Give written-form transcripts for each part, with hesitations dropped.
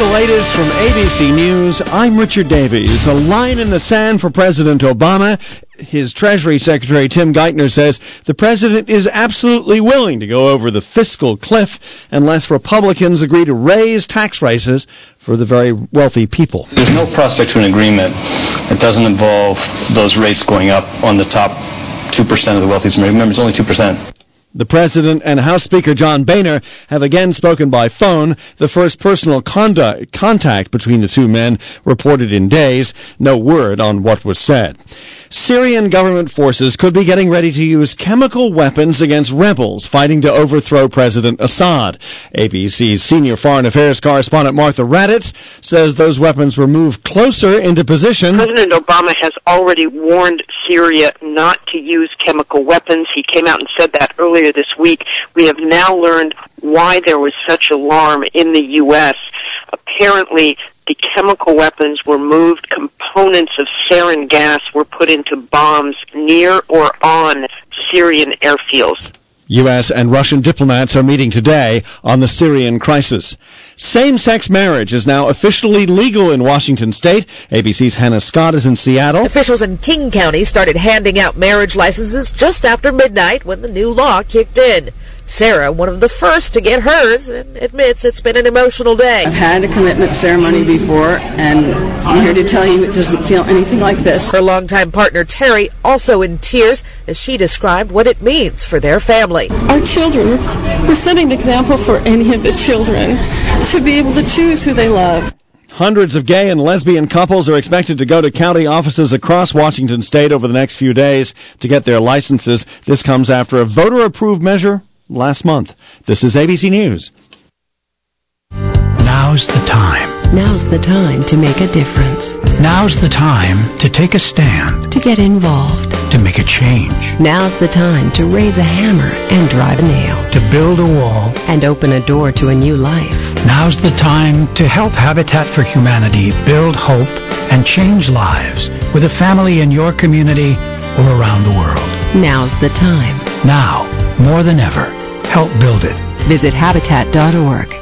the latest from ABC News. I'm Richard Davies. A line in the sand for President Obama. His Treasury Secretary Tim Geithner says the president is absolutely willing to go over the fiscal cliff unless Republicans agree to raise tax rates for the very wealthy people. There's no prospect for an agreement that doesn't involve those rates going up on the top 2% of the wealthiest. Remember, it's only 2%. The President and House Speaker John Boehner have again spoken by phone, the first personal contact between the two men reported in days. No word on what was said. Syrian government forces could be getting ready to use chemical weapons against rebels fighting to overthrow President Assad. ABC's senior foreign affairs correspondent Martha Raddatz says those weapons were moved closer into position. President Obama has already warned Syria not to use chemical weapons. He came out and said that earlier this week. We have now learned why there was such alarm in the U.S. Apparently, the chemical weapons were moved. Components of sarin gas were put into bombs near or on Syrian airfields. U.S. and Russian diplomats are meeting today on the Syrian crisis. Same-sex marriage is now officially legal in Washington state. ABC's Hannah Scott is in Seattle. Officials in King County started handing out marriage licenses just after midnight when the new law kicked in. Sarah, one of the first to get hers, and admits it's been an emotional day. I've had a commitment ceremony before, and I'm here to tell you it doesn't feel anything like this. Her longtime partner, Terry, also in tears as she described what it means for their family. Our children, we're setting an example for any of the children to be able to choose who they love. Hundreds of gay and lesbian couples are expected to go to county offices across Washington state over the next few days to get their licenses. This comes after a voter-approved measure last month. This is ABC News. Now's the time. Now's the time to make a difference. Now's the time to take a stand. To get involved. To make a change. Now's the time to raise a hammer and drive a nail. To build a wall. And open a door to a new life. Now's the time to help Habitat for Humanity build hope and change lives with a family in your community or around the world. Now's the time. Now, more than ever, help build it. Visit Habitat.org.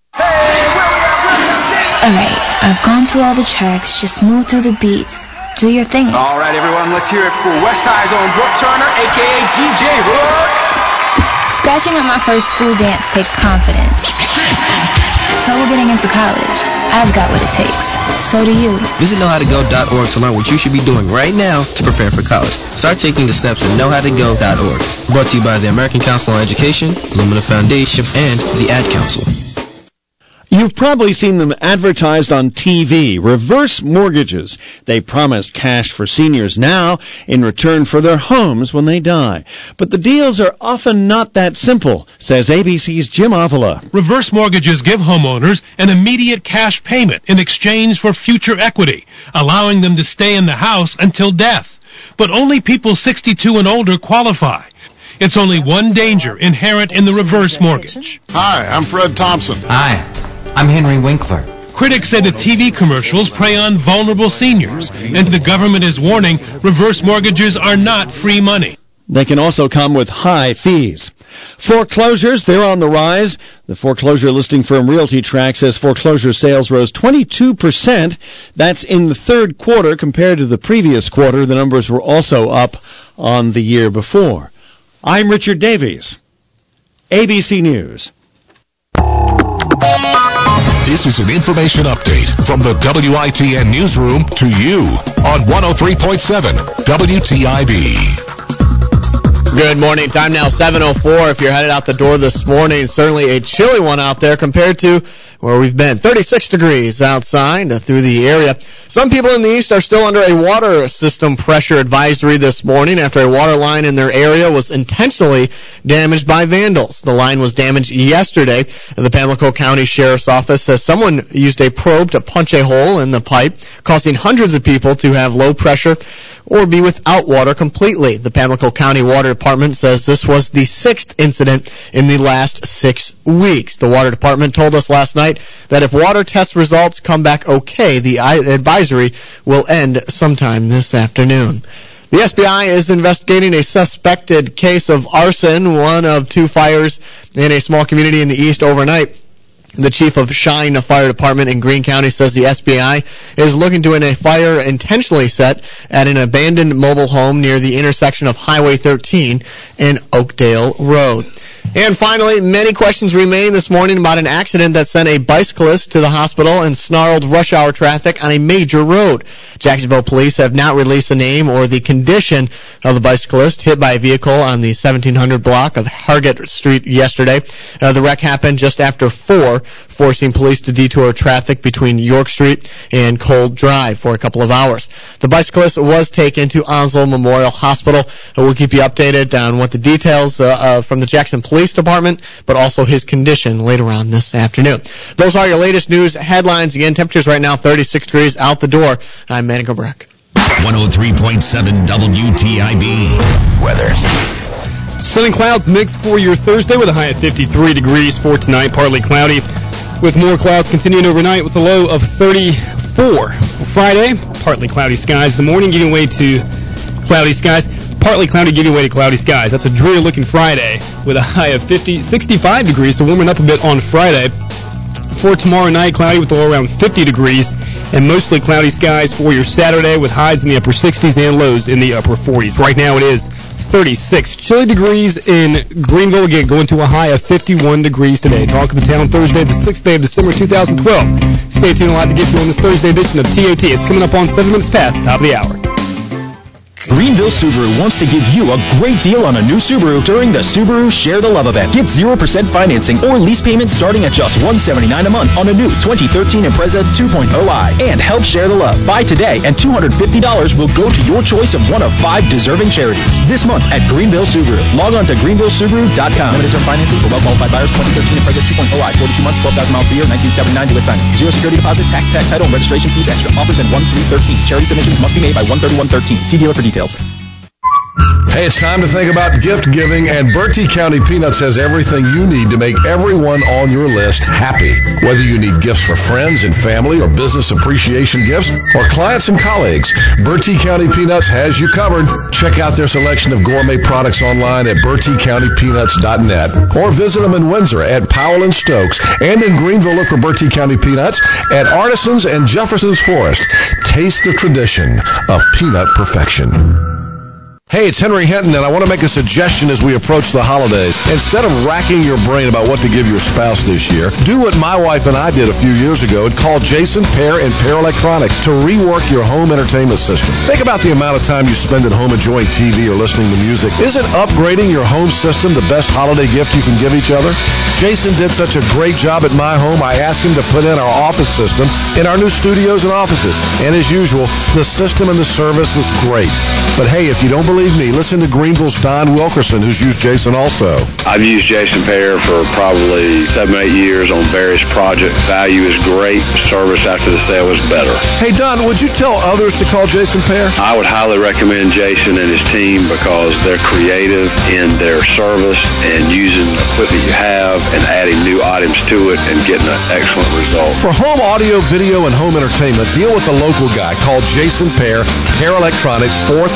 Alright, I've gone through all the tracks, just move through the beats. Do your thing. Alright everyone, let's hear it for West High's own Brooke Turner, aka DJ Hook. Scratching at my first school dance takes confidence. So we're getting into college. I've got what it takes. So do you. Visit knowhowtogo.org to learn what you should be doing right now to prepare for college. Start taking the steps at knowhowtogo.org. Brought to you by the American Council on Education, Lumina Foundation, and the Ad Council. You've probably seen them advertised on TV. Reverse mortgages. They promise cash for seniors now in return for their homes when they die. But the deals are often not that simple, says ABC's Jim Avila. Reverse mortgages give homeowners an immediate cash payment in exchange for future equity, allowing them to stay in the house until death. But only people 62 and older qualify. It's only one danger inherent in the reverse mortgage. Hi, I'm Fred Thompson. Hi. I'm Henry Winkler. Critics say the TV commercials prey on vulnerable seniors, and the government is warning reverse mortgages are not free money. They can also come with high fees. Foreclosures, they're on the rise. The foreclosure listing firm Realty Track says foreclosure sales rose 22%. That's in the third quarter compared to the previous quarter. The numbers were also up on the year before. I'm Richard Davies, ABC News. This is an information update from the WITN Newsroom to you on 103.7 WTIB. Good morning. Time now 7:04. If you're headed out the door this morning, certainly a chilly one out there compared to where we've been. 36 degrees outside through the area. Some people in the east are still under a water system pressure advisory this morning after a water line in their area was intentionally damaged by vandals. The line was damaged yesterday. The Pamlico County Sheriff's Office says someone used a probe to punch a hole in the pipe, causing hundreds of people to have low pressure or be without water completely. The Pamlico County Water Department says this was the 6th incident in the last 6 weeks. The Water Department told us last night that if water test results come back okay, the advisory will end sometime this afternoon. The SBI is investigating a suspected case of arson, one of 2 fires in a small community in the east overnight. The chief of Shine Fire Department in Greene County says the SBI is looking to end a fire intentionally set at an abandoned mobile home near the intersection of Highway 13 and Oakdale Road. And finally, many questions remain this morning about an accident that sent a bicyclist to the hospital and snarled rush hour traffic on a major road. Jacksonville police have not released the name or the condition of the bicyclist hit by a vehicle on the 1700 block of Hargett Street yesterday. The wreck happened just after 4, forcing police to detour traffic between York Street and Cold Drive for a couple of hours. The bicyclist was taken to Onslow Memorial Hospital. We'll keep you updated on what the details from the Jackson Police Department, but also his condition later on this afternoon. Those are your latest news headlines. Again, temperatures right now 36 degrees out the door. I'm Manny Gobreck. 103.7 WTIB. Weather. Sun and clouds mixed for your Thursday with a high of 53 degrees for tonight. Partly cloudy with more clouds continuing overnight with a low of 34. For Friday, partly cloudy skies. The morning giving way to cloudy skies. Partly cloudy giving way to cloudy skies. That's a dreary-looking Friday with a high of 65 degrees, so warming up a bit on Friday. For tomorrow night, cloudy with a low around 50 degrees, and mostly cloudy skies for your Saturday with highs in the upper 60s and lows in the upper 40s. Right now it is 36. Chilly degrees in Greenville, again, going to a high of 51 degrees today. Talk of the Town Thursday, the 6th day of December 2012. Stay tuned, a lot to get you on this Thursday edition of TOT. It's coming up on 7 minutes past the top of the hour. Greenville Subaru wants to give you a great deal on a new Subaru during the Subaru Share the Love event. Get 0% financing or lease payments starting at just $179 a month on a new 2013 Impreza 2.0i. And help share the love. Buy today and $250 will go to your choice of one of 5 deserving charities. This month at Greenville Subaru. Log on to greenvillesubaru.com. Limited term financing for well-qualified buyers. 2013 Impreza 2.0i. 42 months, 12,000 miles per year, 1979 due at signing. 0 security deposit, tax, title, and registration fees extra. Offers in 1-3-13. Charity submissions must be made by 1/31/13. See dealer for details. Hey, it's time to think about gift giving, and Bertie County Peanuts has everything you need to make everyone on your list happy. Whether you need gifts for friends and family or business appreciation gifts or clients and colleagues, Bertie County Peanuts has you covered. Check out their selection of gourmet products online at BertieCountyPeanuts.net or visit them in Windsor at Powell and Stokes, and in Greenville look for Bertie County Peanuts at Artisans and Jefferson's Forest. Taste the tradition of peanut perfection. Hey, it's Henry Hinton, and I want to make a suggestion as we approach the holidays. Instead of racking your brain about what to give your spouse this year, do what my wife and I did a few years ago and call Jason Pear and Pear Electronics to rework your home entertainment system. Think about the amount of time you spend at home enjoying TV or listening to music. Isn't upgrading your home system the best holiday gift you can give each other? Jason did such a great job at my home, I asked him to put in our office system in our new studios and offices. And as usual, the system and the service was great. But hey, if you don't believe me, listen to Greenville's Don Wilkerson, who's used Jason also. I've used Jason Pear for probably 7-8 years on various projects. Value is great. Service after the sale is better. Hey, Don, would you tell others to call Jason Pear? I would highly recommend Jason and his team because they're creative in their service and using equipment you have and adding new items to it and getting an excellent result. For home audio, video, and home entertainment, deal with the local guy. Call Jason Pear, Pear Electronics,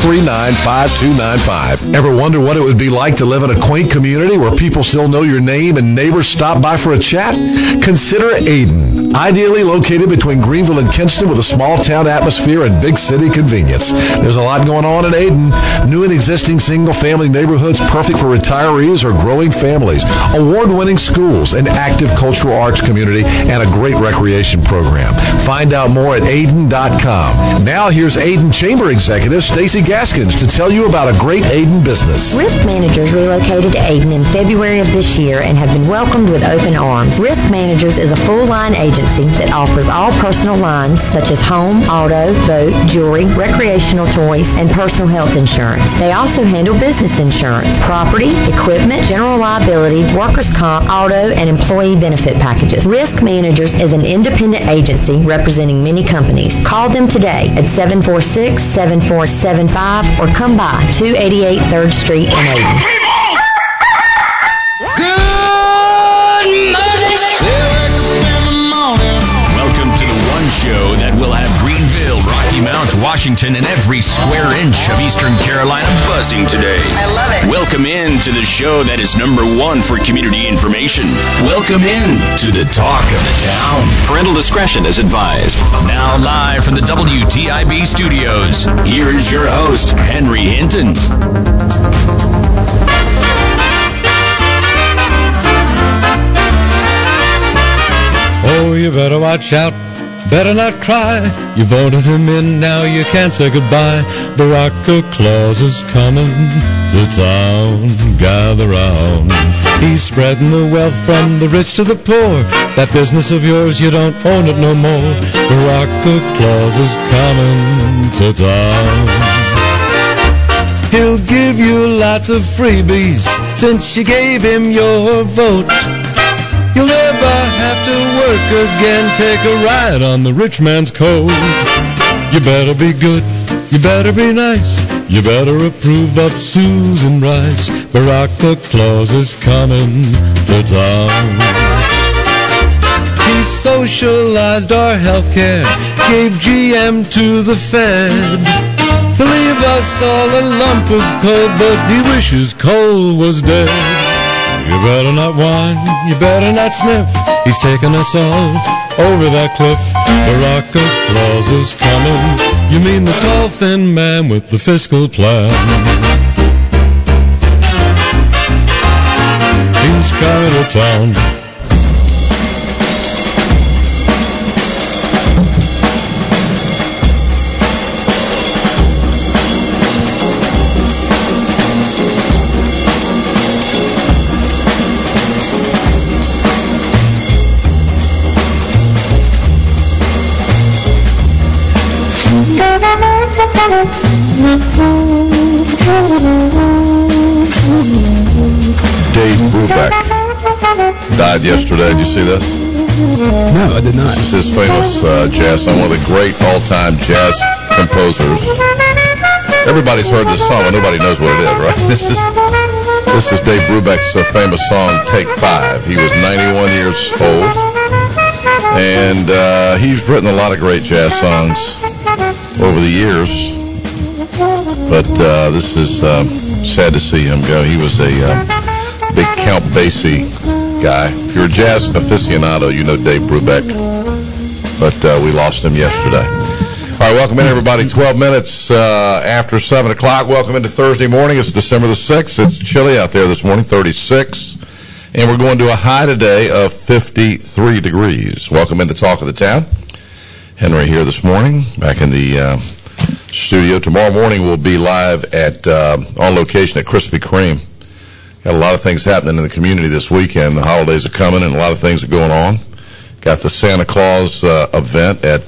439-5295. Ever wonder what it would be like to live in a quaint community where people still know your name and neighbors stop by for a chat? Consider Ayden. Ideally located between Greenville and Kinston with a small town atmosphere and big city convenience. There's a lot going on in Ayden. New and existing single-family neighborhoods perfect for retirees or growing families. Award-winning schools, an active cultural arts community, and a great recreation program. Find out more at Ayden.com. Now here's Ayden Chamber Executive Stacy Gaskins to tell you about a great Ayden business. Risk Managers relocated to Ayden in February of this year and have been welcomed with open arms. Risk Managers is a full-line agency that offers all personal lines such as home, auto, boat, jewelry, recreational toys, and personal health insurance. They also handle business insurance, property, equipment, general liability, workers' comp, auto, and employee benefit packages. Risk Managers is an independent agency representing many companies. Call them today at 746-7475 or come by 288 3rd Street in Ayden. Welcome to the one show that will have Greenville, Rocky Mount, Washington, and every square inch of Eastern Carolina buzzing today. I love it. Welcome in to the show that is #1 for community information. Welcome in to the talk of the town. Parental discretion is advised. Now live from the WTIB studios, here is your host, Henry Hinton. Oh, you better watch out, better not cry. You voted him in, now you can't say goodbye. Baraka Claus is coming to town, gather round. He's spreading the wealth from the rich to the poor. That business of yours, you don't own it no more. Baraka Claus is coming to town. He'll give you lots of freebies since you gave him your vote. You'll never have to work again, take a ride on the rich man's coat. You better be good, you better be nice, you better approve of Susan Rice. Baraka Claus is coming to town. He socialized our health care, gave GM to the Fed. He'll leave us all a lump of coal, but he wishes coal was dead. You better not whine, you better not sniff. He's taking us all over that cliff. Baraka Claus is coming. You mean the tall, thin man with the fiscal plan. He's coming to town. Dave Brubeck died yesterday. Did you see this? No, I did not. This is his famous jazz song, one of the great all-time jazz composers. Everybody's heard this song, but nobody knows what it is, right? This is Dave Brubeck's famous song, Take 5. He was 91 years old, and he's written a lot of great jazz songs over the years. But this is sad to see him go. He was a big Count Basie guy. If you're a jazz aficionado, you know Dave Brubeck. But we lost him yesterday. All right, welcome in, everybody. 12 minutes after 7 o'clock. Welcome into Thursday morning. It's December the 6th. It's chilly out there this morning, 36. And we're going to a high today of 53 degrees. Welcome in the talk of the town. Henry here this morning, back in the studio. Tomorrow morning we'll be live at on location at Krispy Kreme. Got a lot of things happening in the community this weekend. The holidays are coming and a lot of things are going on. Got the Santa Claus event at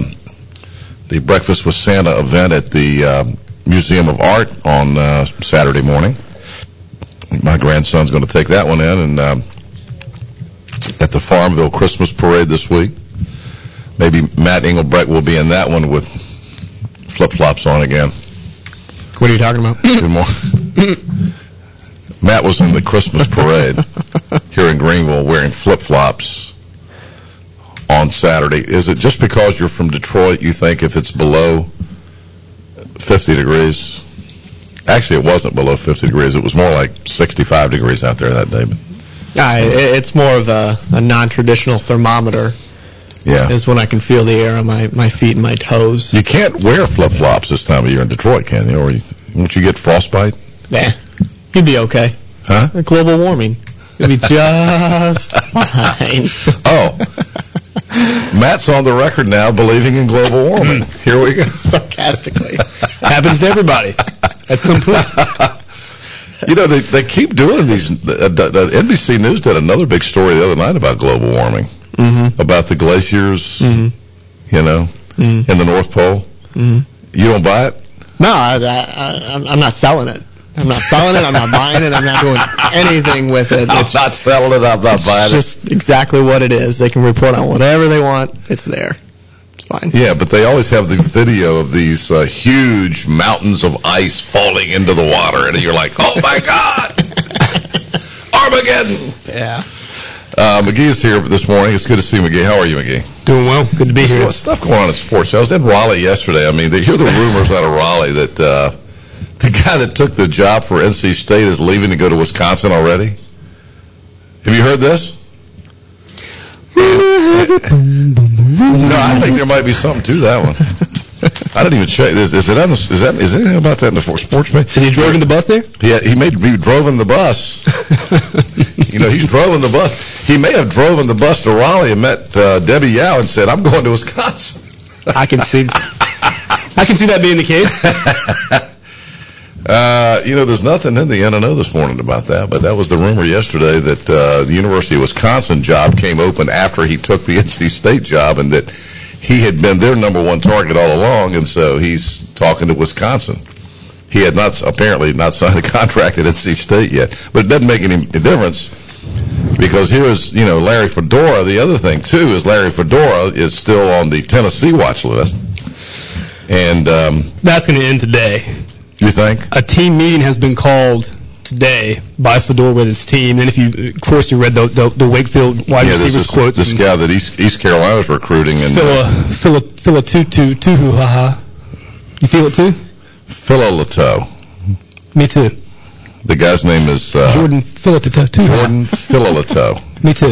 the Breakfast with Santa event at the Museum of Art on Saturday morning. My grandson's going to take that one in, and at the Farmville Christmas Parade this week. Maybe Matt Engelbrecht will be in that one with flip-flops on again. What are you talking about? Good morning. Matt was in the Christmas parade here in Greenville wearing flip-flops on Saturday. Is it just because you're from Detroit you think if it's below 50 degrees? Actually, it wasn't below 50 degrees. It was more like 65 degrees out there that day. But it's more of a non-traditional thermometer. Yeah. Is when I can feel the air on my feet and my toes. You can't wear flip-flops this time of year in Detroit, can you? Or won't you get frostbite? Nah. You'd be okay. Huh? Global warming. You'd be just fine. Oh. Matt's on the record now believing in global warming. Here we go. Sarcastically. Happens to everybody at some point. You know, they keep doing these. NBC News did another big story the other night about global warming. Mm-hmm. About the glaciers, you know, in the North Pole. Mm-hmm. You don't buy it? No, I'm not selling it. I'm not selling it. I'm not buying it. I'm not doing anything with it. I'm not selling it. I'm not buying it. It's just exactly what it is. They can report on whatever they want. It's there. It's fine. Yeah, but they always have the video of these huge mountains of ice falling into the water, and you're like, oh, my God! Armageddon! Yeah. McGee is here this morning. It's good to see McGee. How are you, McGee? Doing well. Good to be here. There's stuff going on in sports. I was in Raleigh yesterday. I mean, they hear the rumors out of Raleigh that the guy that took the job for NC State is leaving to go to Wisconsin already. Have you heard this? No, I think there might be something to that one. I didn't even check. Is anything about that in the sports page? He drove in the bus there? Yeah, he drove in the bus. He's drove the bus. He may have drove in the bus to Raleigh and met Debbie Yao and said, "I'm going to Wisconsin." I can see that being the case. There's nothing in the NNO this morning about that, but that was the rumor yesterday that the University of Wisconsin job came open after he took the NC State job, and that he had been their number one target all along, and so he's talking to Wisconsin. He had apparently not signed a contract at NC State yet, but it doesn't make any difference because here's, Larry Fedora. The other thing, too, is Larry Fedora is still on the Tennessee watch list. And that's going to end today. You think? A team meeting has been called today by Fedora with his team. And if you, of course, you read the Wakefield wide receivers quotes. This guy that East Carolina's recruiting. And Phila-tu-tu-tu-hu-ha-ha. You feel it too? Phila-tu. Me too. The guy's name is Jordan Phila-tu-tu. Jordan Phila-tu. Me too.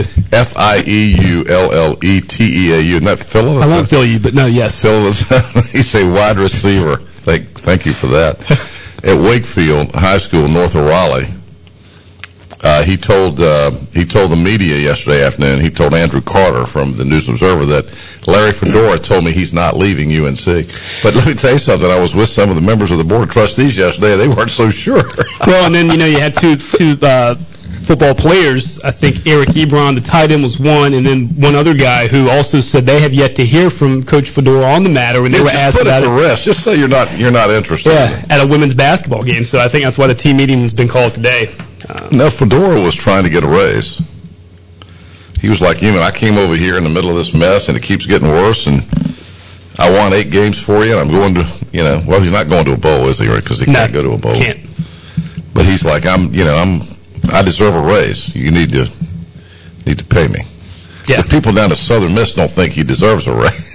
F-I-E-U-L-L-E-T-E-A-U. Isn't that Phila-tu? I won't feel you, but no, yes. Phila-tu. He's a wide receiver. Thank you for that. At Wakefield High School, north of Raleigh, he told the media yesterday afternoon. He told Andrew Carter from the News Observer that Larry Fedora told me he's not leaving UNC. But let me tell you something. I was with some of the members of the board of trustees yesterday, and they weren't so sure. Well, and then you had two football players. I think Eric Ebron, the tight end, was one, and then one other guy who also said they have yet to hear from Coach Fedora on the matter when they were asked about it. Rest. Just say you're not interested. Yeah, at a women's basketball game. So I think that's why the team meeting has been called today. No, Fedora was trying to get a raise. He was like, I came over here in the middle of this mess, and it keeps getting worse, and I won 8 games for you, and I'm going to, well, he's not going to a bowl, is he? Right? Because he can't go to a bowl. Can't. But he's like, I deserve a raise. You need to pay me. Yeah. The people down at Southern Miss don't think he deserves a raise.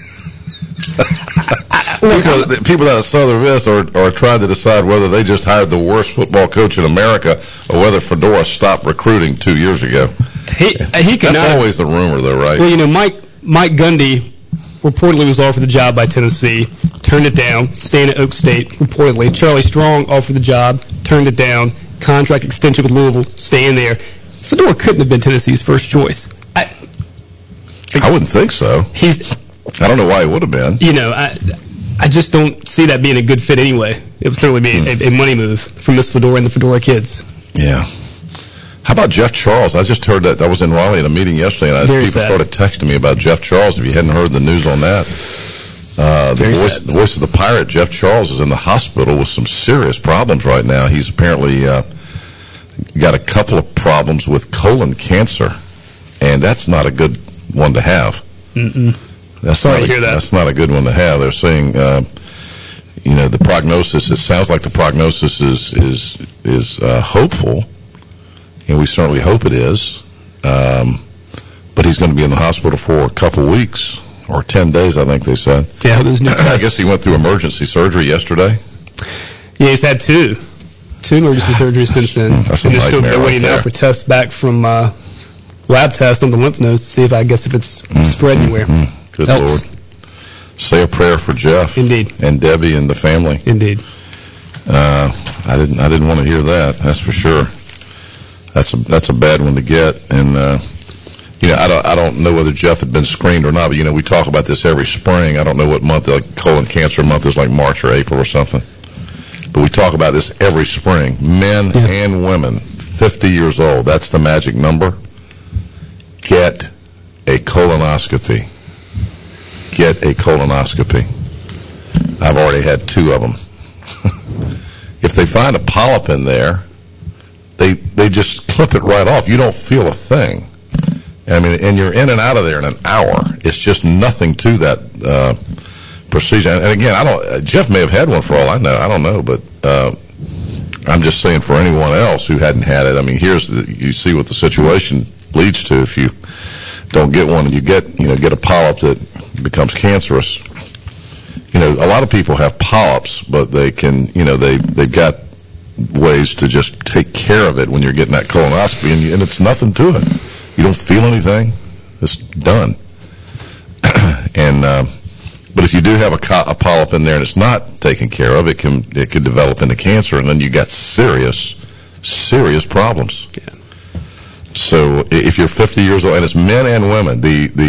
People down at Southern Miss are trying to decide whether they just hired the worst football coach in America or whether Fedora stopped recruiting 2 years ago. That's always the rumor, though, right? Well, Mike Gundy reportedly was offered the job by Tennessee, turned it down, staying at Oak State, reportedly. Charlie Strong offered the job, turned it down, contract extension with Louisville, staying there. Fedora couldn't have been Tennessee's first choice. I wouldn't think so. I don't know why he would have been. I just don't see that being a good fit anyway. It would certainly be a money move for Miss Fedora and the Fedora kids. Yeah. How about Jeff Charles? I just heard that. I was in Raleigh in a meeting yesterday, and people started texting me about Jeff Charles. If you hadn't heard the news on that, the voice of the Pirate, Jeff Charles, is in the hospital with some serious problems right now. He's apparently got a couple of problems with colon cancer, and that's not a good one to have. Sorry to hear that. That's not a good one to have. They're saying, the prognosis. It sounds like the prognosis is hopeful, and we certainly hope it is. But he's going to be in the hospital for a couple weeks or 10 days, I think they said. Yeah, there's new tests. I guess he went through emergency surgery yesterday. Yeah, he's had two emergency surgeries since then. That's a nightmare. They're waiting now for tests back from lab tests on the lymph nodes to see if it's spread anywhere. Good Lord. Say a prayer for Jeff. Indeed. And Debbie and the family. Indeed. I didn't want to hear that. That's for sure. That's a bad one to get. And I don't know whether Jeff had been screened or not. But we talk about this every spring. I don't know what month, like colon cancer month, is like March or April or something. But we talk about this every spring. Men and women, 50 years old. That's the magic number. Get a colonoscopy. Get a colonoscopy. I've already had 2 of them. If they find a polyp in there, they just clip it right off. You don't feel a thing. And you're in and out of there in an hour. It's just nothing to that procedure. And again, Jeff may have had one for all I know. I don't know, but I'm just saying for anyone else who hadn't had it. You see what the situation leads to if you don't get one and you get a polyp that becomes cancerous. A lot of people have polyps, but they can, they've got ways to just take care of it when you're getting that colonoscopy, and it's nothing to it. You don't feel anything. It's done. But if you do have a polyp in there and it's not taken care of, it could develop into cancer, and then you got serious problems. Yeah. So if you're 50 years old, and it's men and women,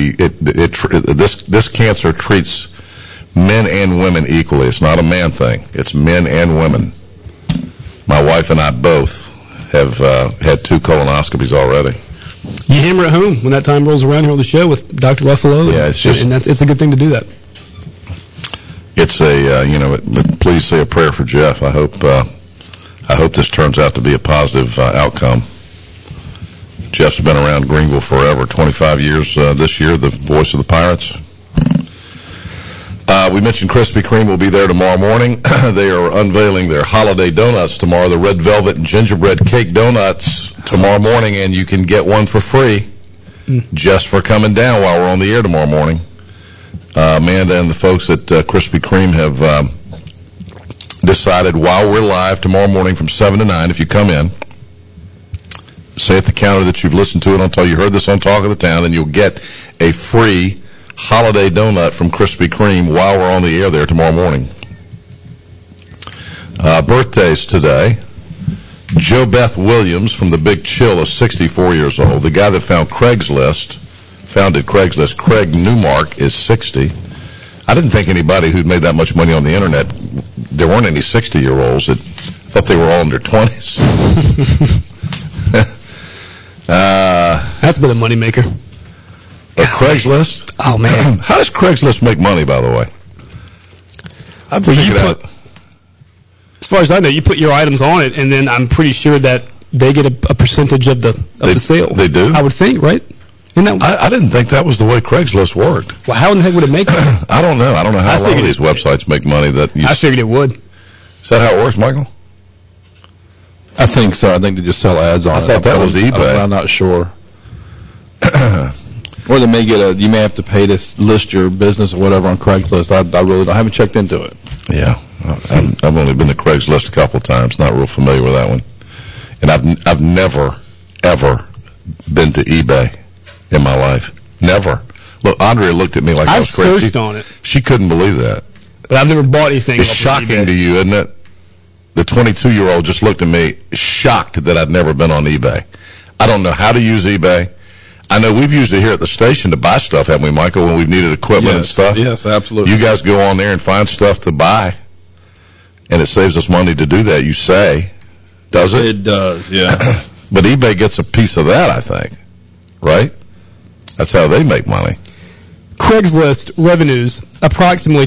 this cancer treats men and women equally. It's not a man thing. It's men and women. My wife and I both have had 2 colonoscopies already. You hammer it home when that time rolls around here on the show with Dr. Ruffalo. Yeah, it's a good thing to do that. It's but please say a prayer for Jeff. I hope this turns out to be a positive outcome. Jeff's been around Greenville forever, 25 years this year, the voice of the Pirates. We mentioned Krispy Kreme will be there tomorrow morning. They are unveiling their holiday donuts tomorrow, the red velvet and gingerbread cake donuts tomorrow morning, and you can get one for free just for coming down while we're on the air tomorrow morning. Amanda and the folks at Krispy Kreme have decided while we're live tomorrow morning from 7 to 9, if you come in, say at the counter that you've listened to it until you heard this on Talk of the Town, and you'll get a free holiday donut from Krispy Kreme while we're on the air there tomorrow morning. Birthdays today. Jo Beth Williams from the Big Chill is 64 years old. The guy that founded Craigslist, Craig Newmark, is 60. I didn't think anybody who'd made that much money on the internet, there weren't any 60-year-olds. I thought they were all in their 20s. That's been a moneymaker. Craigslist? Oh, man. How does Craigslist make money, by the way? I've figured out. As far as I know, you put your items on it, and then I'm pretty sure that they get a percentage of the sale. They do? I would think, right? I didn't think that was the way Craigslist worked. Well, how in the heck would it make money? I don't know. I don't know how a lot of these websites make money. I figured it would. Is that how it works, Michael? I think so. I think they just sell ads on it. I thought that was eBay. I'm not sure. Or you may have to pay to list your business or whatever on Craigslist. I haven't checked into it. Yeah. I've only been to Craigslist a couple of times. Not real familiar with that one. And I've never, ever been to eBay in my life. Never. Look, Andrea looked at me like I was crazy. I searched on it. She couldn't believe that. But I've never bought anything. It's shocking to you, isn't it? The 22-year-old just looked at me, shocked that I'd never been on eBay. I don't know how to use eBay. I know we've used it here at the station to buy stuff, haven't we, Michael, when we've needed equipment and stuff? Yes, absolutely. You guys go on there and find stuff to buy, and it saves us money to do that, you say. Does it? It does, yeah. But eBay gets a piece of that, I think, right? That's how they make money. Craigslist revenues, approximately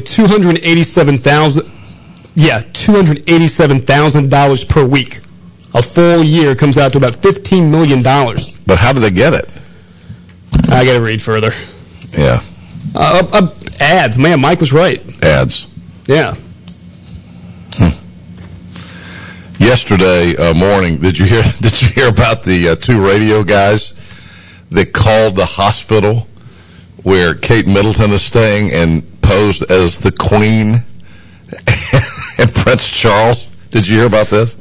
$287,000 per week. A full year comes out to about $15 million. But how do they get it? I got to read further. Yeah. Ads. Man, Mike was right. Ads. Yeah. Yesterday morning, did you hear about the 2 radio guys that called the hospital where Kate Middleton is staying and posed as the Queen and Prince Charles? Did you hear about this?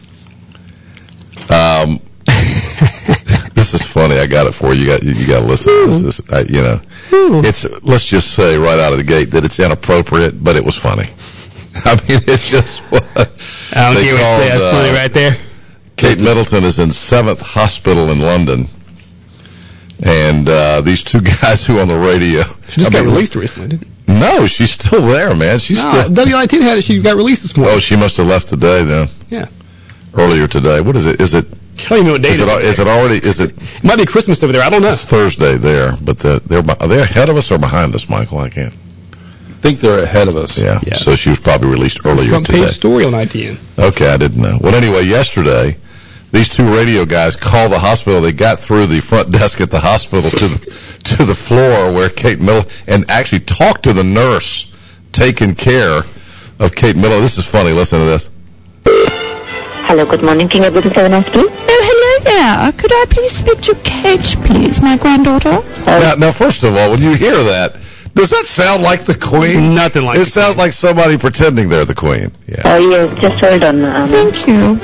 This is funny. I got it for you. You got to listen to this. It's, let's just say right out of the gate that it's inappropriate, but it was funny. I mean, it just was. I don't care what you say. That's funny right there. Kate Middleton is in 7th Hospital in London. And these 2 guys who on the radio. She just got released recently, didn't she? No, she's still there, man. She's still. W19 had it. She got released this morning. Oh, she must have left today then. Yeah. Earlier today. What is it? Is it? I don't even know what date is it already? Is it? It might be Christmas over there. I don't know. It's Thursday there, but are they ahead of us or behind us, Michael? I can't. I think they're ahead of us. Yeah. So she was probably released earlier front today. Page story on ITN. Okay, I didn't know. Well, anyway, yesterday, these 2 radio guys called the hospital. They got through the front desk at the hospital to the floor where Kate Middleton, and actually talked to the nurse taking care of Kate Middleton. This is funny. Listen to this. Hello, good morning. King of Good 7 Hospital. Oh, hello there. there. Could I please speak to Kate, please, my granddaughter? Now, first of all, when you hear that, does that sound like the Queen? Nothing like it. It sounds like somebody pretending they're the Queen. Yeah. Oh, yeah, just hold on. Thank you.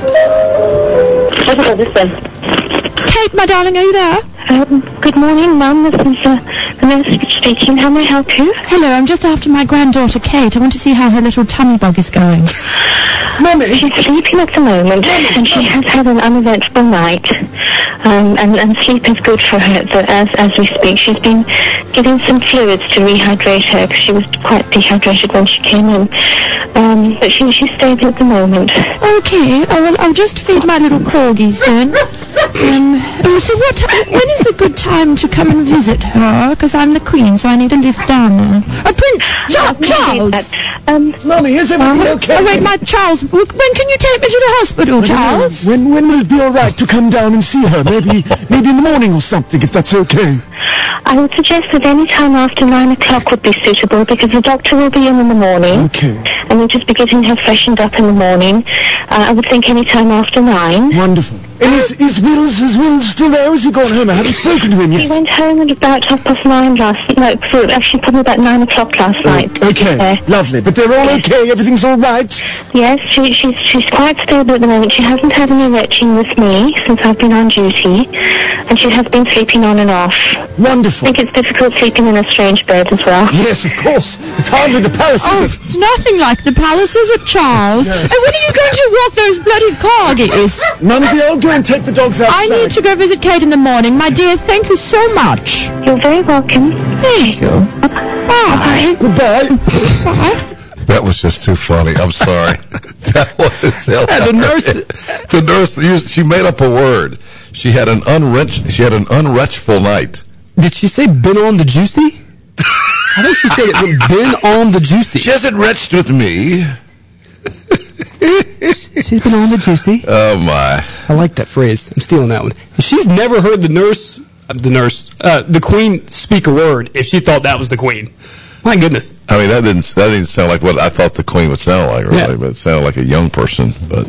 Listen. Kate, my darling, are you there? Good morning, Mum. This is the nurse speaking. How may I help you? Hello, I'm just after my granddaughter, Kate. I want to see how her little tummy bug is going. Mummy? She's sleeping at the moment, and she has had an uneventful night. And sleep is good for her as we speak. She's been getting some fluids to rehydrate her because she was quite dehydrated when she came in. But she's stable at the moment. Okay, I'll just feed my little corgis then. So when is a good time to come and visit her? Because I'm the Queen, so I need a lift down there. Prince Charles! Mummy, is everything okay? Oh, wait, my Charles, when can you take me to the hospital, Charles? When will it be all right to come down and see her? Maybe in the morning or something, if that's okay. I would suggest that any time after 9 o'clock would be suitable because the doctor will be in the morning. Okay. And we'll just be getting her freshened up in the morning. I would think any time after 9. Wonderful. And is Wills still there? Has he gone home? I haven't spoken to him yet. He went home at about 9:30 last night. No, actually probably about 9 o'clock last night. Okay, lovely. But they're all okay? Everything's all right? Yes, she's quite stable at the moment. She hasn't had any retching with me since I've been on duty. And she has been sleeping on and off. Wonderful. I think it's difficult sleeping in a strange bed as well. Yes, of course. It's hardly the palace, is it? It's nothing like the palace, is it, Charles? Yes. And when are you going to walk those bloody corgis? Mumsy, I'll go and take the dogs outside. I need to go visit Kate in the morning. My dear, thank you so much. You're very welcome. Thank you. Bye. Goodbye. Bye. That was just too funny. I'm sorry. That was the nurse, she made up a word. She had an unretchful night. Did she say been on the juicy? I think she said it been on the juicy. She hasn't retched with me. She's been on the juicy. Oh, my. I like that phrase. I'm stealing that one. She's never heard the Queen speak a word if she thought that was the Queen. My goodness. I mean, that didn't sound like what I thought the Queen would sound like, really. Yeah. But it sounded like a young person. But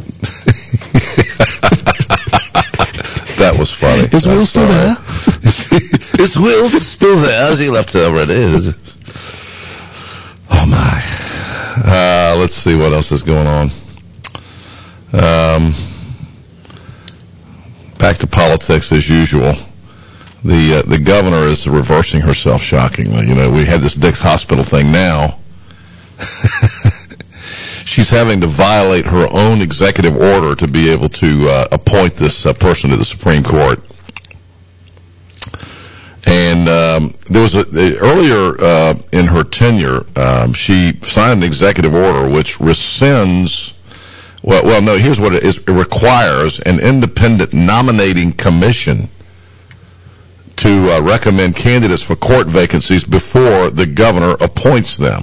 that was funny. Is Will still there? Is Will still there? Has he left already? Oh, my. Let's see what else is going on. Back to politics as usual. The governor is reversing herself shockingly. You know, we had this Dick's Hospital thing now. She's having to violate her own executive order to be able to appoint this person to the Supreme Court. And there was earlier in her tenure, she signed an executive order which rescinds. Well, no. Here's what it is: it requires an independent nominating commission to recommend candidates for court vacancies before the governor appoints them.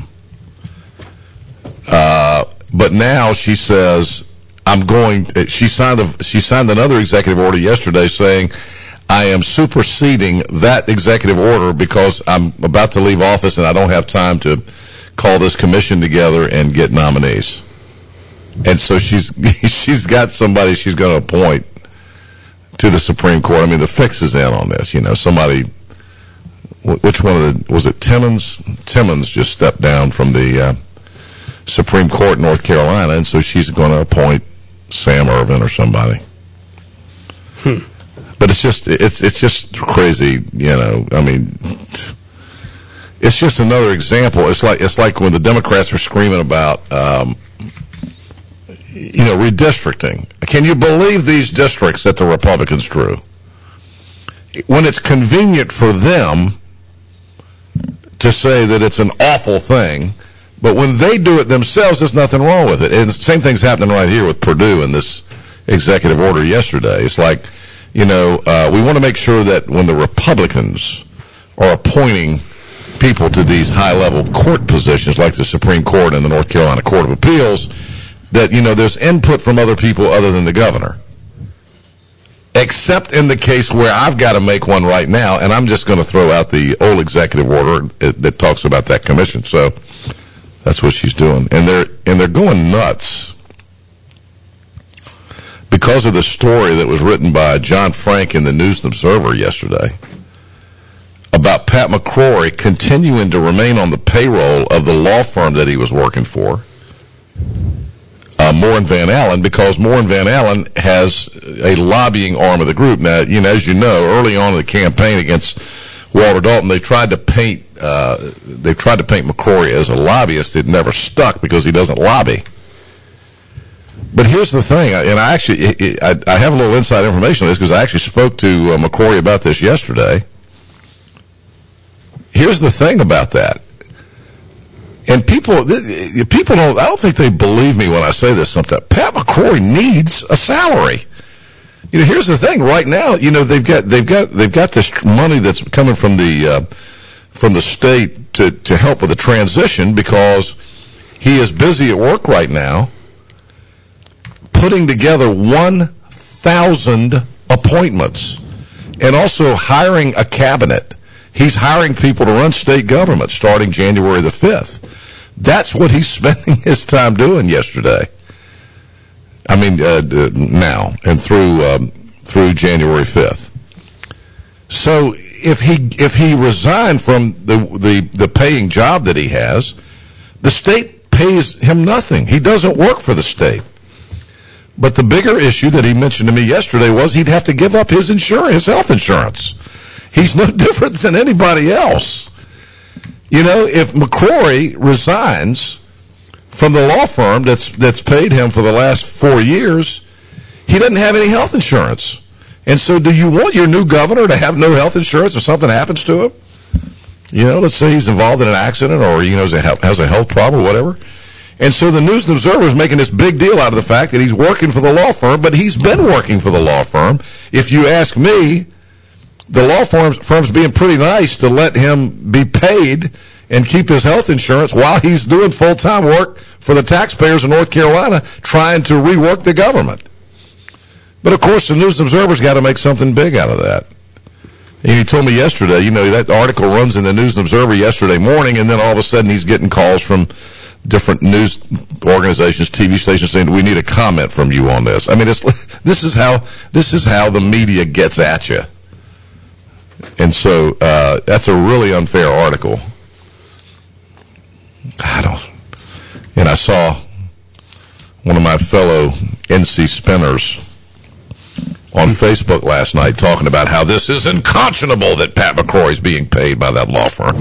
But now she says, she signed another executive order yesterday saying, I am superseding that executive order because I'm about to leave office and I don't have time to call this commission together and get nominees. And so she's got somebody she's going to appoint to the Supreme Court. I mean, the fix is in on this. You know, somebody, which one of was it Timmons? Timmons just stepped down from the Supreme Court in North Carolina, and so she's going to appoint Sam Ervin or somebody. But it's just crazy, you know. I mean, it's just another example. It's like when the Democrats were screaming about redistricting. Can you believe these districts that the Republicans drew? When it's convenient for them to say that it's an awful thing, but when they do it themselves, there's nothing wrong with it. And the same thing's happening right here with Purdue in this executive order yesterday. It's like, we want to make sure that when the Republicans are appointing people to these high-level court positions like the Supreme Court and the North Carolina Court of Appeals, that, there's input from other people other than the governor. Except in the case where I've got to make one right now, and I'm just going to throw out the old executive order that talks about that commission. So that's what she's doing. And they're going nuts because of the story that was written by John Frank in the News and Observer yesterday about Pat McCrory continuing to remain on the payroll of the law firm that he was working for, Moore and Van Allen, because Moore and Van Allen has a lobbying arm of the group. Now, as you know, early on in the campaign against Walter Dalton, they tried to paint McCrory as a lobbyist. It never stuck because he doesn't lobby. But here's the thing, and I have a little inside information on this because I actually spoke to McCrory about this yesterday. Here's the thing about that. And people don't, I don't think they believe me when I say this sometimes. Pat McCrory needs a salary. Here's the thing. Right now, they've got this money that's coming from the state to help with the transition because he is busy at work right now putting together 1,000 appointments and also hiring a cabinet. He's hiring people to run state government starting January the 5th. That's what he's spending his time doing yesterday. I mean, now and through January 5th. So if he resigned from the paying job that he has, the state pays him nothing. He doesn't work for the state. But the bigger issue that he mentioned to me yesterday was he'd have to give up his insurance, his health insurance. He's no different than anybody else. If McCrory resigns from the law firm that's paid him for the last 4 years, he doesn't have any health insurance. And so do you want your new governor to have no health insurance if something happens to him? Let's say he's involved in an accident or, has a health problem or whatever. And so the News and Observer is making this big deal out of the fact that he's working for the law firm, but he's been working for the law firm. If you ask me, the law firm's being pretty nice to let him be paid and keep his health insurance while he's doing full-time work for the taxpayers of North Carolina trying to rework the government. But, of course, the News and Observer's got to make something big out of that. And he told me yesterday, that article runs in the News and Observer yesterday morning, and then all of a sudden he's getting calls from different news organizations, TV stations saying, we need a comment from you on this. I mean, this is how the media gets at you. And so that's a really unfair article. And I saw one of my fellow NC spinners on Facebook last night talking about how this is unconscionable that Pat McCrory's being paid by that law firm.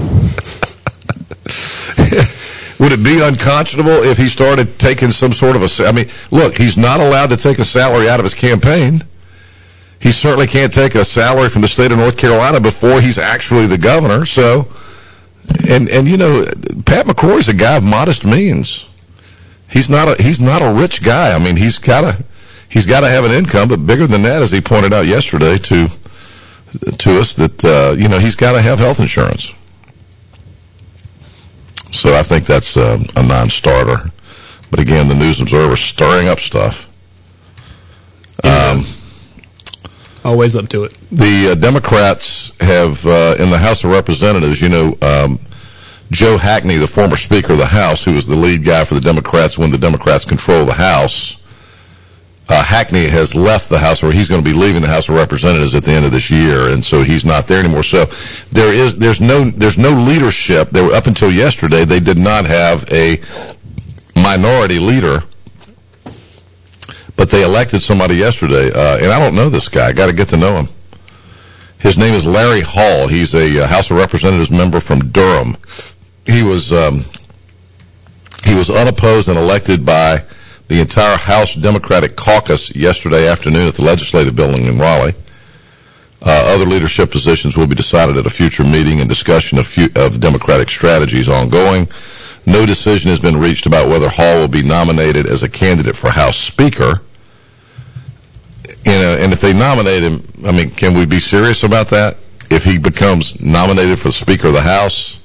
Would it be unconscionable if he started taking some sort of look, he's not allowed to take a salary out of his campaign. He certainly can't take a salary from the state of North Carolina before he's actually the governor. So, and Pat McCrory's a guy of modest means. He's not a rich guy. I mean, he's got to have an income, but bigger than that, as he pointed out yesterday to us, that he's got to have health insurance. So I think that's a non-starter. But again, the News Observer stirring up stuff. Always up to it. The Democrats have, in the House of Representatives, Joe Hackney, the former Speaker of the House, who was the lead guy for the Democrats when the Democrats control the House, Hackney has left the House, or he's going to be leaving the House of Representatives at the end of this year, and so he's not there anymore. So there's no leadership. Up until yesterday, they did not have a minority leader, but they elected somebody yesterday, and I don't know this guy. I got to get to know him. His name is Larry Hall. He's a House of Representatives member from Durham. He was unopposed and elected by the entire House Democratic Caucus yesterday afternoon at the Legislative Building in Raleigh. Other leadership positions will be decided at a future meeting, and discussion of Democratic strategies ongoing. No decision has been reached about whether Hall will be nominated as a candidate for House Speaker. And if they nominate him, I mean, can we be serious about that? If he becomes nominated for the Speaker of the House,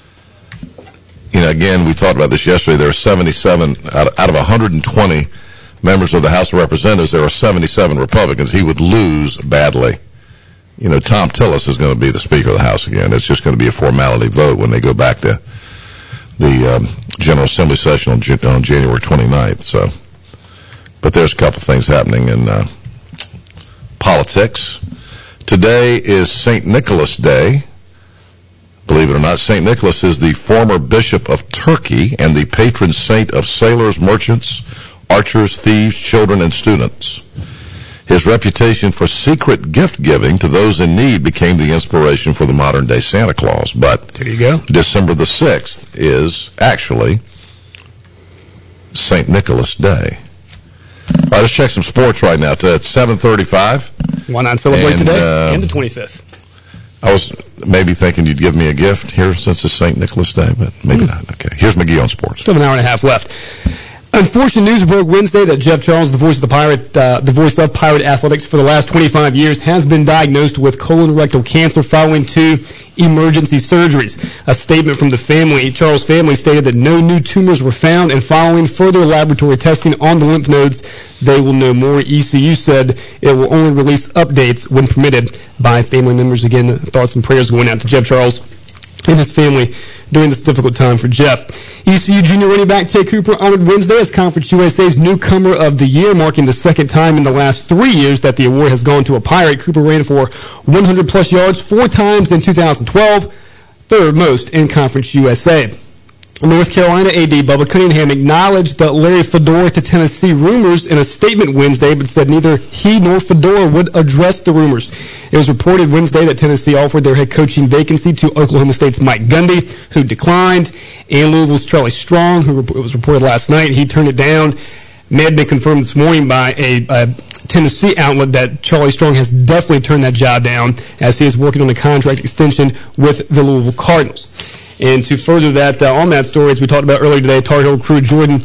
again, we talked about this yesterday. There are 77 out of 120 members of the House of Representatives. There are 77 Republicans. He would lose badly. Tom Tillis is going to be the Speaker of the House again. It's just going to be a formality vote when they go back to the General Assembly session on January 29th. So, But there's a couple things happening in politics. Today is St. Nicholas Day. Believe it or not, St. Nicholas is the former bishop of Turkey and the patron saint of sailors, merchants, archers, thieves, children, and students. His reputation for secret gift-giving to those in need became the inspiration for the modern-day Santa Claus. But there you go. December the 6th is actually St. Nicholas Day. All right, let's check some sports right now. It's 7:35. Why not celebrate today and the 25th? I was maybe thinking you'd give me a gift here since it's St. Nicholas Day, but maybe not. Okay, here's McGee on sports. Still an hour and a half left. Unfortunate news broke Wednesday that Jeff Charles, the voice of Pirate Athletics for the last 25 years, has been diagnosed with colorectal cancer following 2 emergency surgeries. A statement from the family, Charles' family, stated that no new tumors were found, and following further laboratory testing on the lymph nodes, they will know more. ECU said it will only release updates when permitted by family members. Again, thoughts and prayers going out to Jeff Charles and his family during this difficult time for Jeff. ECU junior running back Tay Cooper honored Wednesday as Conference USA's Newcomer of the Year, marking the second time in the last 3 years that the award has gone to a Pirate. Cooper ran for 100-plus yards 4 times in 2012, third most in Conference USA. North Carolina AD Bubba Cunningham acknowledged the Larry Fedora to Tennessee rumors in a statement Wednesday, but said neither he nor Fedora would address the rumors. It was reported Wednesday that Tennessee offered their head coaching vacancy to Oklahoma State's Mike Gundy, who declined, and Louisville's Charlie Strong, who it was reported last night, he turned it down. May have been confirmed this morning by a Tennessee outlet that Charlie Strong has definitely turned that job down, as he is working on a contract extension with the Louisville Cardinals. And to further that, on that story, as we talked about earlier today, Tar Heel recruit Jordan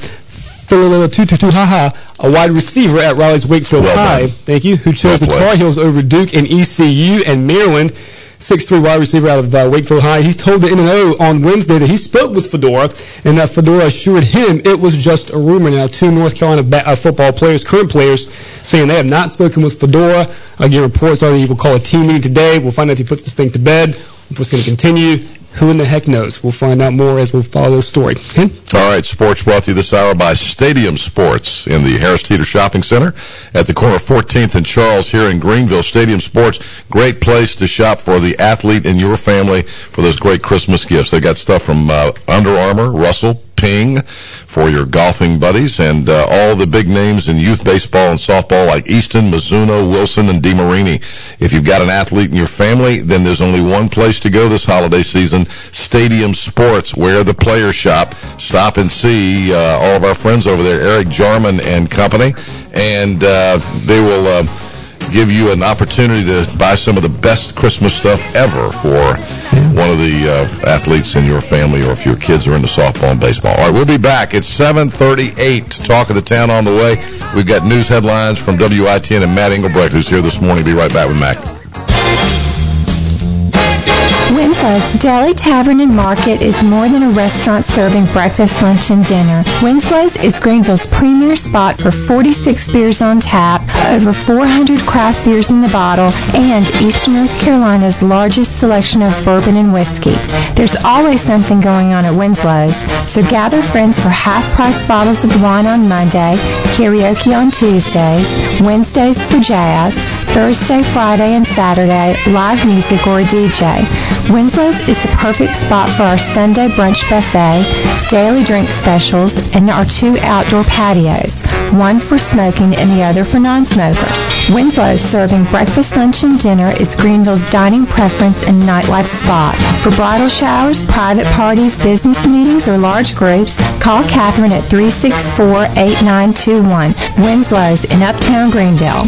a wide receiver at Raleigh's Wakefield High, thank you, who chose the Tar Heels over Duke and ECU and Maryland. 6'3" wide receiver out of Wakefield High. He's told the N&O on Wednesday that he spoke with Fedora, and that Fedora assured him it was just a rumor. Now, 2 North Carolina football players, current players, saying they have not spoken with Fedora. Again, reports are that he will call a team meeting today. We'll find out if he puts this thing to bed, if it's going to continue. Who in the heck knows? We'll find out more as we follow this story. Okay? All right, sports brought to you this hour by Stadium Sports in the Harris Teeter Shopping Center at the corner of 14th and Charles here in Greenville. Stadium Sports, great place to shop for the athlete in your family for those great Christmas gifts. They got stuff from Under Armour, Russell, Ping for your golfing buddies, and all the big names in youth baseball and softball like Easton, Mizuno, Wilson, and DeMarini. If you've got an athlete in your family, then there's only one place to go this holiday season, Stadium Sports, where the players shop. Stop and see all of our friends over there, Eric Jarman and company, and they will give you an opportunity to buy some of the best Christmas stuff ever for one of the athletes in your family, or if your kids are into softball and baseball. All right, we'll be back. It's 7:38. Talk of the Town on the way. We've got news headlines from WITN and Matt Engelbrecht, who's here this morning. Be right back with Mac. Winslow's Deli Tavern and Market is more than a restaurant serving breakfast, lunch, and dinner. Winslow's is Greenville's premier spot for 46 beers on tap, over 400 craft beers in the bottle, and Eastern North Carolina's largest selection of bourbon and whiskey. There's always something going on at Winslow's, so gather friends for half-price bottles of wine on Monday, karaoke on Tuesdays, Wednesdays for jazz, Thursday, Friday, and Saturday, live music or a DJ. Winslow's is the perfect spot for our Sunday brunch buffet, daily drink specials, and our 2 outdoor patios, one for smoking and the other for non-smokers. Winslow's, serving breakfast, lunch, and dinner, is Greenville's dining preference and nightlife spot. For bridal showers, private parties, business meetings, or large groups, call Catherine at 364-8921. Winslow's in Uptown Greenville.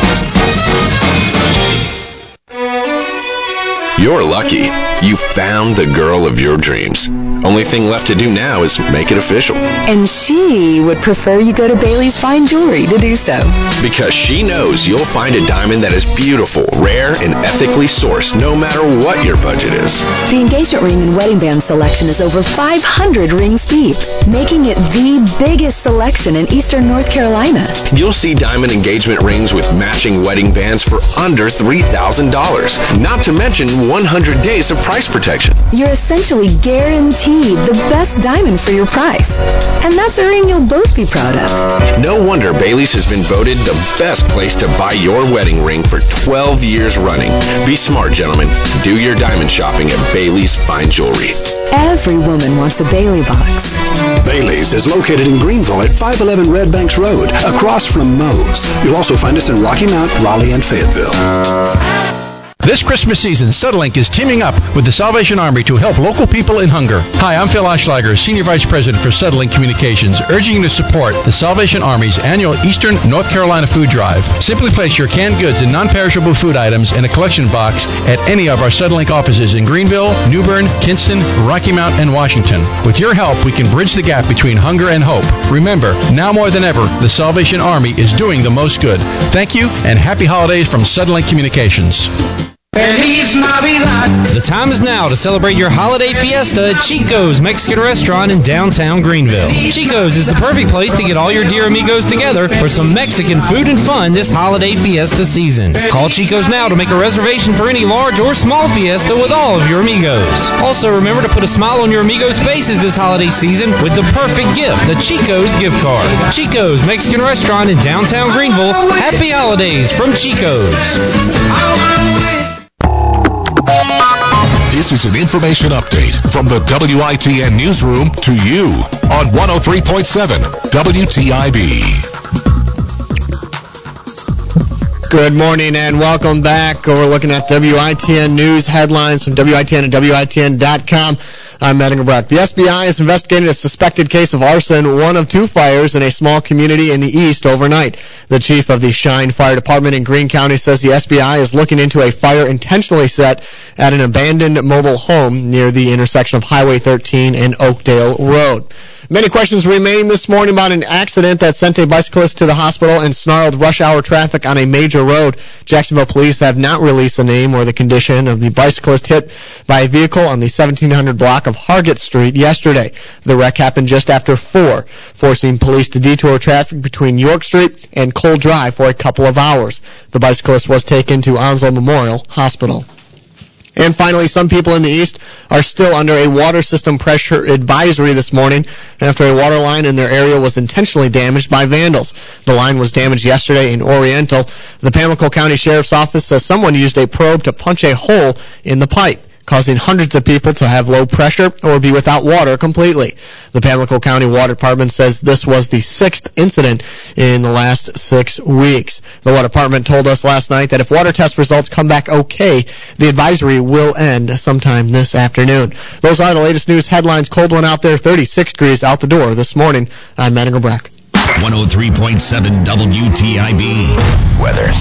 You're lucky. You found the girl of your dreams. Only thing left to do now is make it official. And she would prefer you go to Bailey's Fine Jewelry to do so. Because she knows you'll find a diamond that is beautiful, rare, and ethically sourced, no matter what your budget is. The engagement ring and wedding band selection is over 500 rings deep, making it the biggest selection in Eastern North Carolina. You'll see diamond engagement rings with matching wedding bands for under $3,000. Not to mention 100 days of price protection. You're essentially guaranteed the best diamond for your price. And that's a ring you'll both be proud of. No wonder Bailey's has been voted the best place to buy your wedding ring for 12 years running. Be smart, gentlemen. Do your diamond shopping at Bailey's Fine Jewelry. Every woman wants a Bailey box. Bailey's is located in Greenville at 511 Red Banks Road, across from Moe's. You'll also find us in Rocky Mount, Raleigh, and Fayetteville. This Christmas season, Suddenlink is teaming up with the Salvation Army to help local people in hunger. Hi, I'm Phil Oschlager, Senior Vice President for Suddenlink Communications, urging you to support the Salvation Army's annual Eastern North Carolina Food Drive. Simply place your canned goods and non-perishable food items in a collection box at any of our Suddenlink offices in Greenville, New Bern, Kinston, Rocky Mount, and Washington. With your help, we can bridge the gap between hunger and hope. Remember, now more than ever, the Salvation Army is doing the most good. Thank you, and happy holidays from Suddenlink Communications. The time is now to celebrate your holiday fiesta at Chico's Mexican Restaurant in downtown Greenville. Chico's is the perfect place to get all your dear amigos together for some Mexican food and fun this holiday fiesta season. Call Chico's now to make a reservation for any large or small fiesta with all of your amigos. Also, remember to put a smile on your amigos' faces this holiday season with the perfect gift, a Chico's gift card. Chico's Mexican Restaurant in downtown Greenville. Happy holidays from Chico's. This is an information update from the WITN Newsroom to you on 103.7 WTIB. Good morning and welcome back. We're looking at WITN News headlines from WITN and WITN.com. I'm Matt Engelbrecht. The SBI is investigating a suspected case of arson, one of two fires in a small community in the east overnight. The chief of the Shine Fire Department in Greene County says the SBI is looking into a fire intentionally set at an abandoned mobile home near the intersection of Highway 13 and Oakdale Road. Many questions remain this morning about an accident that sent a bicyclist to the hospital and snarled rush hour traffic on a major road. Jacksonville police have not released the name or the condition of the bicyclist hit by a vehicle on the 1700 block of Hargett Street yesterday. The wreck happened just after 4, forcing police to detour traffic between York Street and Cole Drive for a couple of hours. The bicyclist was taken to Onslow Memorial Hospital. And finally, some people in the east are still under a water system pressure advisory this morning after a water line in their area was intentionally damaged by vandals. The line was damaged yesterday in Oriental. The Pamlico County Sheriff's Office says someone used a probe to punch a hole in the pipe, causing hundreds of people to have low pressure or be without water completely. The Pamlico County Water Department says this was the 6th incident in the last 6 weeks. The Water Department told us last night that if water test results come back okay, the advisory will end sometime this afternoon. Those are the latest news headlines. Cold one out there, 36 degrees out the door this morning. I'm Matt Engelbrecht. 103.7 WTIB. Weather.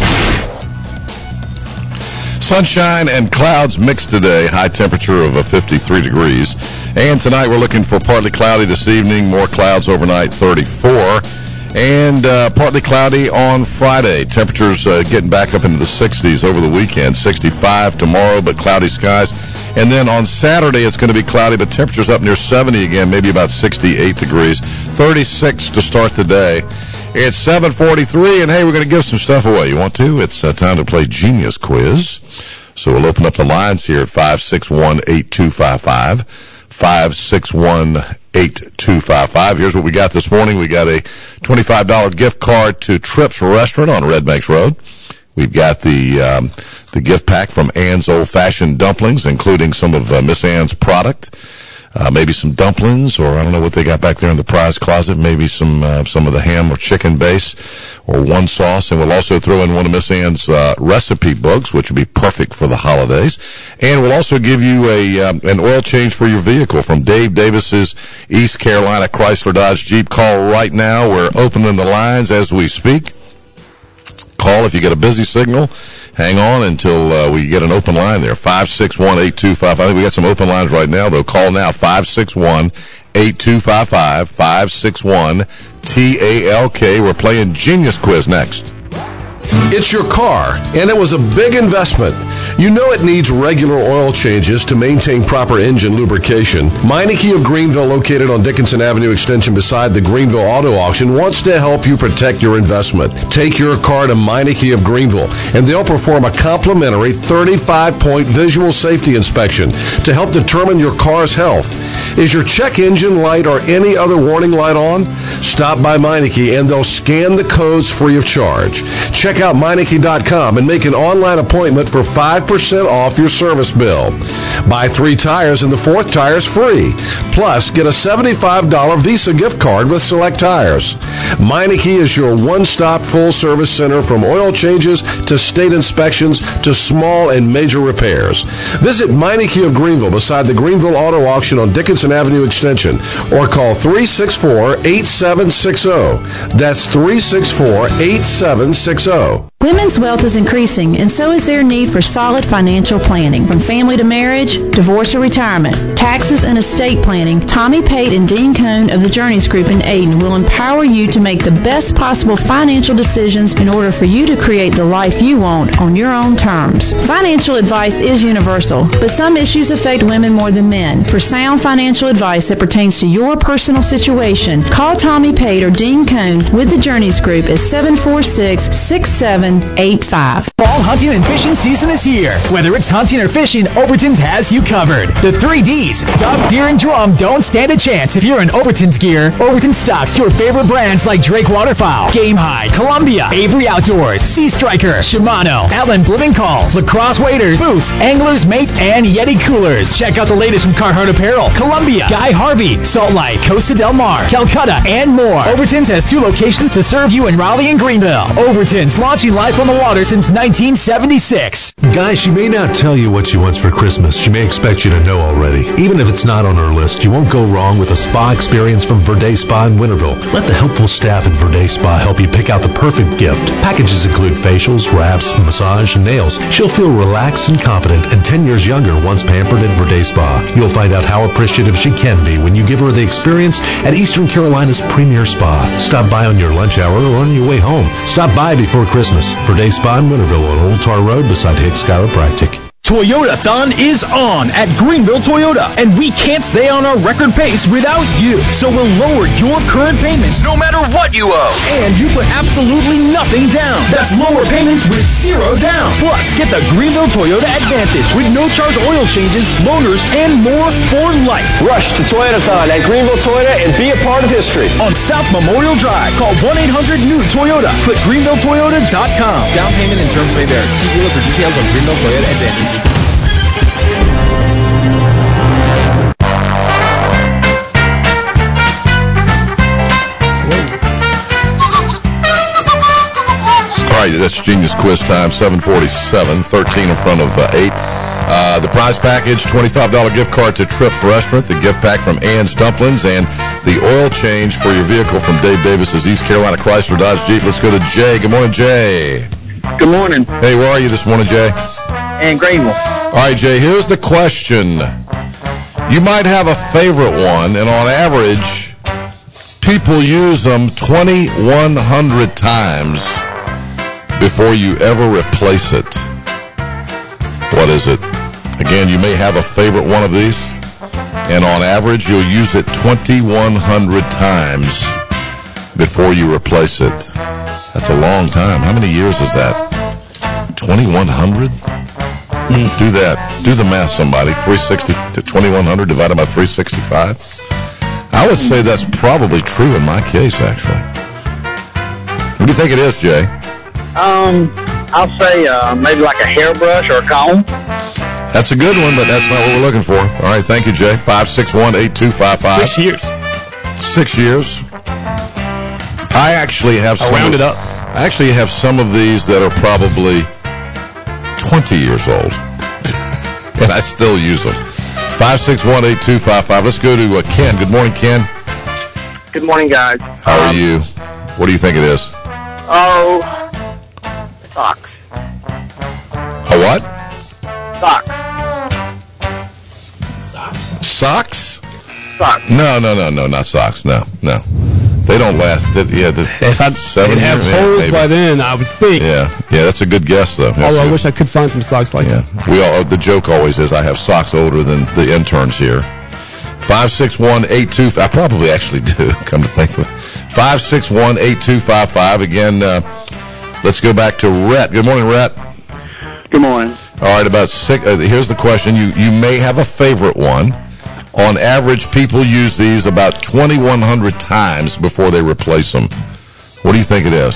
Sunshine and clouds mixed today, high temperature of 53 degrees. And tonight we're looking for partly cloudy this evening, more clouds overnight, 34. And partly cloudy on Friday. Temperatures getting back up into the 60s over the weekend, 65 tomorrow, but cloudy skies. And then on Saturday it's going to be cloudy, but temperatures up near 70 again, maybe about 68 degrees, 36 to start the day. It's 7:43, and hey, we're going to give some stuff away. You want to? It's time to play Genius Quiz. So we'll open up the lines here at 561-8255. 561-8255. Here's what we got this morning. We got a $25 gift card to Tripp's Restaurant on Red Banks Road. We've got the gift pack from Ann's Old Fashioned Dumplings, including some of Miss Ann's product. Maybe some dumplings, or I don't know what they got back there in the prize closet. Maybe some of the ham or chicken base, or one sauce. And we'll also throw in one of Miss Ann's recipe books, which would be perfect for the holidays. And we'll also give you an oil change for your vehicle from Dave Davis's East Carolina Chrysler Dodge Jeep. Call right now. We're opening the lines as we speak. Call if you get a busy signal. Hang on until we get an open line there. 561-8255. I think we got some open lines right now, though. Call now, 561-8255, 561-TALK. We're playing Genius Quiz next. It's your car, and it was a big investment. You know it needs regular oil changes to maintain proper engine lubrication. Meineke of Greenville, located on Dickinson Avenue Extension beside the Greenville Auto Auction, wants to help you protect your investment. Take your car to Meineke of Greenville, and they'll perform a complimentary 35-point visual safety inspection to help determine your car's health. Is your check engine light or any other warning light on? Stop by Meineke and they'll scan the codes free of charge. Check out Meineke.com and make an online appointment for 5% off your service bill. Buy 3 tires and the 4th tire's free. Plus, get a $75 Visa gift card with select tires. Meineke is your one-stop full-service center from oil changes to state inspections to small and major repairs. Visit Meineke of Greenville beside the Greenville Auto Auction on Dickinson Avenue Extension or call 364-8760. That's 364-8760. Women's wealth is increasing, and so is their need for solid financial planning. From family to marriage, divorce or retirement, taxes and estate planning, Tommy Pate and Dean Cohn of the Journeys Group in Ayden will empower you to make the best possible financial decisions in order for you to create the life you want on your own terms. Financial advice is universal, but some issues affect women more than men. For sound financial advice that pertains to your personal situation, call Tommy Pate or Dean Cohn with the Journeys Group at 746-6785. Fall hunting and fishing season is here. Whether it's hunting or fishing, Overton's has you covered. The 3 Ds, duck, deer, and drum don't stand a chance if you're in Overton's gear. Overton stocks your favorite brands like Drake Waterfowl, Game High, Columbia, Avery Outdoors, Sea Striker, Shimano, Allen Living Calls, Lacrosse Waders, Boots, Angler's Mate, and Yeti Coolers. Check out the latest from Carhartt Apparel, Columbia, Guy Harvey, Salt Lake, Costa Del Mar, Calcutta, and more. Overton's has 2 locations to serve you in Raleigh and Greenville. Overton's, launching life on the water since 1976. Guys, she may not tell you what she wants for Christmas. She may expect you to know already. Even if it's not on her list, you won't go wrong with a spa experience from Verde Spa in Winterville. Let the helpful staff at Verde Spa help you pick out the perfect gift. Packages include facials, wraps, massage, and nails. She'll feel relaxed and confident and 10 years younger once pampered at Verde Spa. You'll find out how appreciative she can be when you give her the experience at Eastern Carolina's premier spa. Stop by on your lunch hour or on your way home. Stop by before Christmas. Verde Spa in Winterville on Old Tar Road beside Hicks Chiropractic. Toyotathon is on at Greenville Toyota, and we can't stay on our record pace without you. So we'll lower your current payment no matter what you owe. And you put absolutely nothing down. That's lower payments with 0 down. Plus, get the Greenville Toyota Advantage with no-charge oil changes, loaners, and more for life. Rush to Toyotathon at Greenville Toyota and be a part of history. On South Memorial Drive, call 1-800-NEW-TOYOTA. Click GreenvilleToyota.com. Down payment and terms may vary. See dealer for details on Greenville Toyota Advantage. All right, that's Genius Quiz time, 7:47, 13 in front of 8. The prize package, $25 gift card to Trips Restaurant, the gift pack from Ann's Dumplings, and the oil change for your vehicle from Dave Davis's East Carolina Chrysler Dodge Jeep. Let's go to Jay. Good morning, Jay. Good morning. Hey, where are you this morning, Jay? In Greenville. All right, Jay, here's the question. You might have a favorite one, and on average, people use them 2,100 times before you ever replace it. What is it? Again, you may have a favorite one of these, and on average, you'll use it 2,100 times before you replace it. That's a long time. How many years is that? 2,100? Do that. Do the math, somebody. 2,100 divided by 365. I would say that's probably true in my case, actually. What do you think it is, Jay? I'll say maybe like a hairbrush or a comb. That's a good one, but that's not what we're looking for. All right, thank you, Jay. 561-8255. 6 years. 6 years. I actually have some. I'll round it up. I actually have some of these that are probably 20 years old, and I still use them. 561-8255. Let's go to Ken. Good morning, Ken. Good morning, guys. How are you? What do you think it is? Oh, socks. A what? Socks. Socks? Socks. No, not socks. No. They don't last. If I 7 they'd have years, holes maybe. by then, I would think. Yeah, that's a good guess, though. That's Although I good. wish I could find some socks like that. The joke always is I have socks older than the interns here. 561-8255. I probably actually do, come to think of it. 561-8255. Again, let's go back to Rhett. Good morning, Rhett. Good morning. All right, about six. Here's the question. You may have a favorite one. On average, people use these about 2,100 times before they replace them. What do you think it is?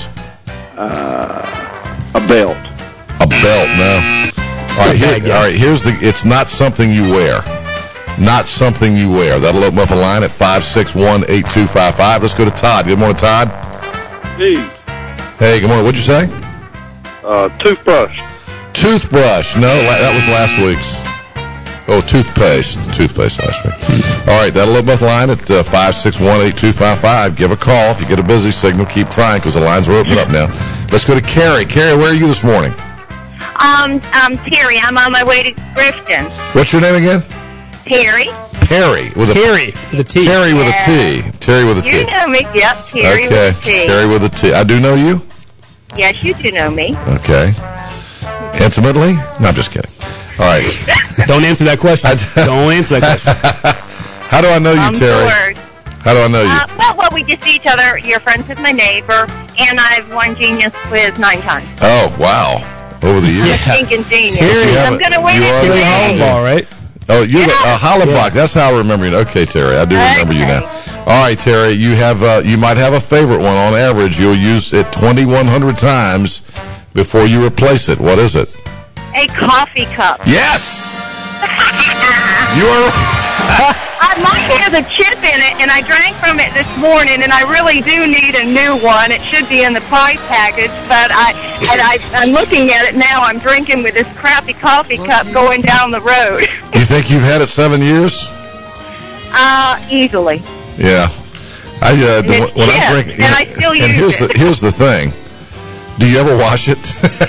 A belt. A belt, no. All right, here's the. It's not something you wear. Not something you wear. That'll open up a line at 561-8255. Let's go to Todd. Good morning, Todd. Hey. Hey, good morning. What'd you say? Toothbrush. Toothbrush. No, that was last week's. Oh, toothpaste. Toothpaste last week. All right, that'll open up the line at 561-8255. Give a call. If you get a busy signal, keep trying because the lines are opening up now. Let's go to Carrie. Carrie, where are you this morning? I'm Terry. I'm on my way to Grifton. What's your name again? Terry. Perry with a Terry with a T. Terry with a T. Terry with a T. You know me. Yep, Terry Okay, with a T. Terry with a T. I do know you? Yes, you do know me. Okay. Intimately? No, I'm just kidding. All right. Don't answer that question. Don't answer that question. How do I know you, Terry? Bored. How do I know you? Well, we just see each other. You're friends with my neighbor, and I've won Genius Quiz 9 times. Oh, wow. Over the years. I'm thinking Genius. Terry, I'm going to win you it are the today. Hollenbach, right? Oh, you're the Hollenbach. That's how I remember you. Okay, Terry, I do remember you now. All right, Terry, you might have a favorite one. On average, you'll use it 2,100 times before you replace it. What is it? A coffee cup. Yes! You are... Mine has a chip in it, and I drank from it this morning, and I really do need a new one. It should be in the prize package, but I'm looking at it now. I'm drinking with this crappy coffee cup going down the road. You think you've had it 7 years? Easily. Yeah. When I'm drinking, and I still use it. Here's the thing. Do you ever wash it?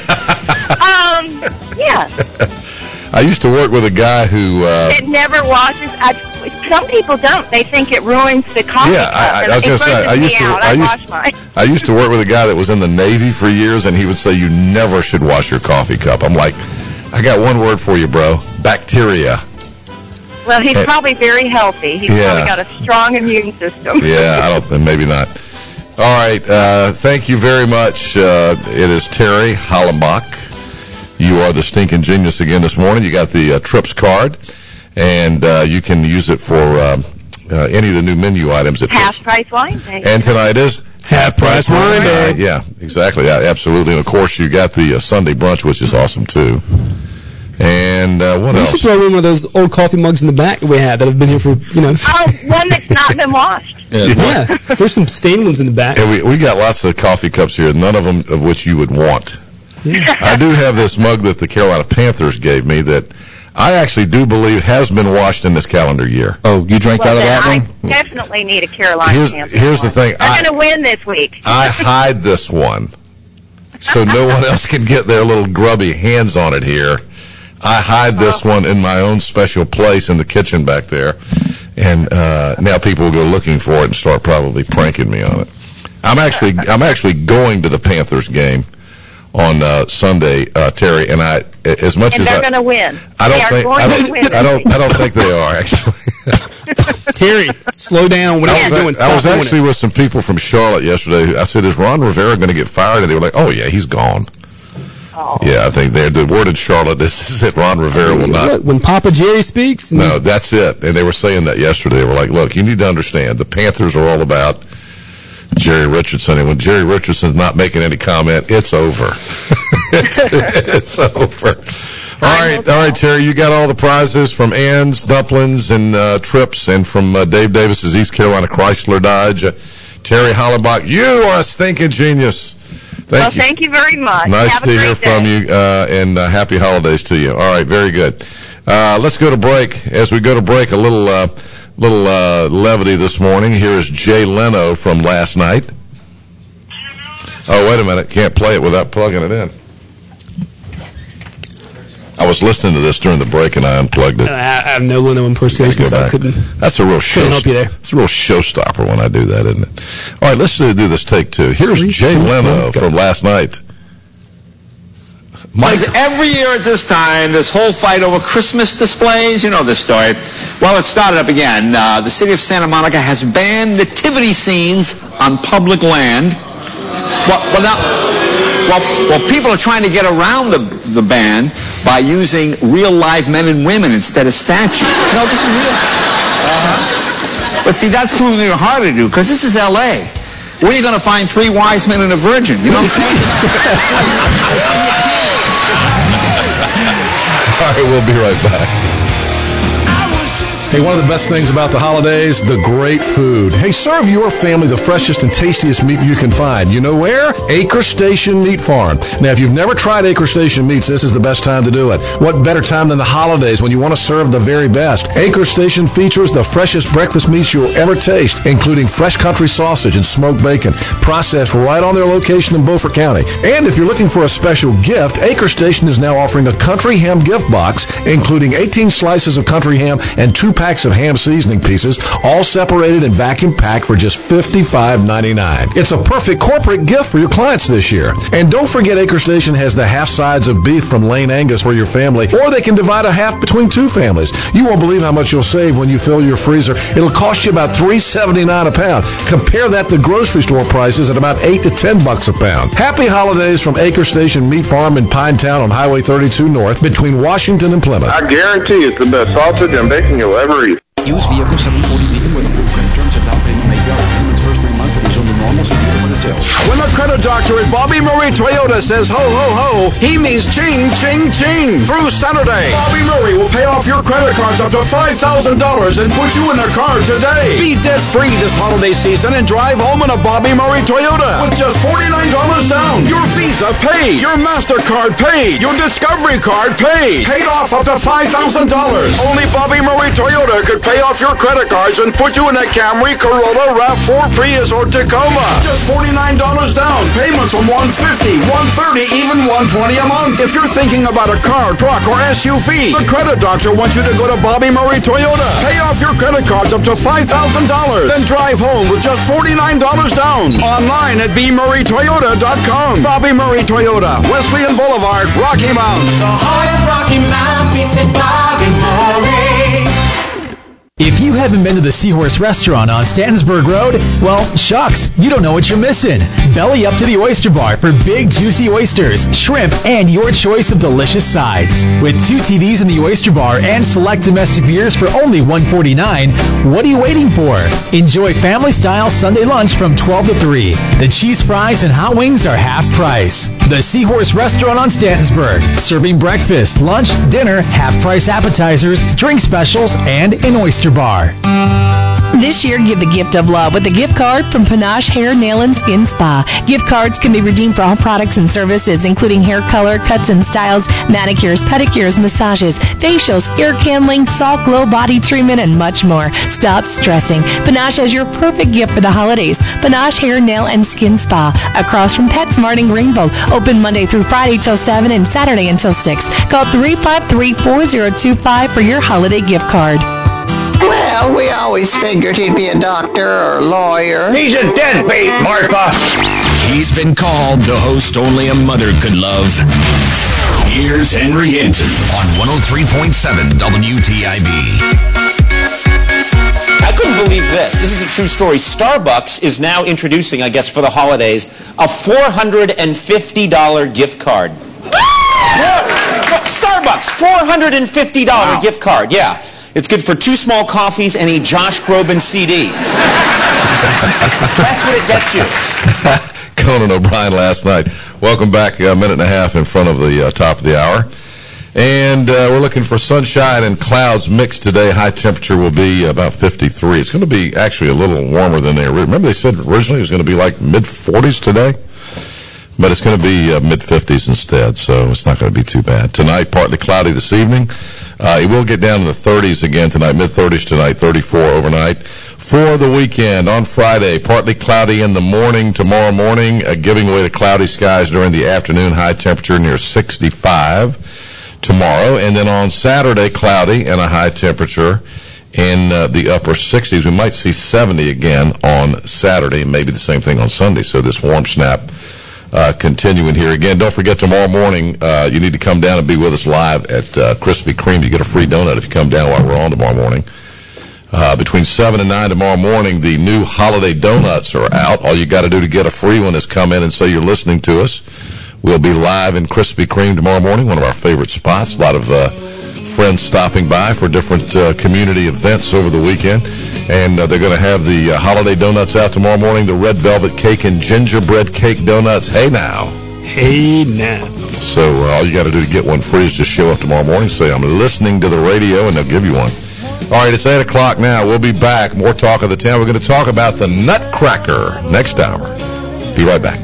Yeah. I used to work with a guy who... it never washes. Some people don't. They think it ruins the coffee cup. I was going to say, I used to work with a guy that was in the Navy for years, and he would say you never should wash your coffee cup. I'm like, I got one word for you, bro. Bacteria. Well, he's probably very healthy. He's probably got a strong immune system. Yeah, maybe not. All right, thank you very much. It is Terry Hollenbach. You are the stinking genius again this morning. You got the Trips card, and you can use it for any of the new menu items at Half Price Wine Day. And tonight is Half Price Wine Day. Yeah, exactly. Yeah, absolutely. And, of course, you got the Sunday brunch, which is awesome, too. And what else? We should throw in one of those old coffee mugs in the back that we had that have been here for, one that's not been washed. Yeah. There's some stained ones in the back. Yeah, we got lots of coffee cups here, none of them of which you would want. Yeah. I do have this mug that the Carolina Panthers gave me that I actually do believe has been washed in this calendar year. Oh, you drank out of that I one? definitely need a Carolina Panther. Here's the thing. I'm going to win this week. I hide this one so no one else can get their little grubby hands on it here. I hide this one in my own special place in the kitchen back there, and now people will go looking for it and start probably pranking me on it. I'm actually going to the Panthers game on Sunday, Terry, and they're going to win. I don't think they are actually. Terry, slow down. What are you doing? I was actually with some people from Charlotte yesterday. I said, "Is Ron Rivera going to get fired?" And they were like, "Oh yeah, he's gone." Oh. Yeah, I think the word in Charlotte is that Ron Rivera will not. When Papa Jerry speaks? No, that's it. And they were saying that yesterday. They were like, look, you need to understand, the Panthers are all about Jerry Richardson. And when Jerry Richardson's not making any comment, it's over. it's over. All right, Terry, you got all the prizes from Ann's, Dumplings, and Trips, and from Dave Davis's East Carolina Chrysler Dodge. Terry Hollenbach, you are a stinking genius. Thank you very much. Nice to hear from you, and happy holidays to you. All right, very good. Let's go to break. As we go to break, a little levity this morning. Here is Jay Leno from last night. Oh, wait a minute. Can't play it without plugging it in. I was listening to this during the break, and I unplugged it. I have no Leno impersonation, so I couldn't. That's a real show. Help you there. It's a real showstopper when I do that, isn't it? All right, let's do this take two. Here's Jay Leno from last night. Mike. Every year at this time, this whole fight over Christmas displays, you know this story. Well, it started up again. The city of Santa Monica has banned nativity scenes on public land. Well, people are trying to get around the ban by using real live men and women instead of statues. No, this is real. But see, that's proving even harder to do, because this is L.A. Where are you going to find 3 wise men and a virgin? You know what I'm saying? All right, we'll be right back. Hey, one of the best things about the holidays, the great food. Hey, serve your family the freshest and tastiest meat you can find. You know where? Acre Station Meat Farm. Now, if you've never tried Acre Station meats, this is the best time to do it. What better time than the holidays when you want to serve the very best? Acre Station features the freshest breakfast meats you'll ever taste, including fresh country sausage and smoked bacon, processed right on their location in Beaufort County. And if you're looking for a special gift, Acre Station is now offering a country ham gift box, including 18 slices of country ham and 2 packs of ham seasoning pieces, all separated and vacuum packed for just $55.99. It's a perfect corporate gift for your clients this year. And don't forget, Acre Station has the half sides of beef from Lane Angus for your family, or they can divide a half between 2 families. You won't believe how much you'll save when you fill your freezer. It'll cost you about $3.79 a pound. Compare that to grocery store prices at about $8 to $10 a pound. Happy holidays from Acre Station Meat Farm in Pinetown on Highway 32 North between Washington and Plymouth. I guarantee it's the best sausage and bacon you'll ever eat. Used vehicle 740 leading with approved credit terms and down payment may vary. Payments first 3 months will resume to normal. See dealer for details. When the credit doctor at Bobby Murray Toyota says ho, ho, ho, he means ching, ching, ching. Through Saturday, Bobby Murray will pay off your credit cards up to $5,000 and put you in a car today. Be debt-free this holiday season and drive home in a Bobby Murray Toyota with just $49 down. Your Visa paid. Your MasterCard paid. Your Discovery card paid. Paid off up to $5,000. Only Bobby Murray Toyota could pay off your credit cards and put you in a Camry, Corolla, RAV4, Prius, or Tacoma. Just $49 down. Payments from $150, $130, even $120 a month. If you're thinking about a car, truck, or SUV, the credit doctor wants you to go to Bobby Murray Toyota. Pay off your credit cards up to $5,000. Then drive home with just $49 down. Online at bmurraytoyota.com. Bobby Murray Toyota, Wesleyan Boulevard, Rocky Mount. The heart of Rocky Mount beats at Bobby Murray. If you haven't been to the Seahorse Restaurant on Stantonsburg Road, well, shucks, you don't know what you're missing. Belly up to the Oyster Bar for big, juicy oysters, shrimp, and your choice of delicious sides. With 2 TVs in the Oyster Bar and select domestic beers for only $1.49, what are you waiting for? Enjoy family-style Sunday lunch from 12 to 3. The cheese fries and hot wings are half price. The Seahorse Restaurant on Stantonsburg, serving breakfast, lunch, dinner, half-price appetizers, drink specials, and an oyster bar. This year, give the gift of love with a gift card from Panache Hair, Nail, and Skin Spa. Gift cards can be redeemed for all products and services, including hair color, cuts and styles, manicures, pedicures, massages, facials, ear candling, soft glow body treatment, and much more. Stop stressing. Panache has your perfect gift for the holidays. Panache Hair, Nail, and Skin Spa, across from PetSmart in Greenville. Open Monday through Friday till 7 and Saturday until 6. Call 353-4025 for your holiday gift card. Well, we always figured he'd be a doctor or a lawyer. He's a deadbeat, Martha. He's been called the host only a mother could love. Here's Henry Hinton on 103.7 WTIB. I couldn't believe this. This is a true story. Starbucks is now introducing, I guess for the holidays, a $450 gift card. Starbucks, $450 gift card, yeah. It's good for 2 small coffees and a Josh Groban CD. That's what it gets you. Conan O'Brien last night. Welcome back, a minute and a half in front of the top of the hour. And we're looking for sunshine and clouds mixed today. High temperature will be about 53. It's going to be actually a little warmer than they remember. They said originally it was going to be like mid-40s today. But it's going to be mid-50s instead, so it's not going to be too bad. Tonight, partly cloudy this evening. It will get down to the 30s again tonight, mid-30s tonight, 34 overnight. For the weekend, on Friday, partly cloudy in the morning, tomorrow morning, giving way to cloudy skies during the afternoon, high temperature near 65. tomorrow. And then on Saturday, cloudy and a high temperature in the upper 60s. We might see 70 again on Saturday, and maybe the same thing on Sunday. So this warm snap continuing here again. Don't forget, tomorrow morning, you need to come down and be with us live at Krispy Kreme. You get a free donut if you come down while we're on tomorrow morning. Between 7 and 9 tomorrow morning, the new holiday donuts are out. All you got to do to get a free one is come in and say you're listening to us. We'll be live in Krispy Kreme tomorrow morning, one of our favorite spots. A lot of friends stopping by for different community events over the weekend. And they're going to have the holiday donuts out tomorrow morning, the red velvet cake and gingerbread cake donuts. Hey, now. Hey, now. So all you got to do to get one free is just show up tomorrow morning, say, I'm listening to the radio, and they'll give you one. All right, it's 8 o'clock now. We'll be back. More Talk of the Town. We're going to talk about the Nutcracker next hour. Be right back.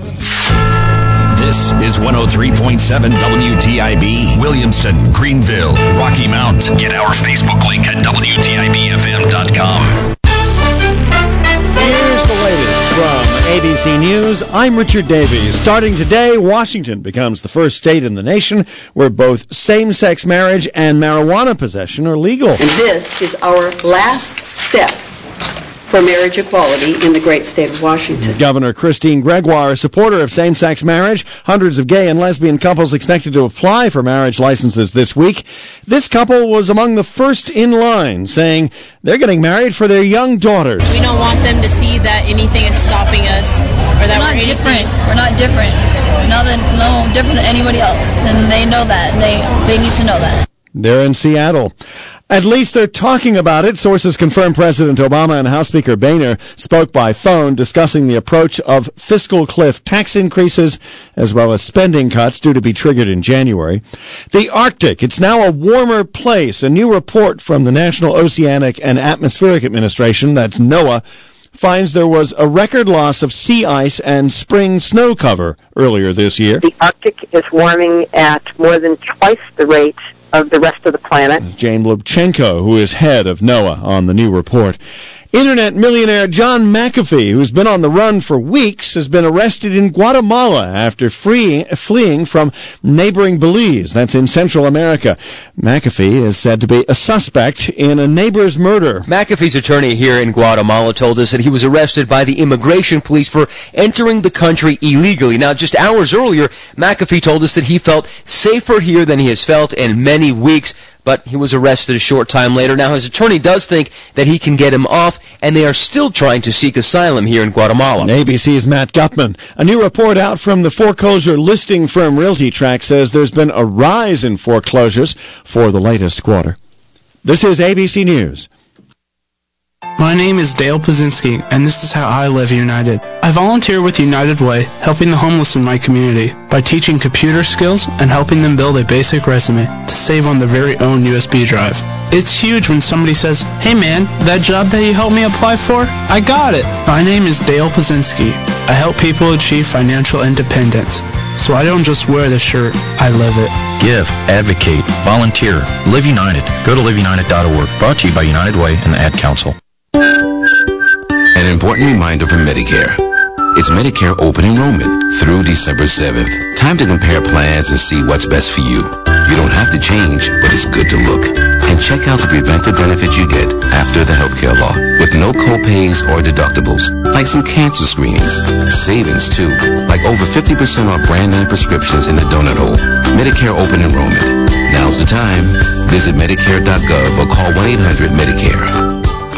This is 103.7 WTIB, Williamston, Greenville, Rocky Mount. Get our Facebook link at WTIBFM.com. Here's the latest from ABC News. I'm Richard Davies. Starting today, Washington becomes the first state in the nation where both same-sex marriage and marijuana possession are legal. And this is our last step for marriage equality in the great state of Washington. Governor Christine Gregoire, a supporter of same-sex marriage. Hundreds of gay and lesbian couples expected to apply for marriage licenses this week. This couple was among the first in line, saying they're getting married for their young daughters. We don't want them to see that anything is stopping us, or that we're different. We're not different. We're no different than anybody else. And they know that. They need to know that. They're in Seattle. At least they're talking about it. Sources confirm President Obama and House Speaker Boehner spoke by phone discussing the approach of fiscal cliff tax increases as well as spending cuts due to be triggered in January. The Arctic, it's now a warmer place. A new report from the National Oceanic and Atmospheric Administration, that's NOAA, finds there was a record loss of sea ice and spring snow cover earlier this year. The Arctic is warming at more than twice the rate of the rest of the planet. Jane Lubchenco, who is head of NOAA, on the new report. Internet millionaire John McAfee, who's been on the run for weeks, has been arrested in Guatemala after fleeing from neighboring Belize. That's in Central America. McAfee is said to be a suspect in a neighbor's murder. McAfee's attorney here in Guatemala told us that he was arrested by the immigration police for entering the country illegally. Now, just hours earlier, McAfee told us that he felt safer here than he has felt in many weeks, but he was arrested a short time later. Now, his attorney does think that he can get him off, and they are still trying to seek asylum here in Guatemala. ABC's Matt Gutman. A new report out from the foreclosure listing firm RealtyTrack says there's been a rise in foreclosures for the latest quarter. This is ABC News. My name is Dale Pazinski, and this is how I live United. I volunteer with United Way, helping the homeless in my community by teaching computer skills and helping them build a basic resume to save on their very own USB drive. It's huge when somebody says, "Hey man, that job that you helped me apply for, I got it." My name is Dale Pazinski. I help people achieve financial independence. So I don't just wear the shirt, I live it. Give, advocate, volunteer, Live United. Go to liveunited.org. Brought to you by United Way and the Ad Council. An important reminder from Medicare. It's Medicare open enrollment through December 7th. Time to compare plans and see what's best for you. You don't have to change, but it's good to look. And check out the preventive benefits you get after the healthcare law, with no co-pays or deductibles, like some cancer screenings. Savings, too, like over 50% off brand-name prescriptions in the donut hole. Medicare open enrollment. Now's the time. Visit Medicare.gov or call 1-800-MEDICARE.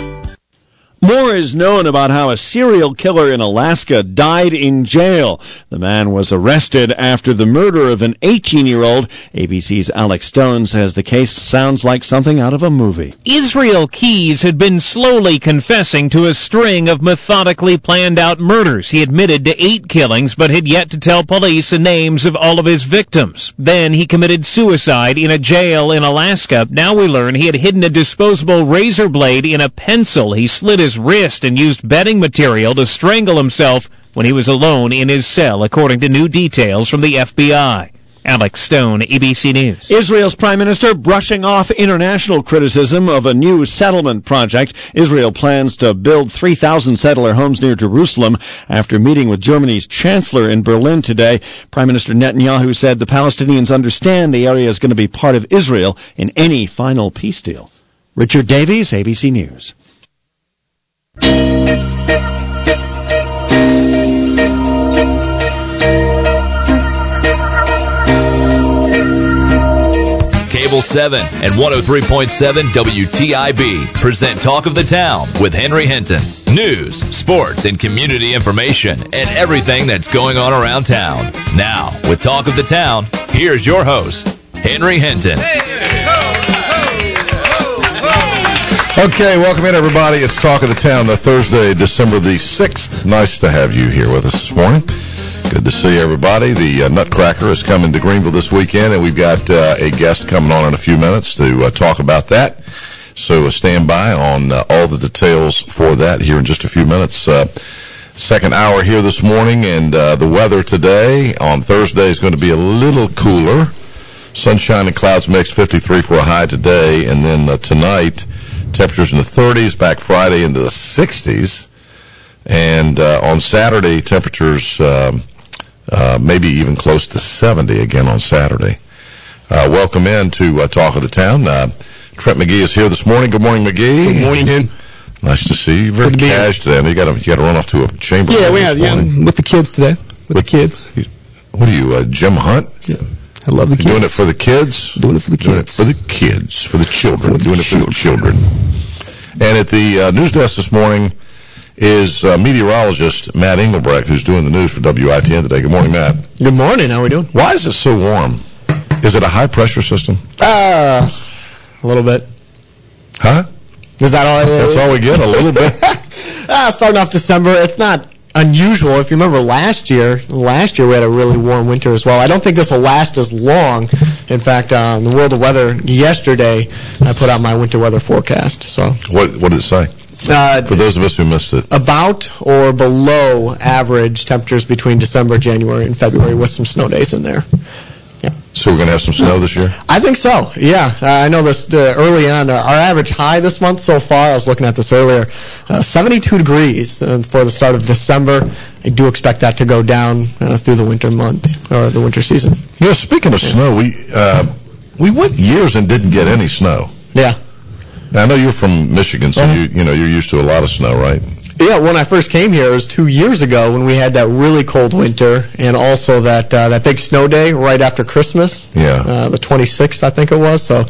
More is known about how a serial killer in Alaska died in jail. The man was arrested after the murder of an 18-year-old. ABC's Alex Stone says the case sounds like something out of a movie. Israel Keys had been slowly confessing to a string of methodically planned-out murders. He admitted to 8 killings, but had yet to tell police the names of all of his victims. Then he committed suicide in a jail in Alaska. Now we learn he had hidden a disposable razor blade in a pencil. He slit his wrist and used bedding material to strangle himself when he was alone in his cell, according to new details from the FBI. Alex Stone, ABC News. Israel's prime minister brushing off international criticism of a new settlement project. Israel plans to build 3,000 settler homes near Jerusalem after meeting with Germany's chancellor in Berlin today. Prime Minister Netanyahu said the Palestinians understand the area is going to be part of Israel in any final peace deal. Richard Davies, ABC News. Cable 7 and 103.7 WTIB present Talk of the Town with Henry Hinton. News, sports, and community information and everything that's going on around town. Now, with Talk of the Town, here's your host, Henry Hinton. Okay, welcome in, everybody. It's Talk of the Town, Thursday, December the 6th. Nice to have you here with us this morning. Good to see everybody. The Nutcracker is coming to Greenville this weekend, and we've got a guest coming on in a few minutes to talk about that. So stand by on all the details for that here in just a few minutes. Second hour here this morning, and the weather today on Thursday is going to be a little cooler. Sunshine and clouds mixed, 53 for a high today, and then tonight, temperatures in the 30s, back Friday into the 60s. And on Saturday, temperatures maybe even close to 70 again on Saturday. Welcome in to Talk of the Town. Trent McGee is here this morning. Good morning, McGee. Good morning, Hen. Nice to see you. Very cash today. I know you got to run off to a chamber. Yeah, we have. Yeah, with the kids today. With the kids. What are you, Jim Hunt? Yeah, I love the kids. Doing it for the kids. Doing it for the kids. Doing it for the kids, for the children. Doing it for the children. And at the news desk this morning is meteorologist Matt Engelbrecht, who's doing the news for WITN today. Good morning, Matt. Good morning. How are we doing? Why is it so warm? Is it a high-pressure system? A little bit. Huh? Is that all it is? That's all we get, a little bit? Starting off December, it's not unusual. If you remember last year we had a really warm winter as well. I don't think this will last as long. In fact, on the World of Weather yesterday, I put out my winter weather forecast. So What did it say? For those of us who missed it. About or below average temperatures between December, January, and February with some snow days in there. Yeah. So we're going to have some snow this year? I think so, yeah. I know this early on. Our average high this month so far, I was looking at this earlier, 72 degrees for the start of December. I do expect that to go down through the winter month, or the winter season. You know, speaking of snow, we went years and didn't get any snow. Yeah. Now, I know you're from Michigan, so you're used to a lot of snow, right? Yeah, when I first came here, it was 2 years ago when we had that really cold winter, and also that big snow day right after Christmas. Yeah. The 26th, I think it was. So,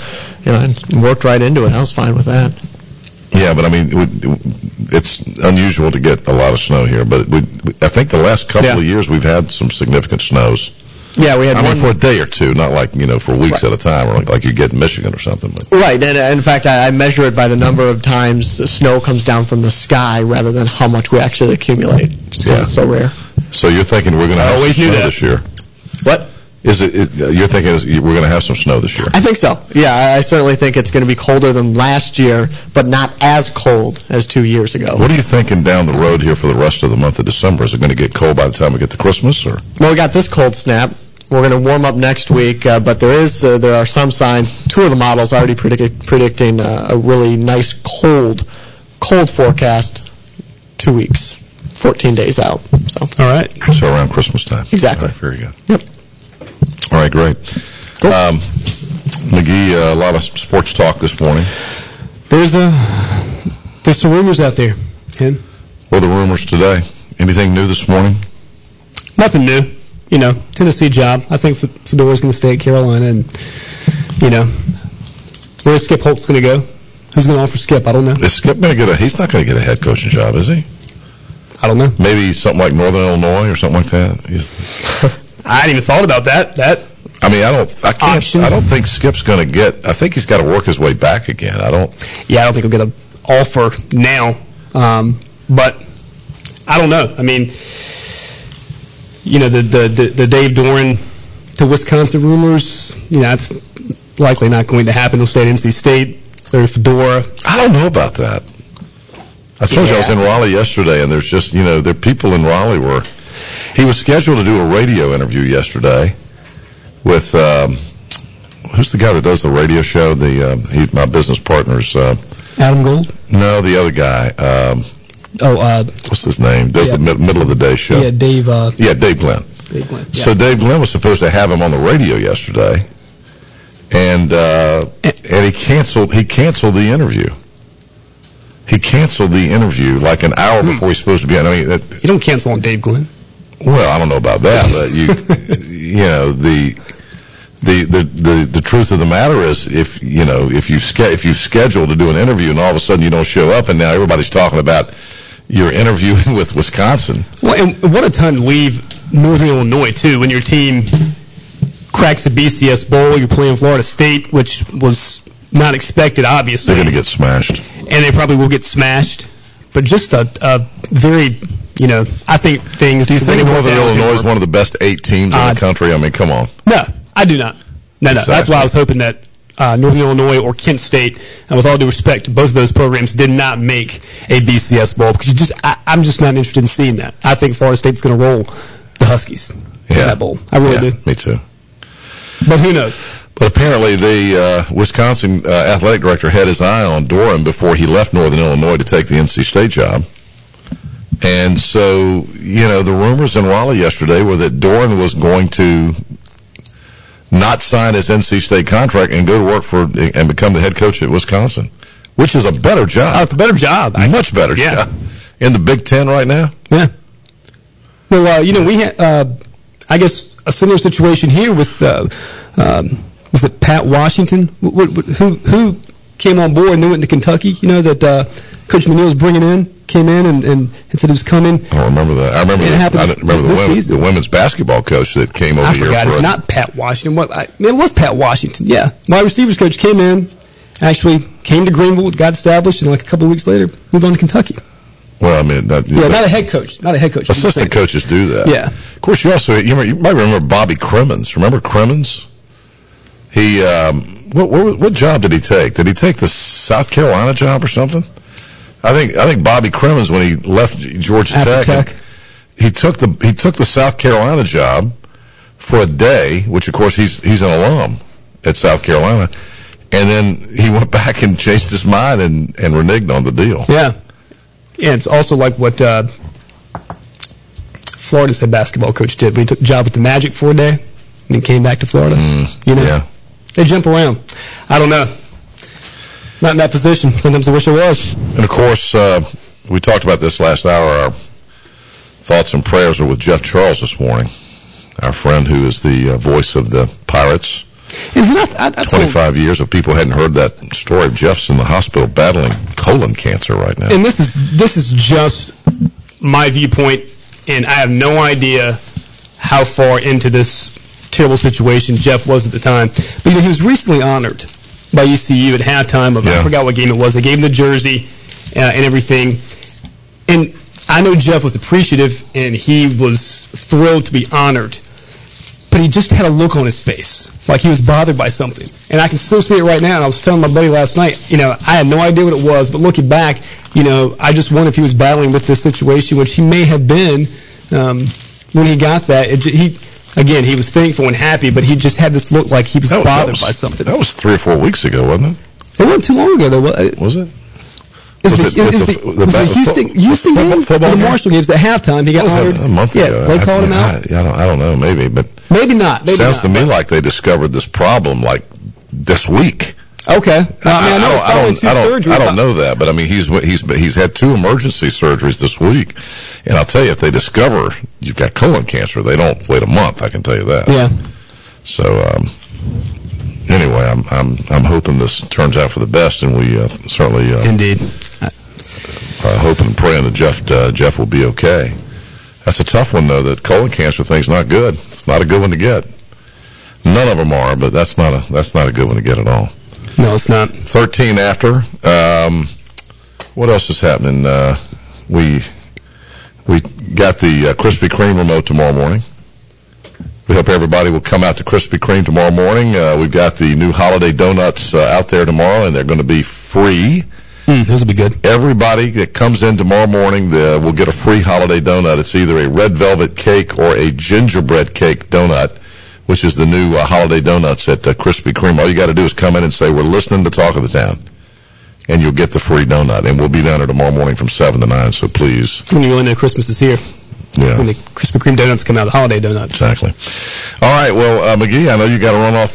I worked right into it. I was fine with that. Yeah, but I mean, it's unusual to get a lot of snow here. But I think the last couple of years we've had some significant snows. Yeah, we had one for a day or two, not like, for weeks at a time, or like you get in Michigan or something. But. Right, and in fact, I measure it by the number of times the snow comes down from the sky rather than how much we actually accumulate, just because it's so rare. So you're thinking we're going to have some snow this year? What? You're thinking we're going to have some snow this year? I think so. Yeah, I certainly think it's going to be colder than last year, but not as cold as 2 years ago. What are you thinking down the road here for the rest of the month of December? Is it going to get cold by the time we get to Christmas? Or? Well, we got this cold snap. We're going to warm up next week, but there are some signs. 2 of the models already predicting a really nice cold forecast 2 weeks, 14 days out. So. All right. So around Christmas time. Exactly. All right, very good. Yep. All right, great. Cool. McGee, a lot of sports talk this morning. There's some rumors out there, Ken. What are the rumors today? Anything new this morning? Nothing new. Tennessee job. I think Fedora's going to stay at Carolina, and, where's Skip Holtz going to go? Who's going to offer Skip? I don't know. Is Skip going to he's not going to get a head coaching job, is he? I don't know. Maybe something like Northern Illinois or something like that? I hadn't even thought about that. I mean, I don't think Skip's going to get, I think he's got to work his way back again. Yeah, I don't think he'll get an offer now. But I don't know. I mean, the Dave Doran to Wisconsin rumors, that's likely not going to happen. He'll stay at NC State. There's Fedora. I don't know about that. I told you I was in Raleigh yesterday, and there's just, there are people in Raleigh he was scheduled to do a radio interview yesterday, with who's the guy that does the radio show? My business partner's Adam Gold? No, the other guy. What's his name? Does the middle of the day show? Yeah, Dave. Dave Glenn. Dave Glenn. Yeah. So Dave Glenn was supposed to have him on the radio yesterday, and he canceled. He canceled the interview. He canceled the interview like an hour before he's supposed to be on. I mean, you don't cancel on Dave Glenn. Well, I don't know about that, but you know, the truth of the matter is, if you've scheduled to do an interview and all of a sudden you don't show up, and now everybody's talking about your interviewing with Wisconsin. Well, and what a time to leave Northern Illinois too, when your team cracks the BCS Bowl. You're playing Florida State, which was not expected, obviously. They're going to get smashed, and they probably will get smashed. But just a very, I think things. Do you think Northern Illinois is one of the best 8 teams in the country? I mean, come on. No, I do not. No. Exactly. That's why I was hoping that Northern Illinois or Kent State, and with all due respect to both of those programs, did not make a BCS Bowl, because I'm just not interested in seeing that. I think Florida State's going to roll the Huskies in that bowl. I really do. Me too. But who knows? But apparently the Wisconsin athletic director had his eye on Doeren before he left Northern Illinois to take the NC State job. And so, the rumors in Raleigh yesterday were that Doeren was going to not sign his NC State contract and go to work and become the head coach at Wisconsin, which is a better job. Oh, it's a better job. Much better job. In the Big Ten right now? Yeah. Well, we had, I guess, a similar situation here with, was it Pat Washington? Who came on board and then went to Kentucky? That Coach McNeil was bringing in, came in and said he was coming. I remember that. I remember the women's basketball coach that came over here. I forgot. It's not Pat Washington. It was Pat Washington, yeah. Wide receivers coach came in, actually came to Greenville, got established, and like a couple of weeks later, moved on to Kentucky. Well, I mean, not a head coach. Not a head coach. Assistant coaches do that. Yeah. Of course, you might remember Bobby Crimmins. Remember Crimmins? He, what job did he take? Did he take the South Carolina job or something? I think Bobby Crimmins, when he left Georgia Tech, he took the South Carolina job for a day, which of course he's an alum at South Carolina, and then he went back and changed his mind and reneged on the deal. Yeah. Yeah, it's also like what Florida's head basketball coach did. We took a job with the Magic for a day, and then came back to Florida. Yeah. They jump around. I don't know. Not in that position. Sometimes I wish I was. And, of course, we talked about this last hour. Our thoughts and prayers are with Jeff Charles this morning, our friend who is the voice of the Pirates. 25 years of people hadn't heard that story. Jeff's in the hospital battling colon cancer right now. And this is just my viewpoint, and I have no idea how far into this terrible situation Jeff was at the time. But he was recently honored by ECU at halftime of, I forgot what game it was. They gave him the jersey and everything. And I know Jeff was appreciative, and he was thrilled to be honored. But he just had a look on his face, like he was bothered by something. And I can still see it right now. And I was telling my buddy last night, I had no idea what it was. But looking back, I just wonder if he was battling with this situation, which he may have been when he got that. He was thankful and happy, but he just had this look like he was bothered by something. That was 3 or 4 weeks ago, wasn't it? It wasn't too long ago, though. Was it? Was the Houston game? The Marshall games at halftime. He got honored. A month ago. They called him out. I don't know, maybe, but maybe not. Sounds to me like they discovered this problem like this week. Okay. I don't know that, but I mean he's had 2 emergency surgeries this week, and I'll tell you, if they discover you've got colon cancer, they don't wait a month. I can tell you that. Yeah. So anyway, I'm hoping this turns out for the best, and we certainly indeed hoping and praying that Jeff will be okay. That's a tough one though. That colon cancer thing's not good. It's not a good one to get. None of them are, but that's not a good one to get at all. No, it's not. 13 after. What else is happening? We got the Krispy Kreme remote tomorrow morning. We hope everybody will come out to Krispy Kreme tomorrow morning. We've got the new holiday donuts out there tomorrow, and they're going to be free. Those will be good. Everybody that comes in tomorrow morning will get a free holiday donut. It's either a red velvet cake or a gingerbread cake donut which is the new holiday donuts at Krispy Kreme. All you got to do is come in and say, we're listening to Talk of the Town, and you'll get the free donut. And we'll be down there tomorrow morning from 7 to 9, so please. When you go in there, Christmas is here. Yeah. When the Krispy Kreme donuts come out, the holiday donuts. Exactly. All right, well, McGee, I know you got to run off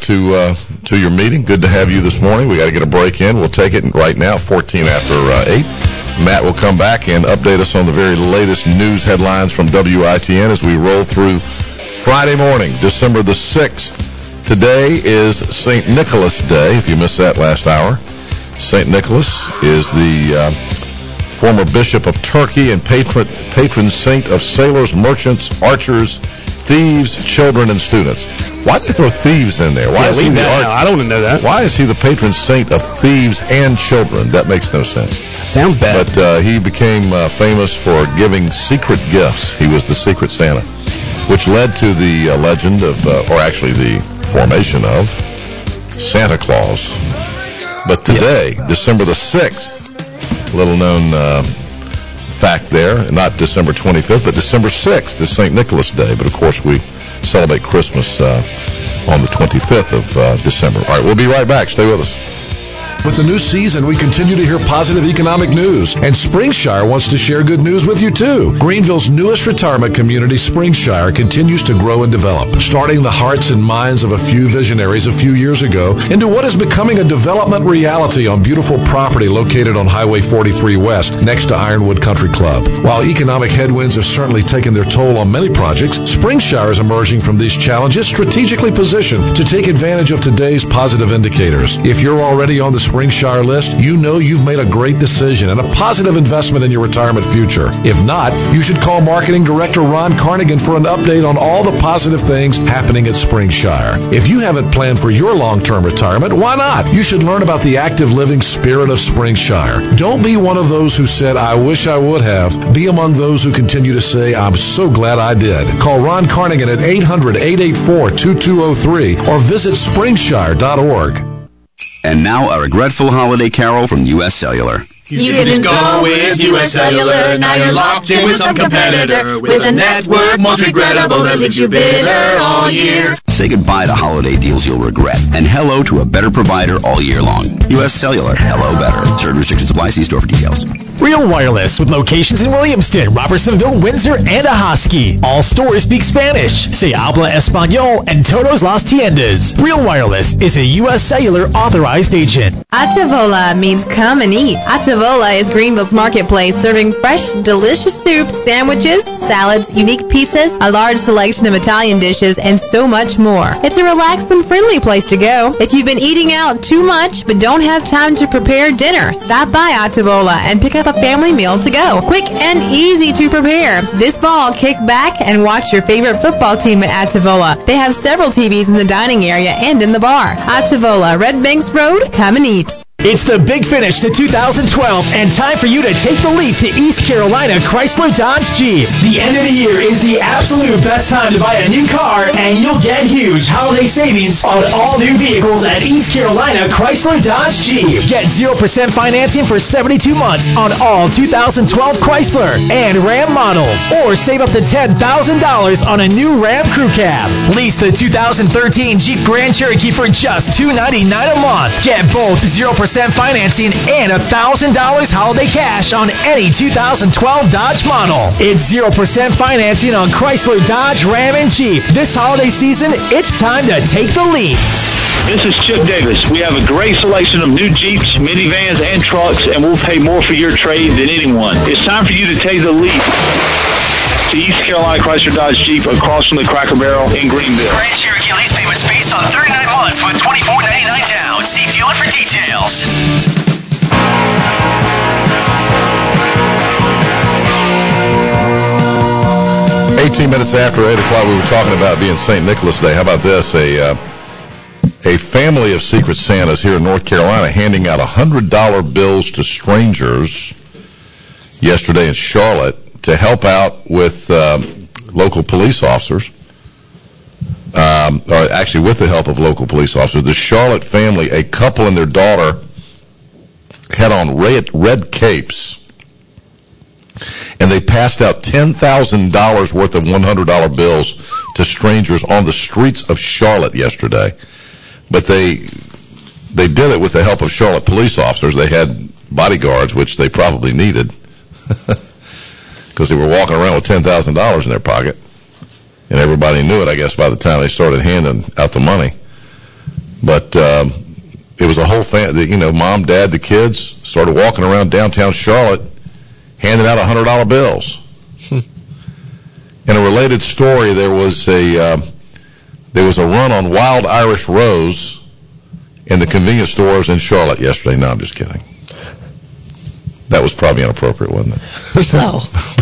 to your meeting. Good to have you this morning. We got to get a break in. We'll take it right now, 14 after 8. Matt will come back and update us on the very latest news headlines from WITN as we roll through Friday morning, December the 6th. Today is St. Nicholas Day, if you missed that last hour. St. Nicholas is the former bishop of Turkey and patron saint of sailors, merchants, archers, thieves, children, and students. Why did they throw thieves in there? Why is he I don't want to know that. Why is he the patron saint of thieves and children? That makes no sense. Sounds bad. But he became famous for giving secret gifts. He was the secret Santa, which led to the legend of, or actually the formation of, Santa Claus. But today, December the 6th, little-known fact there, not December 25th, but December 6th is St. Nicholas Day. But, of course, we celebrate Christmas on the 25th of December. All right, we'll be right back. Stay with us. With the new season, we continue to hear positive economic news, and Springshire wants to share good news with you, too. Greenville's newest retirement community, Springshire, continues to grow and develop, starting the hearts and minds of a few visionaries a few years ago into what is becoming a development reality on beautiful property located on Highway 43 West, next to Ironwood Country Club. While economic headwinds have certainly taken their toll on many projects, Springshire is emerging from these challenges strategically positioned to take advantage of today's positive indicators. If you're already on the Springshire list, you know you've made a great decision and a positive investment in your retirement future. If not, you should call Marketing Director Ron Carnigan for an update on all the positive things happening at Springshire. If you haven't planned for your long-term retirement, why not? You should learn about the active living spirit of Springshire. Don't be one of those who said, I wish I would have. Be among those who continue to say, I'm so glad I did. Call Ron Carnigan at 800-884-2203 or visit springshire.org. And now a regretful holiday carol from U.S. Cellular. You didn't go with U.S. Cellular, now you're locked in with some competitor, with a network most regrettable that leaves you bitter all year. Say goodbye to holiday deals you'll regret, and hello to a better provider all year long. U.S. Cellular, hello better. Certain restrictions apply. See store for details. Real Wireless, with locations in Williamston, Robertsonville, Windsor, and Ahoskie. All stores speak Spanish. Se habla español and todos las tiendas. Real Wireless is a U.S. Cellular authorized agent. Atavola means come and eat. Atavola is Greenville's marketplace, serving fresh, delicious soups, sandwiches, salads, unique pizzas, a large selection of Italian dishes, and so much more. It's a relaxed and friendly place to go. If you've been eating out too much but don't have time to prepare dinner, stop by Atavola and pick up a family meal to go. Quick and easy to prepare. This fall, kick back and watch your favorite football team at Atavola. They have several TVs in the dining area and in the bar. Atavola, Red Banks Road, come and eat. It's the big finish to 2012 and time for you to take the leap to East Carolina Chrysler Dodge Jeep. The end of the year is the absolute best time to buy a new car, and you'll get huge holiday savings on all new vehicles at East Carolina Chrysler Dodge Jeep. Get 0% financing for 72 months on all 2012 Chrysler and Ram models, or save up to $10,000 on a new Ram Crew Cab. Lease the 2013 Jeep Grand Cherokee for just $299 a month. Get both 0% financing and $1,000 holiday cash on any 2012 Dodge model. It's 0% financing on Chrysler, Dodge, Ram, and Jeep. This holiday season, it's time to take the leap. This is Chip Davis. We have a great selection of new Jeeps, minivans, and trucks, and we'll pay more for your trade than anyone. It's time for you to take the leap to East Carolina Chrysler Dodge Jeep across from the Cracker Barrel in Greenville. Grand Cherokee lease payments based on 39 months with $24.99 down. See dealer for details. Minutes after 8 o'clock, we were talking about being St. Nicholas Day. How about this? A family of Secret Santas here in North Carolina handing out $100 bills to strangers yesterday in Charlotte to help out with local police officers, or actually with the help of local police officers. The Charlotte family, a couple and their daughter, had on red capes, and they passed out $10,000 worth of $100 bills to strangers on the streets of Charlotte yesterday. But they did it with the help of Charlotte police officers. They had bodyguards, which they probably needed, because they were walking around with $10,000 in their pocket. And everybody knew it, I guess, by the time they started handing out the money. But it was a whole family, mom, dad, the kids started walking around downtown Charlotte handing out $100 bills. In a related story, there was a run on Wild Irish Rose in the convenience stores in Charlotte yesterday. No, I'm just kidding. That was probably inappropriate, wasn't it? No.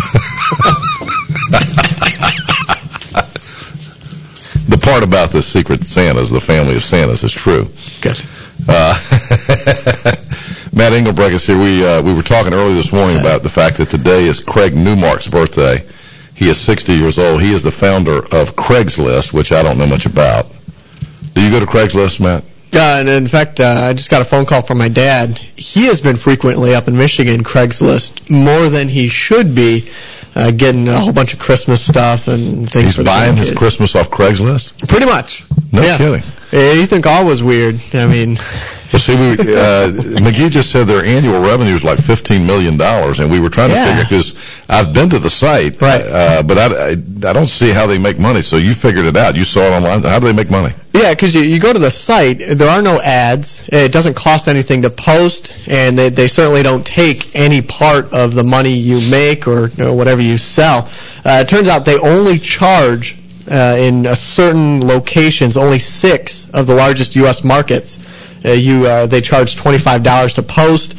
The part about the Secret Santas, the family of Santas, is true. Good. Matt Engelbrecht is here. We were talking earlier this morning about the fact that today is Craig Newmark's birthday. He is 60 years old. He is the founder of Craigslist, which I don't know much about. Do you go to Craigslist, Matt? And in fact, I just got a phone call from my dad. He has been frequently up in Michigan, Craigslist, more than he should be, getting a whole bunch of Christmas stuff and things. He's buying his Christmas off Craigslist? Pretty much. No kidding. Ethan Gall was weird. I mean... Well, see, McGee just said their annual revenue is like $15 million, and we were trying to figure, because I've been to the site, right. But I don't see how they make money, so you figured it out. You saw it online. How do they make money? Yeah, because you go to the site, there are no ads. It doesn't cost anything to post, and they certainly don't take any part of the money you make or whatever you sell. It turns out they only charge, in certain locations, only 6 of the largest U.S. markets. They charge $25 to post,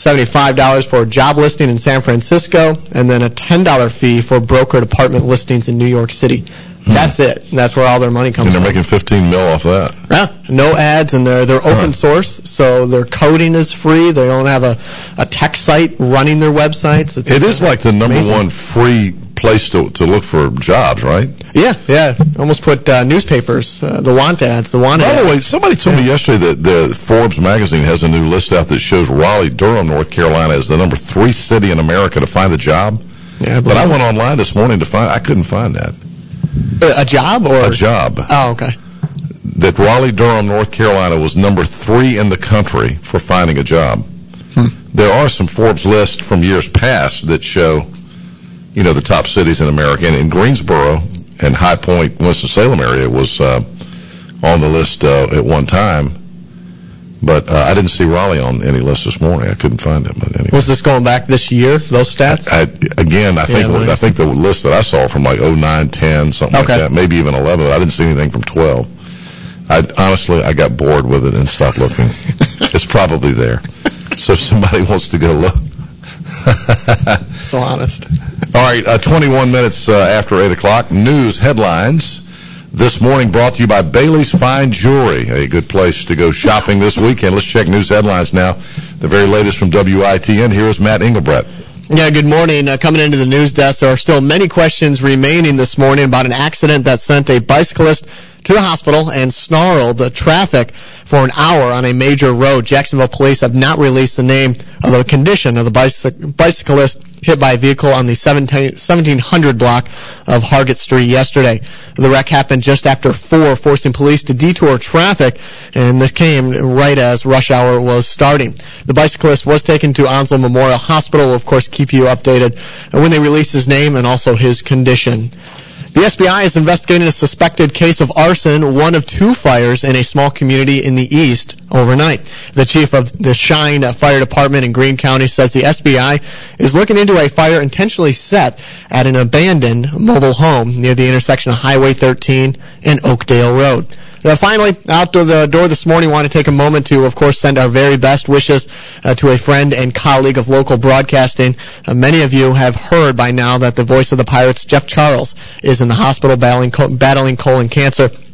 $75 for a job listing in San Francisco, and then a $10 fee for brokered apartment listings in New York City. That's it. That's where all their money comes from. And they're making $15 million off that. Yeah, no ads, and they're open source, so their coding is free. They don't have a tech site running their websites. It is like the number one free place to look for jobs, right? Yeah. Almost put newspapers, the want ads, By the way, somebody told me yesterday that the Forbes magazine has a new list out that shows Raleigh-Durham, North Carolina, as the number 3 city in America to find a job. Yeah, but I went online this morning to find. I couldn't find that. A job or a job? Oh, okay. That Raleigh-Durham, North Carolina, was number 3 in the country for finding a job. There are some Forbes lists from years past that show, the top cities in America. And in Greensboro and High Point, Winston-Salem area was on the list at one time. But I didn't see Raleigh on any list this morning. I couldn't find it. But anyway. Was this going back this year, those stats? I think the list that I saw from like 09, 10, something like that, maybe even 11. I didn't see anything from 12. Honestly, I got bored with it and stopped looking. It's probably there. So if somebody wants to go look. So honest. All right, 21 minutes after 8 o'clock, news headlines. This morning brought to you by Bailey's Fine Jewelry, a good place to go shopping this weekend. Let's check news headlines now. The very latest from WITN. Here is Matt Engelbrecht. Yeah, good morning. Coming into the news desk, there are still many questions remaining this morning about an accident that sent a bicyclist to the hospital and snarled traffic for an hour on a major road. Jacksonville police have not released the name of the condition of the bicyclist hit by a vehicle on the 1700 block of Hargett Street yesterday. The wreck happened just after 4, forcing police to detour traffic, and this came right as rush hour was starting. The bicyclist was taken to Onslow Memorial Hospital. We'll, of course, keep you updated when they release his name and also his condition. The SBI is investigating a suspected case of arson, one of 2 fires in a small community in the east overnight. The chief of the Shine Fire Department in Greene County says the SBI is looking into a fire intentionally set at an abandoned mobile home near the intersection of Highway 13 and Oakdale Road. Finally, out the door this morning, want to take a moment to, of course, send our very best wishes to a friend and colleague of local broadcasting. Many of you have heard by now that the voice of the Pirates, Jeff Charles, is in the hospital battling colon cancer.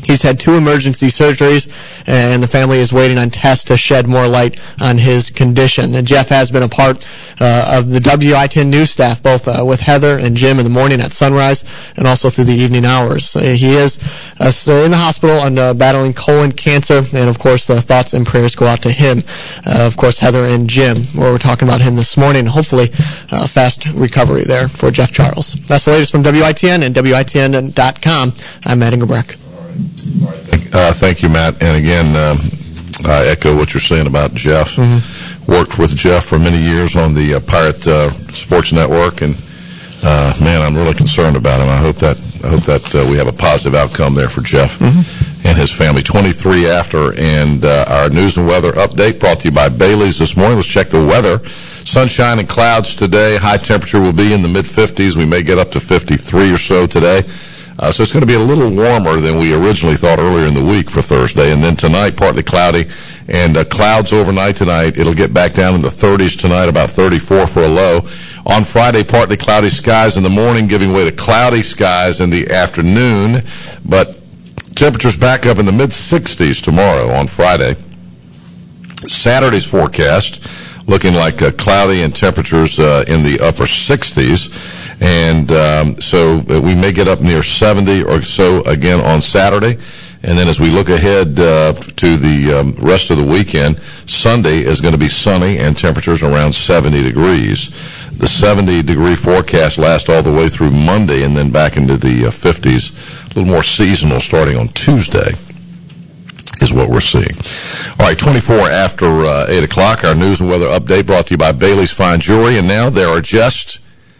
He's had 2 emergency surgeries, and the family is waiting on tests to shed more light on his condition. And Jeff has been a part of the WI10 news staff, both with Heather and Jim in the morning at sunrise and also through the evening hours. He is in the hospital and battling colon cancer, and of course the thoughts and prayers go out to him. Of course, Heather and Jim, where we're talking about him this morning. Hopefully a fast recovery there for Jeff Charles. That's the latest from WITN and WITN.com. I'm Matt Ingerbrecht. Thank you, Matt. And again, I echo what you're saying about Jeff. Mm-hmm. Worked with Jeff for many years on the Pirate Sports Network, and man, I'm really concerned about him. I hope that we have a positive outcome there for Jeff and his family. 23 after, and our news and weather update brought to you by Bailey's this morning. Let's check the weather. Sunshine and clouds today. High temperature will be in the mid-50s. We may get up to 53 or so today. So it's going to be a little warmer than we originally thought earlier in the week for Thursday. And then tonight, partly cloudy, and clouds overnight tonight. It'll get back down in the 30s tonight, about 34 for a low. On Friday, partly cloudy skies in the morning, giving way to cloudy skies in the afternoon. But temperatures back up in the mid-60s tomorrow on Friday. Saturday's forecast looking like cloudy and temperatures in the upper 60s. And so we may get up near 70 or so again on Saturday. And then as we look ahead to the rest of the weekend, Sunday is going to be sunny and temperatures around 70 degrees. The 70-degree forecast lasts all the way through Monday and then back into the 50s. A little more seasonal starting on Tuesday is what we're seeing. All right, 24 after 8 o'clock, our news and weather update brought to you by Bailey's Fine Jewelry. And now there are just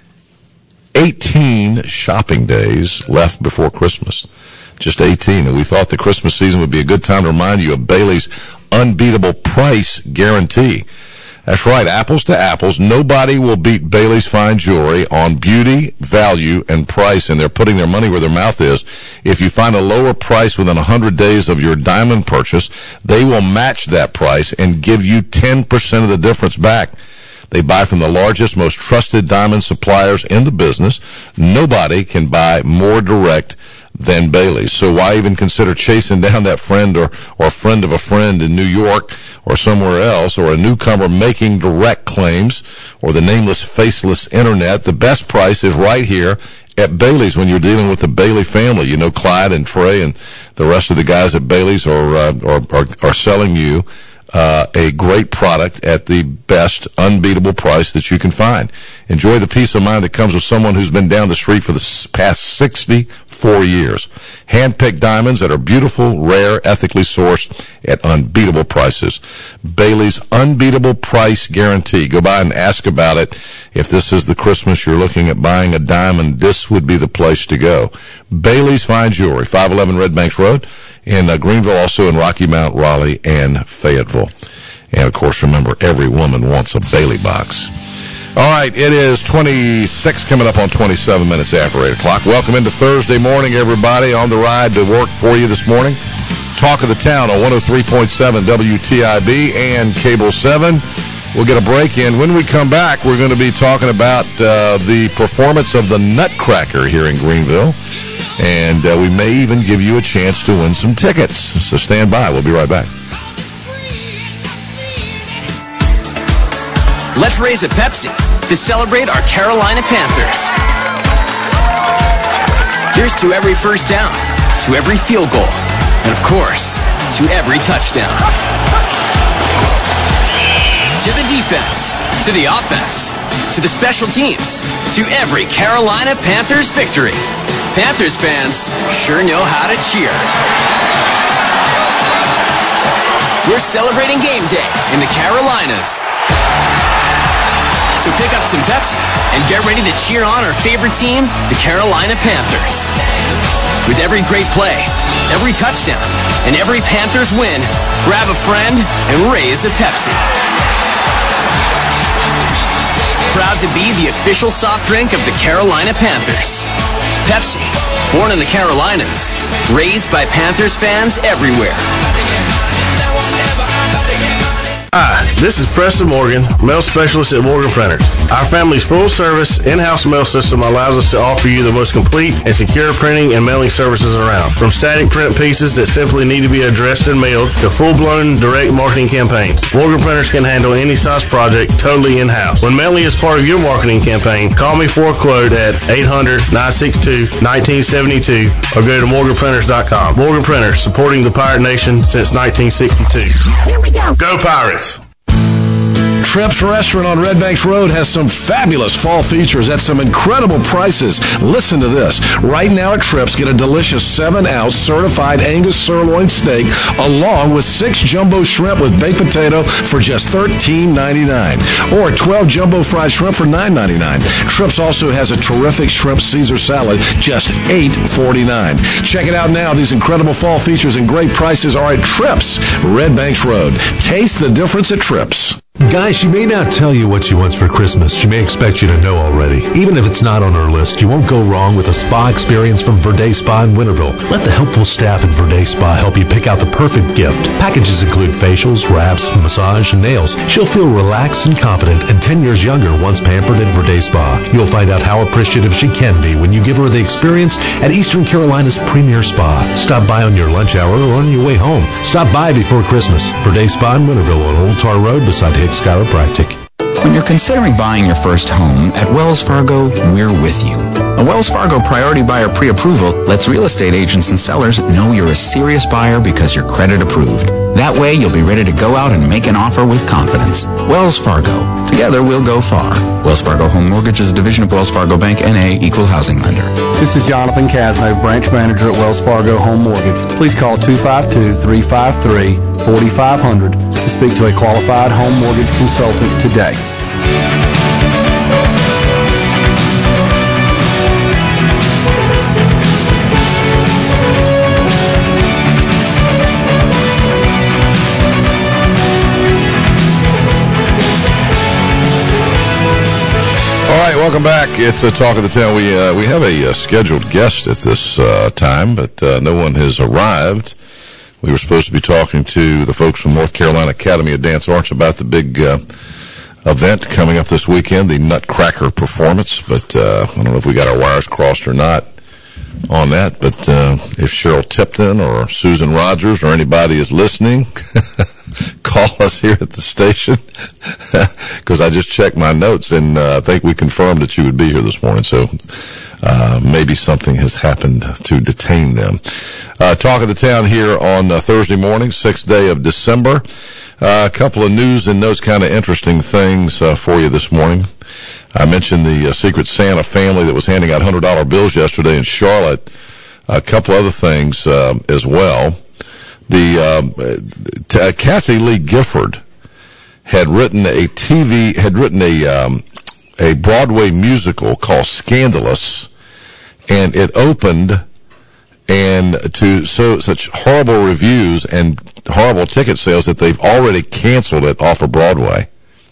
18 shopping days left before Christmas. Just 18. And we thought the Christmas season would be a good time to remind you of Bailey's unbeatable price guarantee. That's right, apples to apples. Nobody will beat Bailey's Fine Jewelry on beauty, value, and price, and they're putting their money where their mouth is. If you find a lower price within 100 days of your diamond purchase, they will match that price and give you 10% of the difference back. They buy from the largest, most trusted diamond suppliers in the business. Nobody can buy more direct than Bailey's. So why even consider chasing down that friend or friend of a friend in New York or somewhere else, or a newcomer making direct claims, or the nameless, faceless internet? The best price is right here at Bailey's when you're dealing with the Bailey family. You know, Clyde and Trey and the rest of the guys at Bailey's are selling you a great product at the best, unbeatable price that you can find. Enjoy the peace of mind that comes with someone who's been down the street for the past 64 years. Hand-picked diamonds that are beautiful, rare, ethically sourced at unbeatable prices. Bailey's unbeatable price guarantee. Go by and ask about it. If this is the Christmas you're looking at buying a diamond, this would be the place to go. Bailey's Fine Jewelry, 511 Red Banks Road in Greenville, also in Rocky Mount, Raleigh, and Fayetteville. And, of course, remember, every woman wants a Bailey box. All right, it is 26, coming up on 27 minutes after 8 o'clock. Welcome into Thursday morning, everybody, on the ride to work for you this morning. Talk of the Town on 103.7 WTIB and Cable 7. We'll get a break in. When we come back, we're going to be talking about the performance of the Nutcracker here in Greenville. And we may even give you a chance to win some tickets. So stand by. We'll be right back. Let's raise a Pepsi to celebrate our Carolina Panthers. Here's to every first down, to every field goal, and of course, to every touchdown. To the defense, to the offense, to the special teams, to every Carolina Panthers victory. Panthers fans sure know how to cheer. We're celebrating game day in the Carolinas. So pick up some Pepsi and get ready to cheer on our favorite team, the Carolina Panthers. With every great play, every touchdown, and every Panthers win, grab a friend and raise a Pepsi. Proud to be the official soft drink of the Carolina Panthers. Pepsi, born in the Carolinas, raised by Panthers fans everywhere. Hi, this is Preston Morgan, mail specialist at Morgan Printers. Our family's full-service, in-house mail system allows us to offer you the most complete and secure printing and mailing services around. From static print pieces that simply need to be addressed and mailed to full-blown direct marketing campaigns, Morgan Printers can handle any size project totally in-house. When mailing is part of your marketing campaign, call me for a quote at 800-962-1972 or go to morganprinters.com. Morgan Printers, supporting the Pirate Nation since 1962. Here we go. Go Pirates! Trips Restaurant on Red Banks Road has some fabulous fall features at some incredible prices. Listen to this. Right now at Trips, get a delicious 7-ounce certified Angus sirloin steak along with 6 jumbo shrimp with baked potato for just $13.99 or 12 jumbo fried shrimp for $9.99. Trips also has a terrific shrimp Caesar salad, just $8.49. Check it out now. These incredible fall features and great prices are at Trips, Red Banks Road. Taste the difference at Trips. Guys, she may not tell you what she wants for Christmas. She may expect you to know already. Even if it's not on her list, you won't go wrong with a spa experience from Verde Spa in Winterville. Let the helpful staff at Verde Spa help you pick out the perfect gift. Packages include facials, wraps, massage, and nails. She'll feel relaxed and confident and 10 years younger once pampered at Verde Spa. You'll find out how appreciative she can be when you give her the experience at Eastern Carolina's premier spa. Stop by on your lunch hour or on your way home. Stop by before Christmas. Verde Spa in Winterville on Old Tar Road beside Hicks Chiropractic. When you're considering buying your first home, at Wells Fargo, we're with you. A Wells Fargo Priority Buyer Pre-Approval lets real estate agents and sellers know you're a serious buyer because you're credit approved. That way, you'll be ready to go out and make an offer with confidence. Wells Fargo. Together, we'll go far. Wells Fargo Home Mortgage is a division of Wells Fargo Bank, N.A., Equal Housing Lender. This is Jonathan Casnove, branch manager at Wells Fargo Home Mortgage. Please call 252-353-4500 to speak to a qualified home mortgage consultant today. Welcome back. It's a Talk of the Town. We have a scheduled guest at this time, but no one has arrived. We were supposed to be talking to the folks from North Carolina Academy of Dance Arts about the big event coming up this weekend, the Nutcracker performance, but I don't know if we got our wires crossed or not on that, but if Cheryl Tipton or Susan Rogers or anybody is listening, call us here at the station, because I just checked my notes, and I think we confirmed that you would be here this morning, so maybe something has happened to detain them. Talk of the Town here on Thursday morning, 6th day of December. A couple of news and notes, kind of interesting things for you this morning. I mentioned the Secret Santa family that was handing out $100 bills yesterday in Charlotte. A couple other things as well. Kathy Lee Gifford had written a Broadway musical called Scandalous, and it opened and to such horrible reviews and horrible ticket sales that they've already canceled it off of Broadway.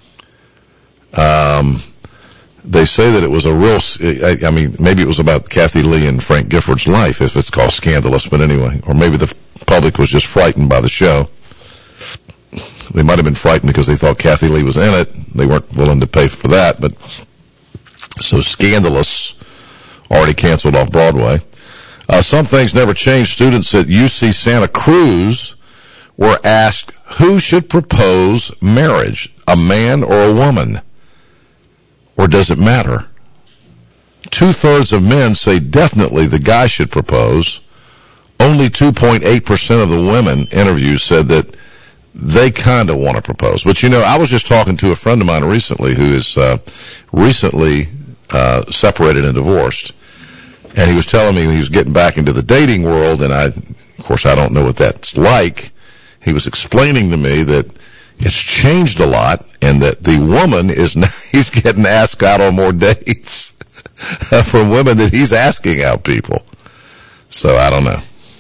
They say that it was a real, I mean, maybe it was about Kathy Lee and Frank Gifford's life, if it's called Scandalous, but anyway, or maybe the public was just frightened by the show. They might have been frightened because they thought Kathy Lee was in it. They weren't willing to pay for that, but so Scandalous already canceled off Broadway. Some things never change. Students at UC Santa Cruz were asked who should propose marriage, a man or a woman, or does it matter? 2/3 of men say definitely the guy should propose. Only 2.8% of the women interviewed said that they kind of want to propose. But, you know, I was just talking to a friend of mine recently who is recently separated and divorced. And he was telling me he was getting back into the dating world, and of course, I don't know what that's like. He was explaining to me that it's changed a lot, and that the woman he's getting asked out on more dates from women that he's asking out people. So I don't know.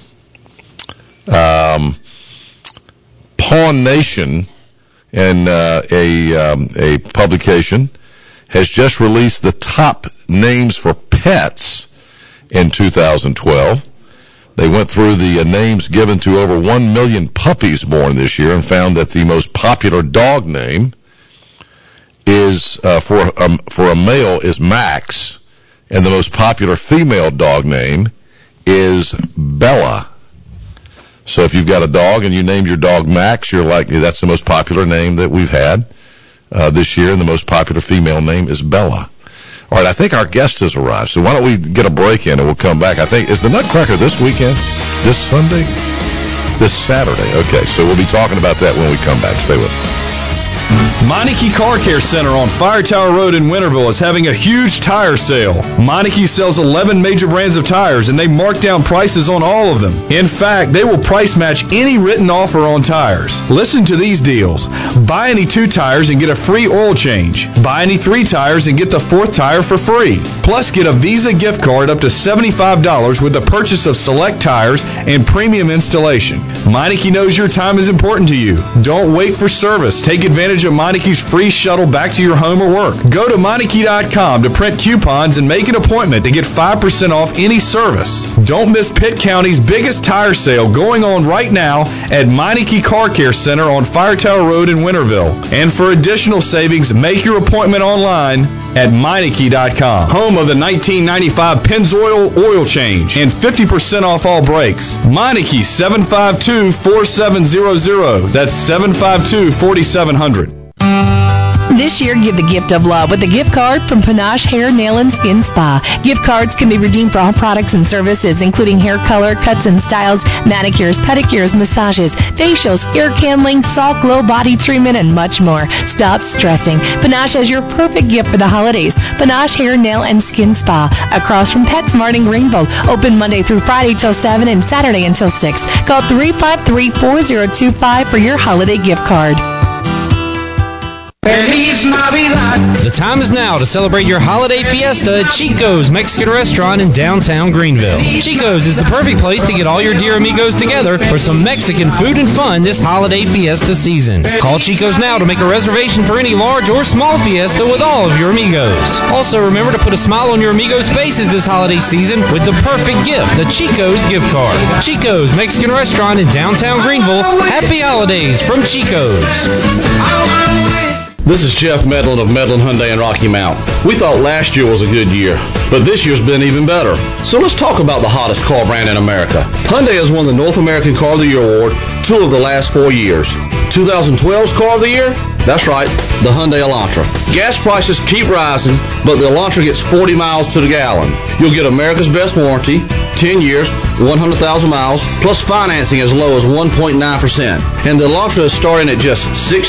Pawn Nation and a publication has just released the top names for pets in 2012. They went through the names given to over 1 million puppies born this year and found that the most popular dog name is for a male is Max, and the most popular female dog name is Bella. So if you've got a dog and you named your dog Max, you're likely that's the most popular name that we've had this year, and the most popular female name is Bella. All right, I think our guest has arrived, so why don't we get a break in and we'll come back. I think, is the Nutcracker this weekend? This Sunday? This Saturday? Okay, so we'll be talking about that when we come back. Stay with us. Meineke Car Care Center on Fire Tower Road in Winterville is having a huge tire sale. Meineke sells 11 major brands of tires, and they mark down prices on all of them. In fact, they will price match any written offer on tires. Listen to these deals. Buy any 2 tires and get a free oil change. Buy any 3 tires and get the 4th tire for free. Plus, get a Visa gift card up to $75 with the purchase of select tires and premium installation. Meineke knows your time is important to you. Don't wait for service. Take advantage of Meineke's free shuttle back to your home or work. Go to Meineke.com to print coupons and make an appointment to get 5% off any service. Don't miss Pitt County's biggest tire sale going on right now at Meineke Car Care Center on Fire Tower Road in Winterville. And for additional savings, make your appointment online at Meineke.com. Home of the 1995 Pennzoil oil change and 50% off all brakes. Meineke 752-4700. That's 752-4700. This year, give the gift of love with a gift card from Panache Hair, Nail, and Skin Spa. Gift cards can be redeemed for all products and services, including hair color, cuts and styles, manicures, pedicures, massages, facials, ear candling, soft glow body treatment, and much more. Stop stressing. Panache has your perfect gift for the holidays. Panache Hair, Nail, and Skin Spa, across from PetSmart in Greenville. Open Monday through Friday till 7 and Saturday until 6. Call 353-4025 for your holiday gift card. The time is now to celebrate your holiday fiesta at Chico's Mexican Restaurant in downtown Greenville. Chico's is the perfect place to get all your dear amigos together for some Mexican food and fun this holiday fiesta season. Call Chico's now to make a reservation for any large or small fiesta with all of your amigos. Also, remember to put a smile on your amigos' faces this holiday season with the perfect gift, a Chico's gift card. Chico's Mexican Restaurant in downtown Greenville. Happy holidays from Chico's. This is Jeff Medlin of Medlin Hyundai in Rocky Mount. We thought last year was a good year, but this year's been even better. So let's talk about the hottest car brand in America. Hyundai has won the North American Car of the Year award 2 of the last 4 years. 2012's Car of the Year? That's right, the Hyundai Elantra. Gas prices keep rising, but the Elantra gets 40 miles to the gallon. You'll get America's best warranty, 10 years, 100,000 miles, plus financing as low as 1.9%. And the Elantra is starting at just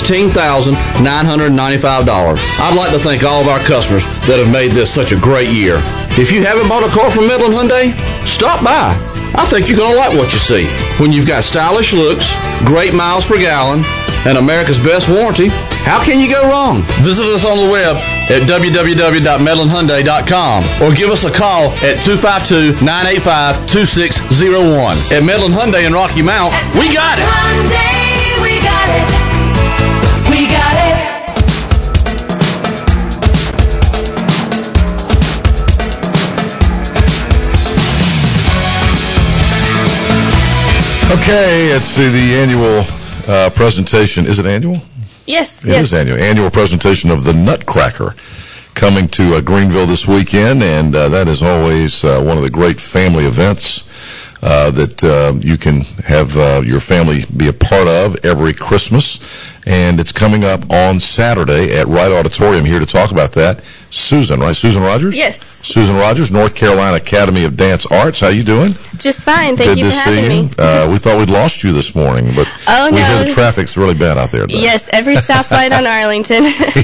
$16,995. I'd like to thank all of our customers that have made this such a great year. If you haven't bought a car from Midland Hyundai, stop by. I think you're going to like what you see. When you've got stylish looks, great miles per gallon, and America's best warranty, how can you go wrong? Visit us on the web at www.medlandhyundai.com or give us a call at 252-985-2601. At Medlin Hyundai in Rocky Mount, we got it. Hyundai, we got it. We got it. Okay, it's the annual presentation. Is it annual? Yes, It is annual. Annual presentation of the Nutcracker coming to Greenville this weekend, and that is always one of the great family events that you can have your family be a part of every Christmas. And it's coming up on Saturday at Wright Auditorium. Here to talk about that, Susan, right? Susan Rogers? Yes. Susan Rogers, North Carolina Academy of Dance Arts. How you doing? Just fine. Thank you for having me. We thought we'd lost you this morning, but we hear the traffic's really bad out there. Yes, every stoplight on Arlington.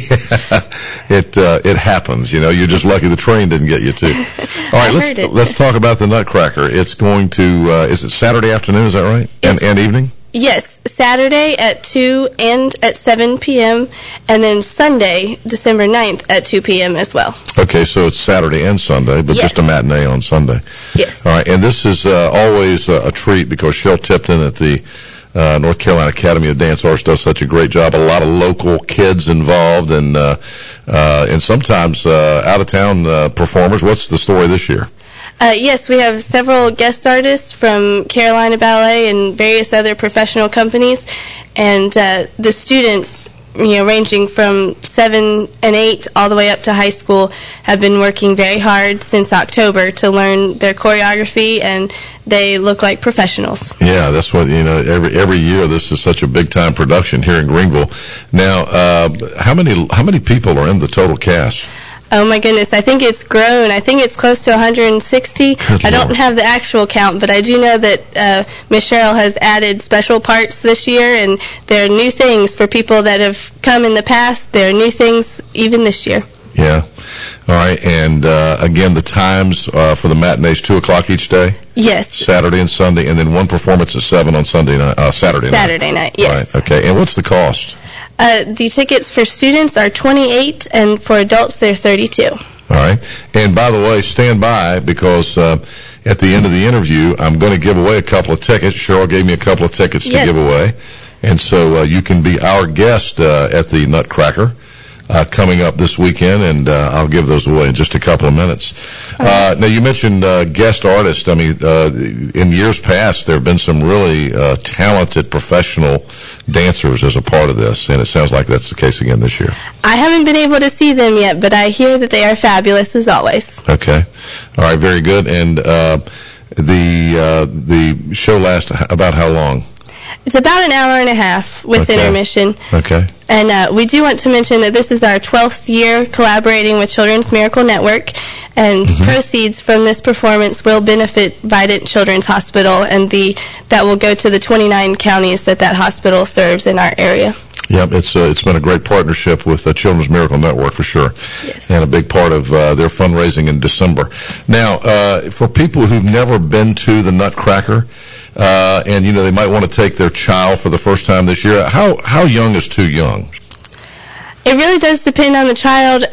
It happens. You know, you're just lucky the train didn't get you too. All right, let's talk about the Nutcracker. It's going to is it Saturday afternoon? Is that right? And evening? Yes, Saturday at 2 and at 7 p.m., and then Sunday, December 9th at 2 p.m. as well. Okay, so it's Saturday and Sunday, but just a matinee on Sunday. Yes. All right, and this is always a treat because Shell Tipton at the North Carolina Academy of Dance Arts does such a great job. A lot of local kids involved, and sometimes out-of-town performers. What's the story this year? Yes, we have several guest artists from Carolina Ballet and various other professional companies, and the students, ranging from 7 and 8 all the way up to high school, have been working very hard since October to learn their choreography, and they look like professionals. Yeah, that's what, every year this is such a big-time production here in Greenville. Now, how many people are in the total cast? Oh my goodness, I think it's grown. I think it's close to 160. I don't have the actual count, but I do know that Miss Cheryl has added special parts this year, and there are new things for people that have come in the past. There are new things even this year. Yeah. All right. And again, the times for the matinees, 2 o'clock each day? Yes. Saturday and Sunday, and then one performance at 7 on Saturday night. Saturday night, yes. Right. Okay. And what's the cost? The tickets for students are $28, and for adults, they're $32. All right. And by the way, stand by, because at the end of the interview, I'm going to give away a couple of tickets. Cheryl gave me a couple of tickets to give away. And so you can be our guest at the Nutcracker coming up this weekend, and I'll give those away in just a couple of minutes. Now, you mentioned guest artists. I mean, in years past, there have been some really talented professional dancers as a part of this, and it sounds like that's the case again this year. I haven't been able to see them yet, but I hear that they are fabulous as always. Okay. All right, very good. And the show lasts about how long? It's about an hour and a half with intermission. Okay. And we do want to mention that this is our 12th year collaborating with Children's Miracle Network, and proceeds from this performance will benefit Vidant Children's Hospital, and that will go to the 29 counties that hospital serves in our area. Yep, it's been a great partnership with the Children's Miracle Network for sure, and a big part of their fundraising in December. Now, for people who've never been to the Nutcracker, and they might want to take their child for the first time this year, how young is too young? It really does depend on the child.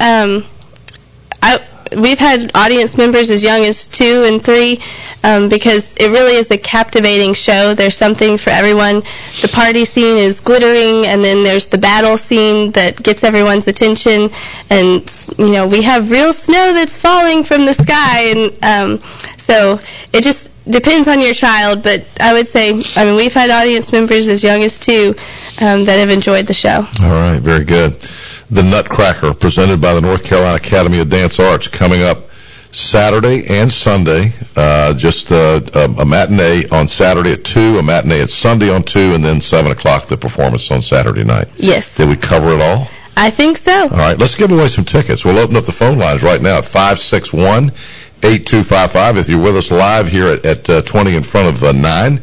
We've had audience members as young as 2 and 3 because it really is a captivating show. There's something for everyone. The party scene is glittering, and then there's the battle scene that gets everyone's attention. And, we have real snow that's falling from the sky. And so it just depends on your child. But I would say, we've had audience members as young as 2 that have enjoyed the show. All right, very good. The Nutcracker, presented by the North Carolina Academy of Dance Arts, coming up Saturday and Sunday. Just a matinee on Saturday at 2, a matinee at Sunday on 2, and then 7 o'clock the performance on Saturday night. Yes. Did we cover it all? I think so. All right, let's give away some tickets. We'll open up the phone lines right now at 561-8255. If you're with us live here at 20 in front of 9,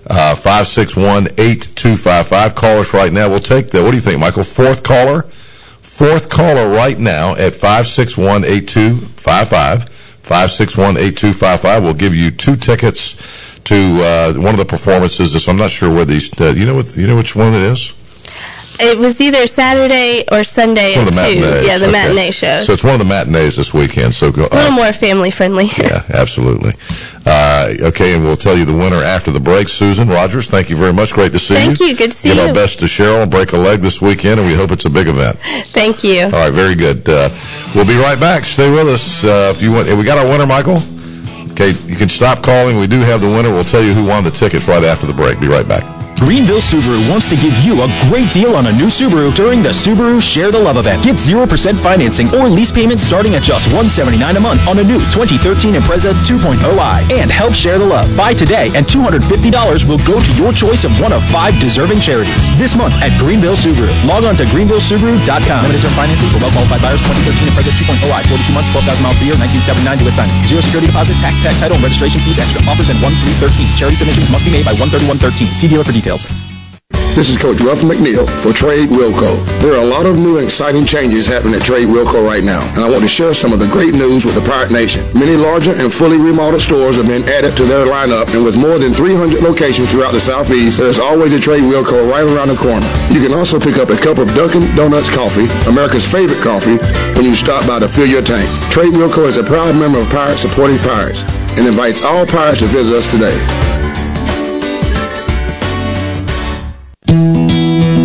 561-8255. Call us right now. We'll take what do you think, Michael? Fourth caller right now at 561-8255. 561-8255. We'll give you 2 tickets to one of the performances. I'm not sure where these. You know which one it is? It was either Saturday or Sunday at 2. Yeah, the matinee shows. So it's one of the matinees this weekend. So go, a little more family friendly. Yeah, absolutely. Okay, and we'll tell you the winner after the break. Susan Rogers, thank you very much. Great to see you. Thank you. Good to see you. Give our best to Cheryl and break a leg this weekend, and we hope it's a big event. Thank you. All right, very good. We'll be right back. Stay with us if you want. We got our winner, Michael? Okay, you can stop calling. We do have the winner. We'll tell you who won the tickets right after the break. Be right back. Greenville Subaru wants to give you a great deal on a new Subaru during the Subaru Share the Love event. Get 0% financing or lease payments starting at just $179 a month on a new 2013 Impreza 2.0i. And help share the love. Buy today, and $250 will go to your choice of one of 5 deserving charities this month at Greenville Subaru. Log on to greenvillesubaru.com. Limited term financing for well-qualified buyers. 2013 Impreza 2.0i. 42 months, 12,000 miles per year, 1979 due at signing. 0 security deposit, tax, title, and registration fees extra. Offers in 1-3-13. Charity submissions must be made by 1/31/13. See dealer for details. This is Coach Ruff McNeil for Trade Wilco. There are a lot of new and exciting changes happening at Trade Wilco right now, and I want to share some of the great news with the Pirate Nation. Many larger and fully remodeled stores have been added to their lineup, and with more than 300 locations throughout the Southeast, there's always a Trade Wilco right around the corner. You can also pick up a cup of Dunkin' Donuts coffee, America's favorite coffee, when you stop by to fill your tank. Trade Wilco is a proud member of Pirates Supporting Pirates and invites all Pirates to visit us today.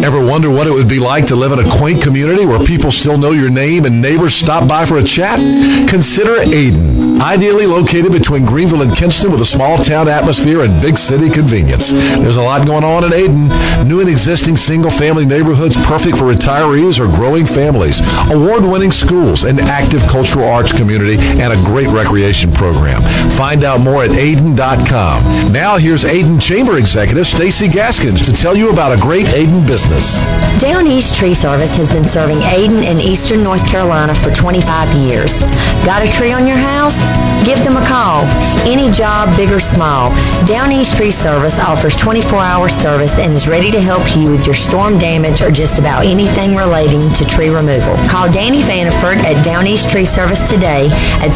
Ever wonder what it would be like to live in a quaint community where people still know your name and neighbors stop by for a chat? Consider Ayden. Ideally located between Greenville and Kinston with a small town atmosphere and big city convenience. There's a lot going on in Ayden. New and existing single-family neighborhoods perfect for retirees or growing families. Award-winning schools, an active cultural arts community, and a great recreation program. Find out more at Ayden.com. Now here's Ayden Chamber Executive Stacy Gaskins to tell you about a great Ayden business. Down East Tree Service has been serving Ayden and Eastern North Carolina for 25 years. Got a tree on your house? Give them a call. Any job, big or small. Down East Tree Service offers 24-hour service and is ready to help you with your storm damage or just about anything relating to tree removal. Call Danny Vanderford at Down East Tree Service today at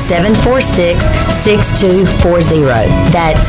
746-6240. That's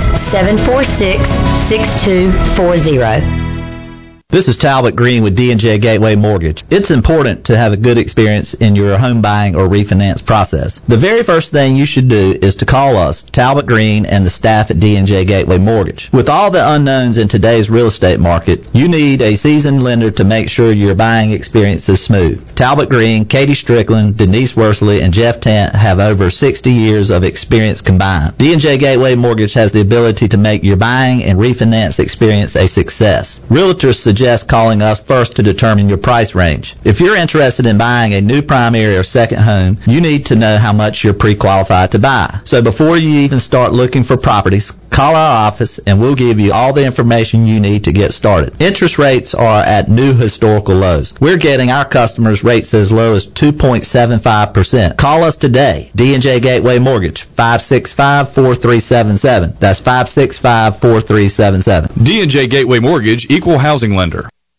746-6240. This is Talbot Green with D&J Gateway Mortgage. It's important to have a good experience in your home buying or refinance process. The very first thing you should do is to call us, Talbot Green, and the staff at D&J Gateway Mortgage. With all the unknowns in today's real estate market, you need a seasoned lender to make sure your buying experience is smooth. Talbot Green, Katie Strickland, Denise Worsley, and Jeff Tant have over 60 years of experience combined. D&J Gateway Mortgage has the ability to make your buying and refinance experience a success. Realtors suggest calling us first to determine your price range. If you're interested in buying a new primary or second home, you need to know how much you're pre-qualified to buy. So before you even start looking for properties, call our office and we'll give you all the information you need to get started. Interest rates are at new historical lows. We're getting our customers rates as low as 2.75%. Call us today. D&J Gateway Mortgage, 565-4377. That's 565-4377. D&J Gateway Mortgage, Equal Housing Lender.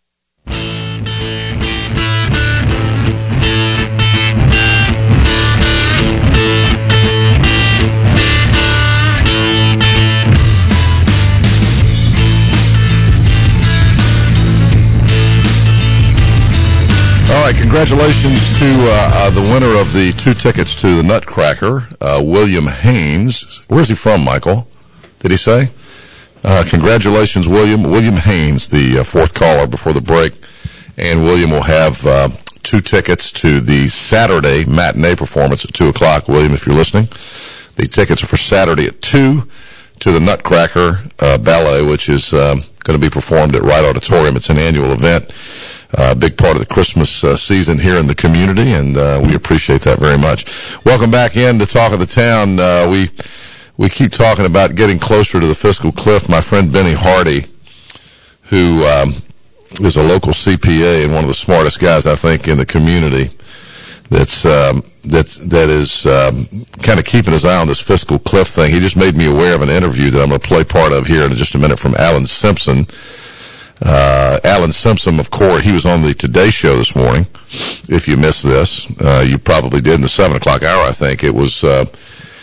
All right, congratulations to the winner of the 2 tickets to the Nutcracker, William Haynes. Where's he from, Michael? Did he say? Congratulations, William. William Haynes, the fourth caller before the break. And William will have 2 tickets to the Saturday matinee performance at 2 o'clock. William, if you're listening, the tickets are for Saturday at 2 to the Nutcracker Ballet, which is going to be performed at Wright Auditorium. It's an annual event. A big part of the Christmas season here in the community, and we appreciate that very much. Welcome back in to Talk of the Town. We keep talking about getting closer to the fiscal cliff. My friend Benny Hardy, who is a local CPA and one of the smartest guys, I think, in the community, that is kind of keeping his eye on this fiscal cliff thing. He just made me aware of an interview that I'm going to play part of here in just a minute from Alan Simpson. Alan Simpson, of course, he was on the Today Show this morning. If you missed this, you probably did in the 7 o'clock hour, I think. It was, it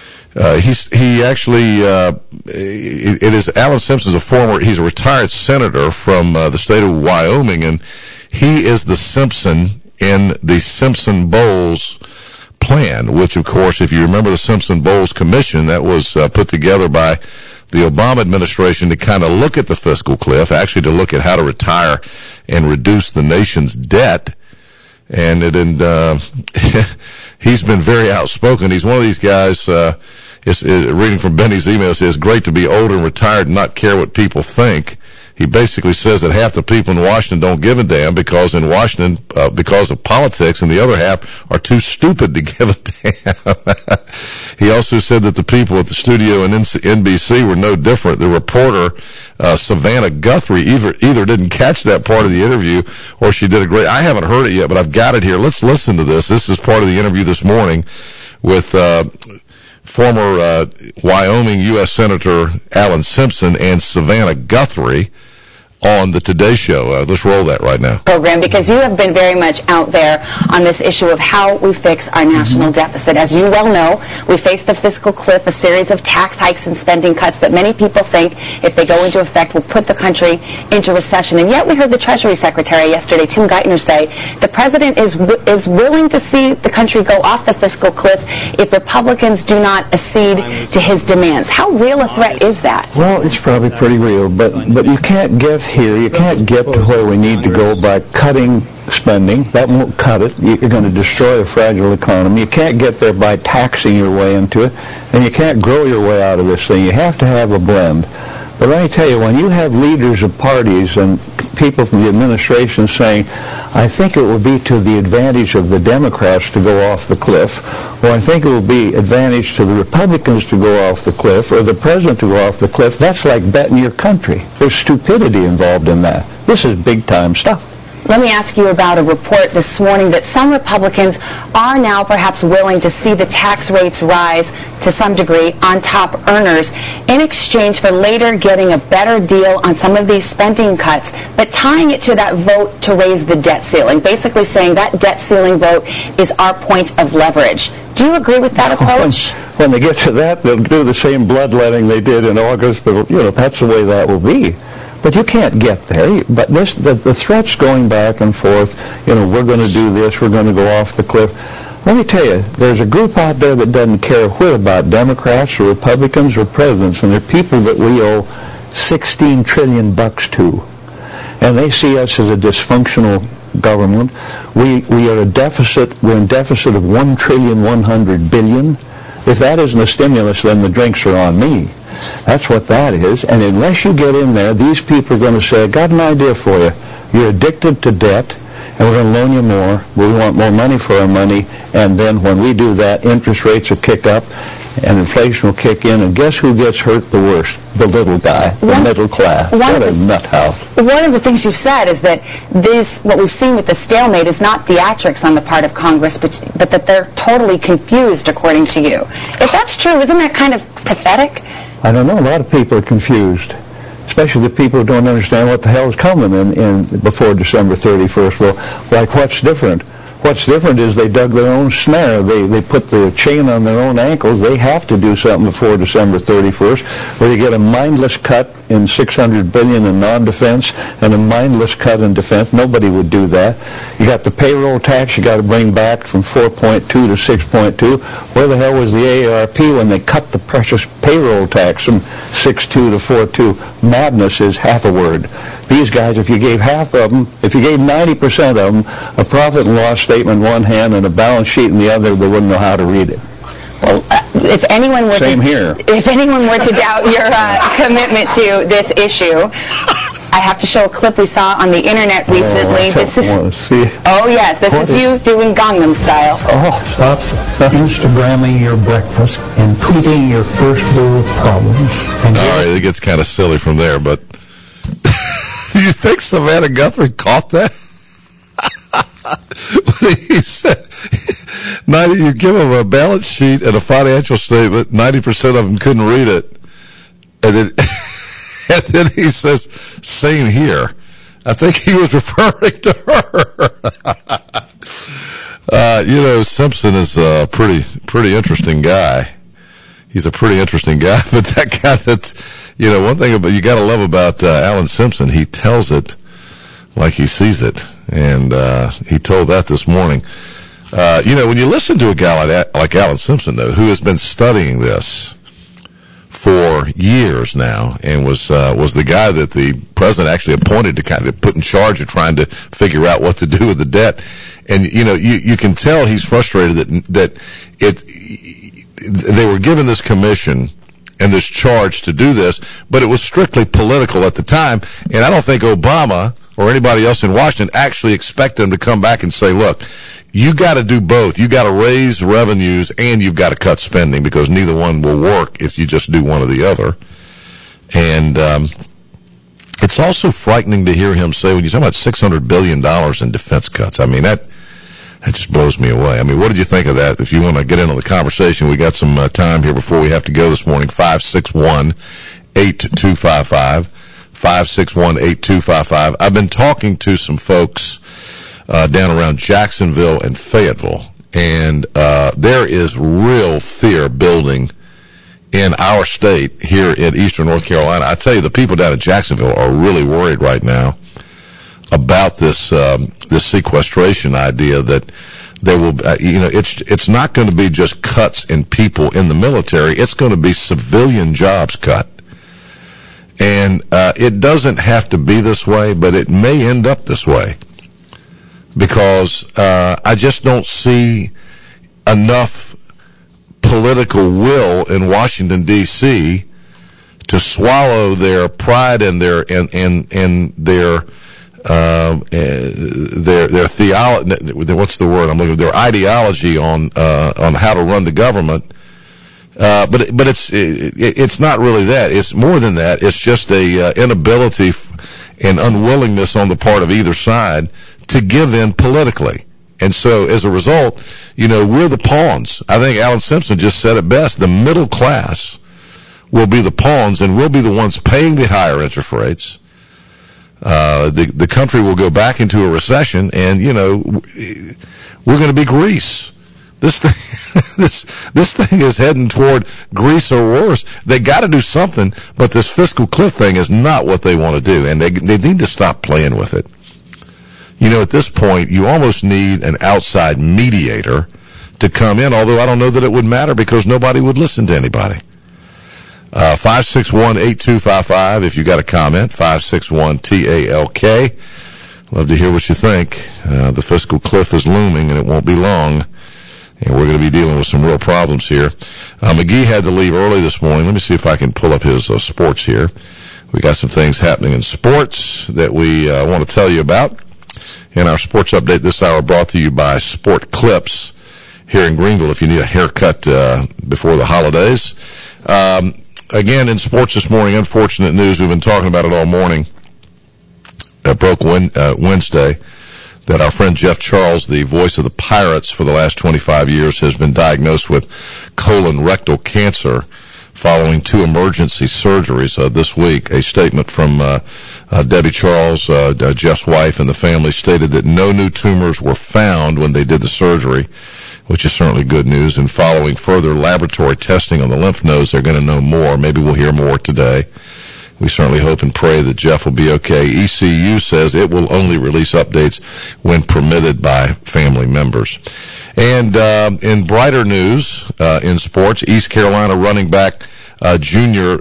is Alan Simpson's he's a retired senator from the state of Wyoming, and he is the Simpson in the Simpson Bowles plan, which, of course, if you remember the Simpson Bowles Commission, that was put together by the Obama administration to kind of look at the fiscal cliff, actually to look at how to retire and reduce the nation's debt. And he's been very outspoken. He's one of these guys, reading from Benny's email, says, great to be old and retired and not care what people think. He basically says that half the people in Washington don't give a damn because in Washington, because of politics, and the other half are too stupid to give a damn. He also said that the people at the studio in NBC were no different. The reporter, Savannah Guthrie, either didn't catch that part of the interview or she did a great... I haven't heard it yet, but I've got it here. Let's listen to this. This is part of the interview this morning with... former Wyoming U.S. Senator Alan Simpson and Savannah Guthrie on the Today Show. Let's roll that right now. Program, because you have been very much out there on this issue of how we fix our national deficit. As you well know, we face the fiscal cliff, a series of tax hikes and spending cuts that many people think, if they go into effect, will put the country into recession. And yet we heard the Treasury Secretary yesterday, Tim Geithner, say the president is willing to see the country go off the fiscal cliff if Republicans do not accede to his demands. How real a threat is that? Well, it's probably pretty real, but you can't give here. You can't get to where we need to go by cutting spending. That won't cut it. You're going to destroy a fragile economy. You can't get there by taxing your way into it, and you can't grow your way out of this thing. You have to have a blend. But let me tell you, when you have leaders of parties and people from the administration saying, I think it will be to the advantage of the Democrats to go off the cliff, or I think it will be advantage to the Republicans to go off the cliff, or the president to go off the cliff, that's like betting your country. There's stupidity involved in that. This is big-time stuff. Let me ask you about a report this morning that some Republicans are now perhaps willing to see the tax rates rise to some degree on top earners in exchange for later getting a better deal on some of these spending cuts, but tying it to that vote to raise the debt ceiling, basically saying that debt ceiling vote is our point of leverage. Do you agree with that approach? When they get to that, they'll do the same bloodletting they did in August, but that's the way that will be. But you can't get there. But the threats going back and forth, we're going to do this, we're going to go off the cliff. Let me tell you, there's a group out there that doesn't care a whit about Democrats or Republicans or presidents, and they're people that we owe $16 trillion to. And they see us as a dysfunctional government. We are a deficit. We're in deficit of $1.1 trillion. If that isn't a stimulus, then the drinks are on me. That's what that is. And unless you get in there, these people are going to say, I got an idea for you. You're addicted to debt, and we're going to loan you more. We want more money for our money. And then when we do that, interest rates will kick up, and inflation will kick in. And guess who gets hurt the worst? The little guy, the middle class. What a nut house. One of the things you've said is that what we've seen with the stalemate is not theatrics on the part of Congress, but that they're totally confused, according to you. If that's true, isn't that kind of pathetic? I don't know. A lot of people are confused, especially the people who don't understand what the hell is coming in before December 31st. Well, like, what's different? What's different is they dug their own snare. They put the chain on their own ankles. They have to do something before December 31st, where you get a mindless cut in $600 billion in non-defense and a mindless cut in defense. Nobody would do that. You got the payroll tax you got to bring back from 4.2 to 6.2. Where the hell was the AARP when they cut the precious payroll tax from 6.2 to 4.2? Madness is half a word. These guys, if you gave half of them, if you gave 90% of them a profit and loss statement in one hand and a balance sheet in the other, they wouldn't know how to read it. Well, if anyone were to doubt your commitment to this issue, I have to show a clip we saw on the internet recently. This is you doing Gangnam Style. Stop Instagramming your breakfast and tweeting your first world problems. All right, it gets kind of silly from there, but do you think Savannah Guthrie caught that? When he said, you give them a balance sheet and a financial statement, 90% of them couldn't read it. And then he says, same here. I think he was referring to her. Simpson is a pretty interesting guy. He's a pretty interesting guy, but that guy one thing you got to love about Alan Simpson, he tells it like he sees it. And he told that this morning. When you listen to a guy like Alan Simpson, though, who has been studying this for years now and was the guy that the president actually appointed to kind of put in charge of trying to figure out what to do with the debt. And, you can tell he's frustrated that they were given this commission and this charge to do this, but it was strictly political at the time. And I don't think Obama or anybody else in Washington actually expected him to come back and say, look, you got to do both. You got to raise revenues and you've got to cut spending, because neither one will work if you just do one or the other. And it's also frightening to hear him say, when you talk about $600 billion in defense cuts, I mean, that just blows me away. I mean, what did you think of that? If you want to get into the conversation, we got some time here before we have to go this morning. 561-8255. 561-8255. I've been talking to some folks down around Jacksonville and Fayetteville, and there is real fear building in our state here in eastern North Carolina. I tell you, the people down in Jacksonville are really worried right now about this sequestration idea that there will, it's not going to be just cuts in people in the military. It's going to be civilian jobs cut. And it doesn't have to be this way, but it may end up this way. Because I just don't see enough political will in Washington, D.C. to swallow their pride and their theology. What's the word I'm looking for? Their ideology on how to run the government. But it's not really that. It's more than that. It's just a inability and unwillingness on the part of either side to give in politically. And so, as a result, we're the pawns. I think Alan Simpson just said it best. The middle class will be the pawns, and we'll be the ones paying the higher interest rates. The country will go back into a recession, and, we're going to be Greece. This thing is heading toward Greece or worse. They got to do something, but this fiscal cliff thing is not what they want to do, and they need to stop playing with it. At this point, you almost need an outside mediator to come in, although I don't know that it would matter because nobody would listen to anybody. 561-8255 if you got a comment, 561-TALK. Love to hear what you think. The fiscal cliff is looming, and it won't be long. And we're going to be dealing with some real problems here. McGee had to leave early this morning. Let me see if I can pull up his sports here. We got some things happening in sports that we want to tell you about. And our sports update this hour brought to you by Sport Clips here in Greenville if you need a haircut before the holidays. Again, in sports this morning, unfortunate news. We've been talking about it all morning. It broke Wednesday that our friend Jeff Charles, the voice of the Pirates for the last 25 years, has been diagnosed with colon rectal cancer following 2 emergency surgeries this week. A statement from Debbie Charles, Jeff's wife, and the family stated that no new tumors were found when they did the surgery, which is certainly good news. And following further laboratory testing on the lymph nodes, they're going to know more. Maybe we'll hear more today. We certainly hope and pray that Jeff will be okay. ECU says it will only release updates when permitted by family members. And in brighter news in sports, East Carolina running back junior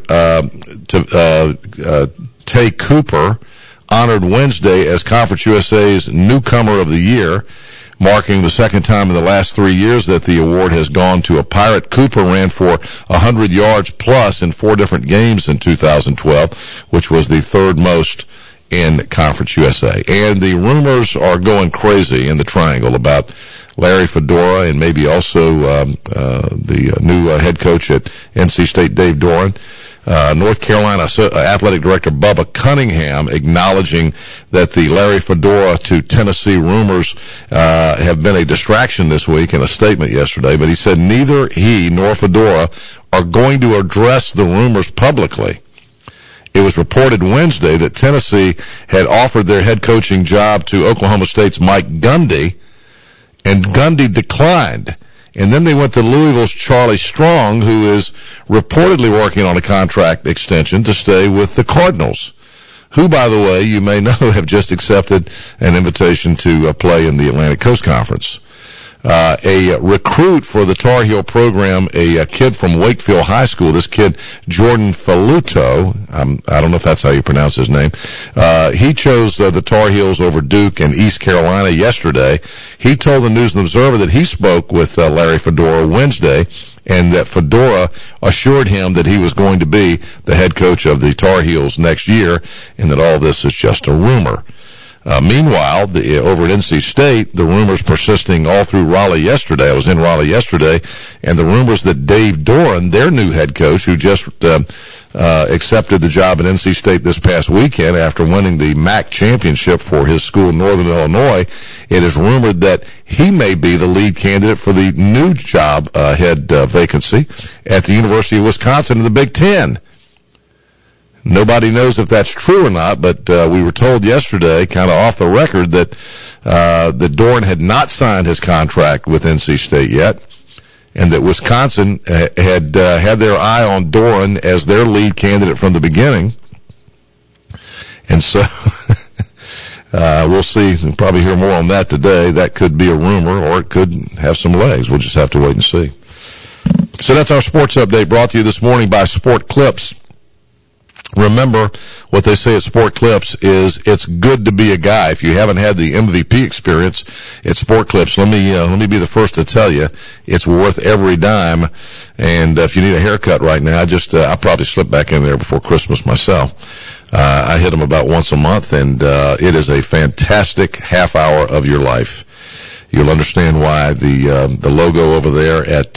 Tay Cooper honored Wednesday as Conference USA's Newcomer of the Year, marking the second time in the last 3 years that the award has gone to a Pirate. Cooper ran for 100 yards plus in 4 different games in 2012, which was the third most in Conference USA. And the rumors are going crazy in the Triangle about Larry Fedora and maybe also the new head coach at NC State, Dave Doran. North Carolina Athletic Director Bubba Cunningham acknowledging that the Larry Fedora to Tennessee rumors have been a distraction this week in a statement yesterday, but he said neither he nor Fedora are going to address the rumors publicly. It was reported Wednesday that Tennessee had offered their head coaching job to Oklahoma State's Mike Gundy, and Gundy declined. And then they went to Louisville's Charlie Strong, who is reportedly working on a contract extension to stay with the Cardinals, who, by the way, you may know have just accepted an invitation to play in the Atlantic Coast Conference. A recruit for the Tar Heel program, a kid from Wakefield High School, this kid, Jordan Faluto, I don't know if that's how you pronounce his name, he chose the Tar Heels over Duke and East Carolina yesterday. He told the News and Observer that he spoke with Larry Fedora Wednesday, and that Fedora assured him that he was going to be the head coach of the Tar Heels next year, and that all this is just a rumor. Meanwhile, over at NC State, the rumors persisting all through Raleigh yesterday. I was in Raleigh yesterday, and the rumors that Dave Doran, their new head coach, who just accepted the job at NC State this past weekend after winning the MAC championship for his school in Northern Illinois, it is rumored that he may be the lead candidate for the new job head vacancy at the University of Wisconsin in the Big Ten. Nobody knows if that's true or not, but we were told yesterday, kind of off the record, that that Doran had not signed his contract with NC State yet, and that Wisconsin had their eye on Doran as their lead candidate from the beginning. And so we'll see. We'll probably hear more on that today. That could be a rumor, or it could have some legs. We'll just have to wait and see. So that's our sports update brought to you this morning by Sport Clips. remember what they say at Sport Clips is it's good to be a guy. If you haven't had the MVP experience at Sport Clips, let me be the first to tell you it's worth every dime. And if you need a haircut right now, I probably slip back in there before Christmas myself. I hit them about once a month, and it is a fantastic half hour of your life. You'll understand why the logo over there at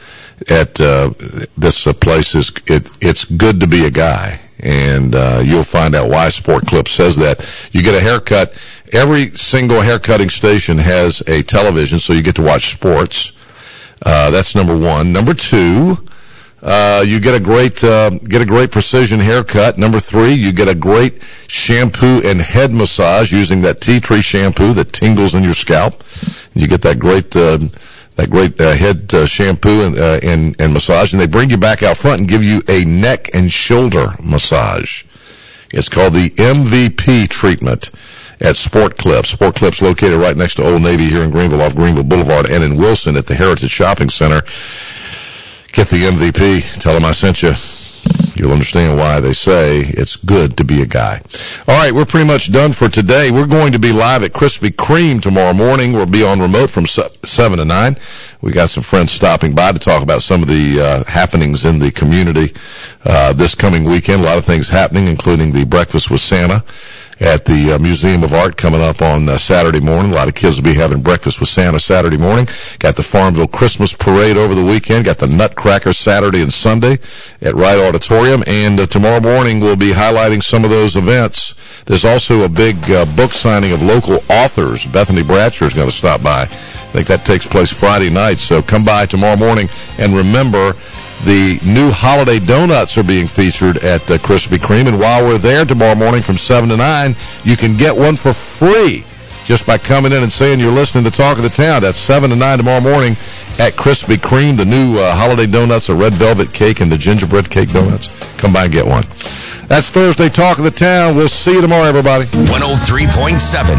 this place it's good to be a guy. And you'll find out why Sport Clip says that. You get a haircut. Every single haircutting station has a television, so you get to watch sports. That's number one. Number two, you get a great precision haircut. Number three, you get a great shampoo and head massage using that tea tree shampoo that tingles in your scalp. You get that great head shampoo and massage, and they bring you back out front and give you a neck and shoulder massage. It's called the MVP treatment at Sport Clips. Sport Clips located right next to Old Navy here in Greenville off Greenville Boulevard, and in Wilson at the Heritage Shopping Center. Get the MVP. Tell them I sent you. You'll understand why they say it's good to be a guy. All right, we're pretty much done for today. We're going to be live at Krispy Kreme tomorrow morning. We'll be on remote from 7 to 9. We got some friends stopping by to talk about some of the happenings in the community this coming weekend. A lot of things happening, including the Breakfast with Santa at the Museum of Art coming up on Saturday morning. A lot of kids will be having Breakfast with Santa Saturday morning. Got the Farmville Christmas Parade over the weekend. Got the Nutcracker Saturday and Sunday at Wright Auditorium. And tomorrow morning we'll be highlighting some of those events. There's also a big book signing of local authors. Bethany Bratcher is going to stop by. I think that takes place Friday night. So come by tomorrow morning. And remember, the new holiday donuts are being featured at Krispy Kreme, and while we're there tomorrow morning from 7 to 9, you can get one for free just by coming in and saying you're listening to Talk of the Town. That's 7 to 9 tomorrow morning at Krispy Kreme. The new holiday donuts, the red velvet cake and the gingerbread cake donuts. Come by and get one. That's Thursday Talk of the Town. We'll see you tomorrow, everybody. 103.7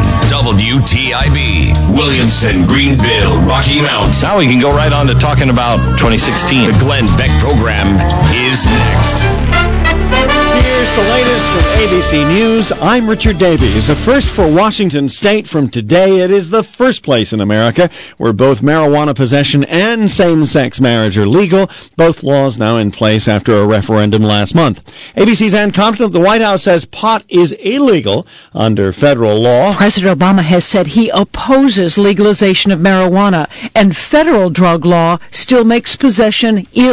WTIB, Williamson, Greenville, Rocky Mount. Now we can go right on to talking about 2016. The Glenn Beck program is next. Here's the latest from ABC News. I'm Richard Davies. A first for Washington State from today. It is the first place in America where both marijuana possession and same-sex marriage are legal. Both laws now in place after a referendum last month. ABC's Ann Compton at the White House says pot is illegal under federal law. President Obama has said he opposes legalization of marijuana, and federal drug law still makes possession illegal.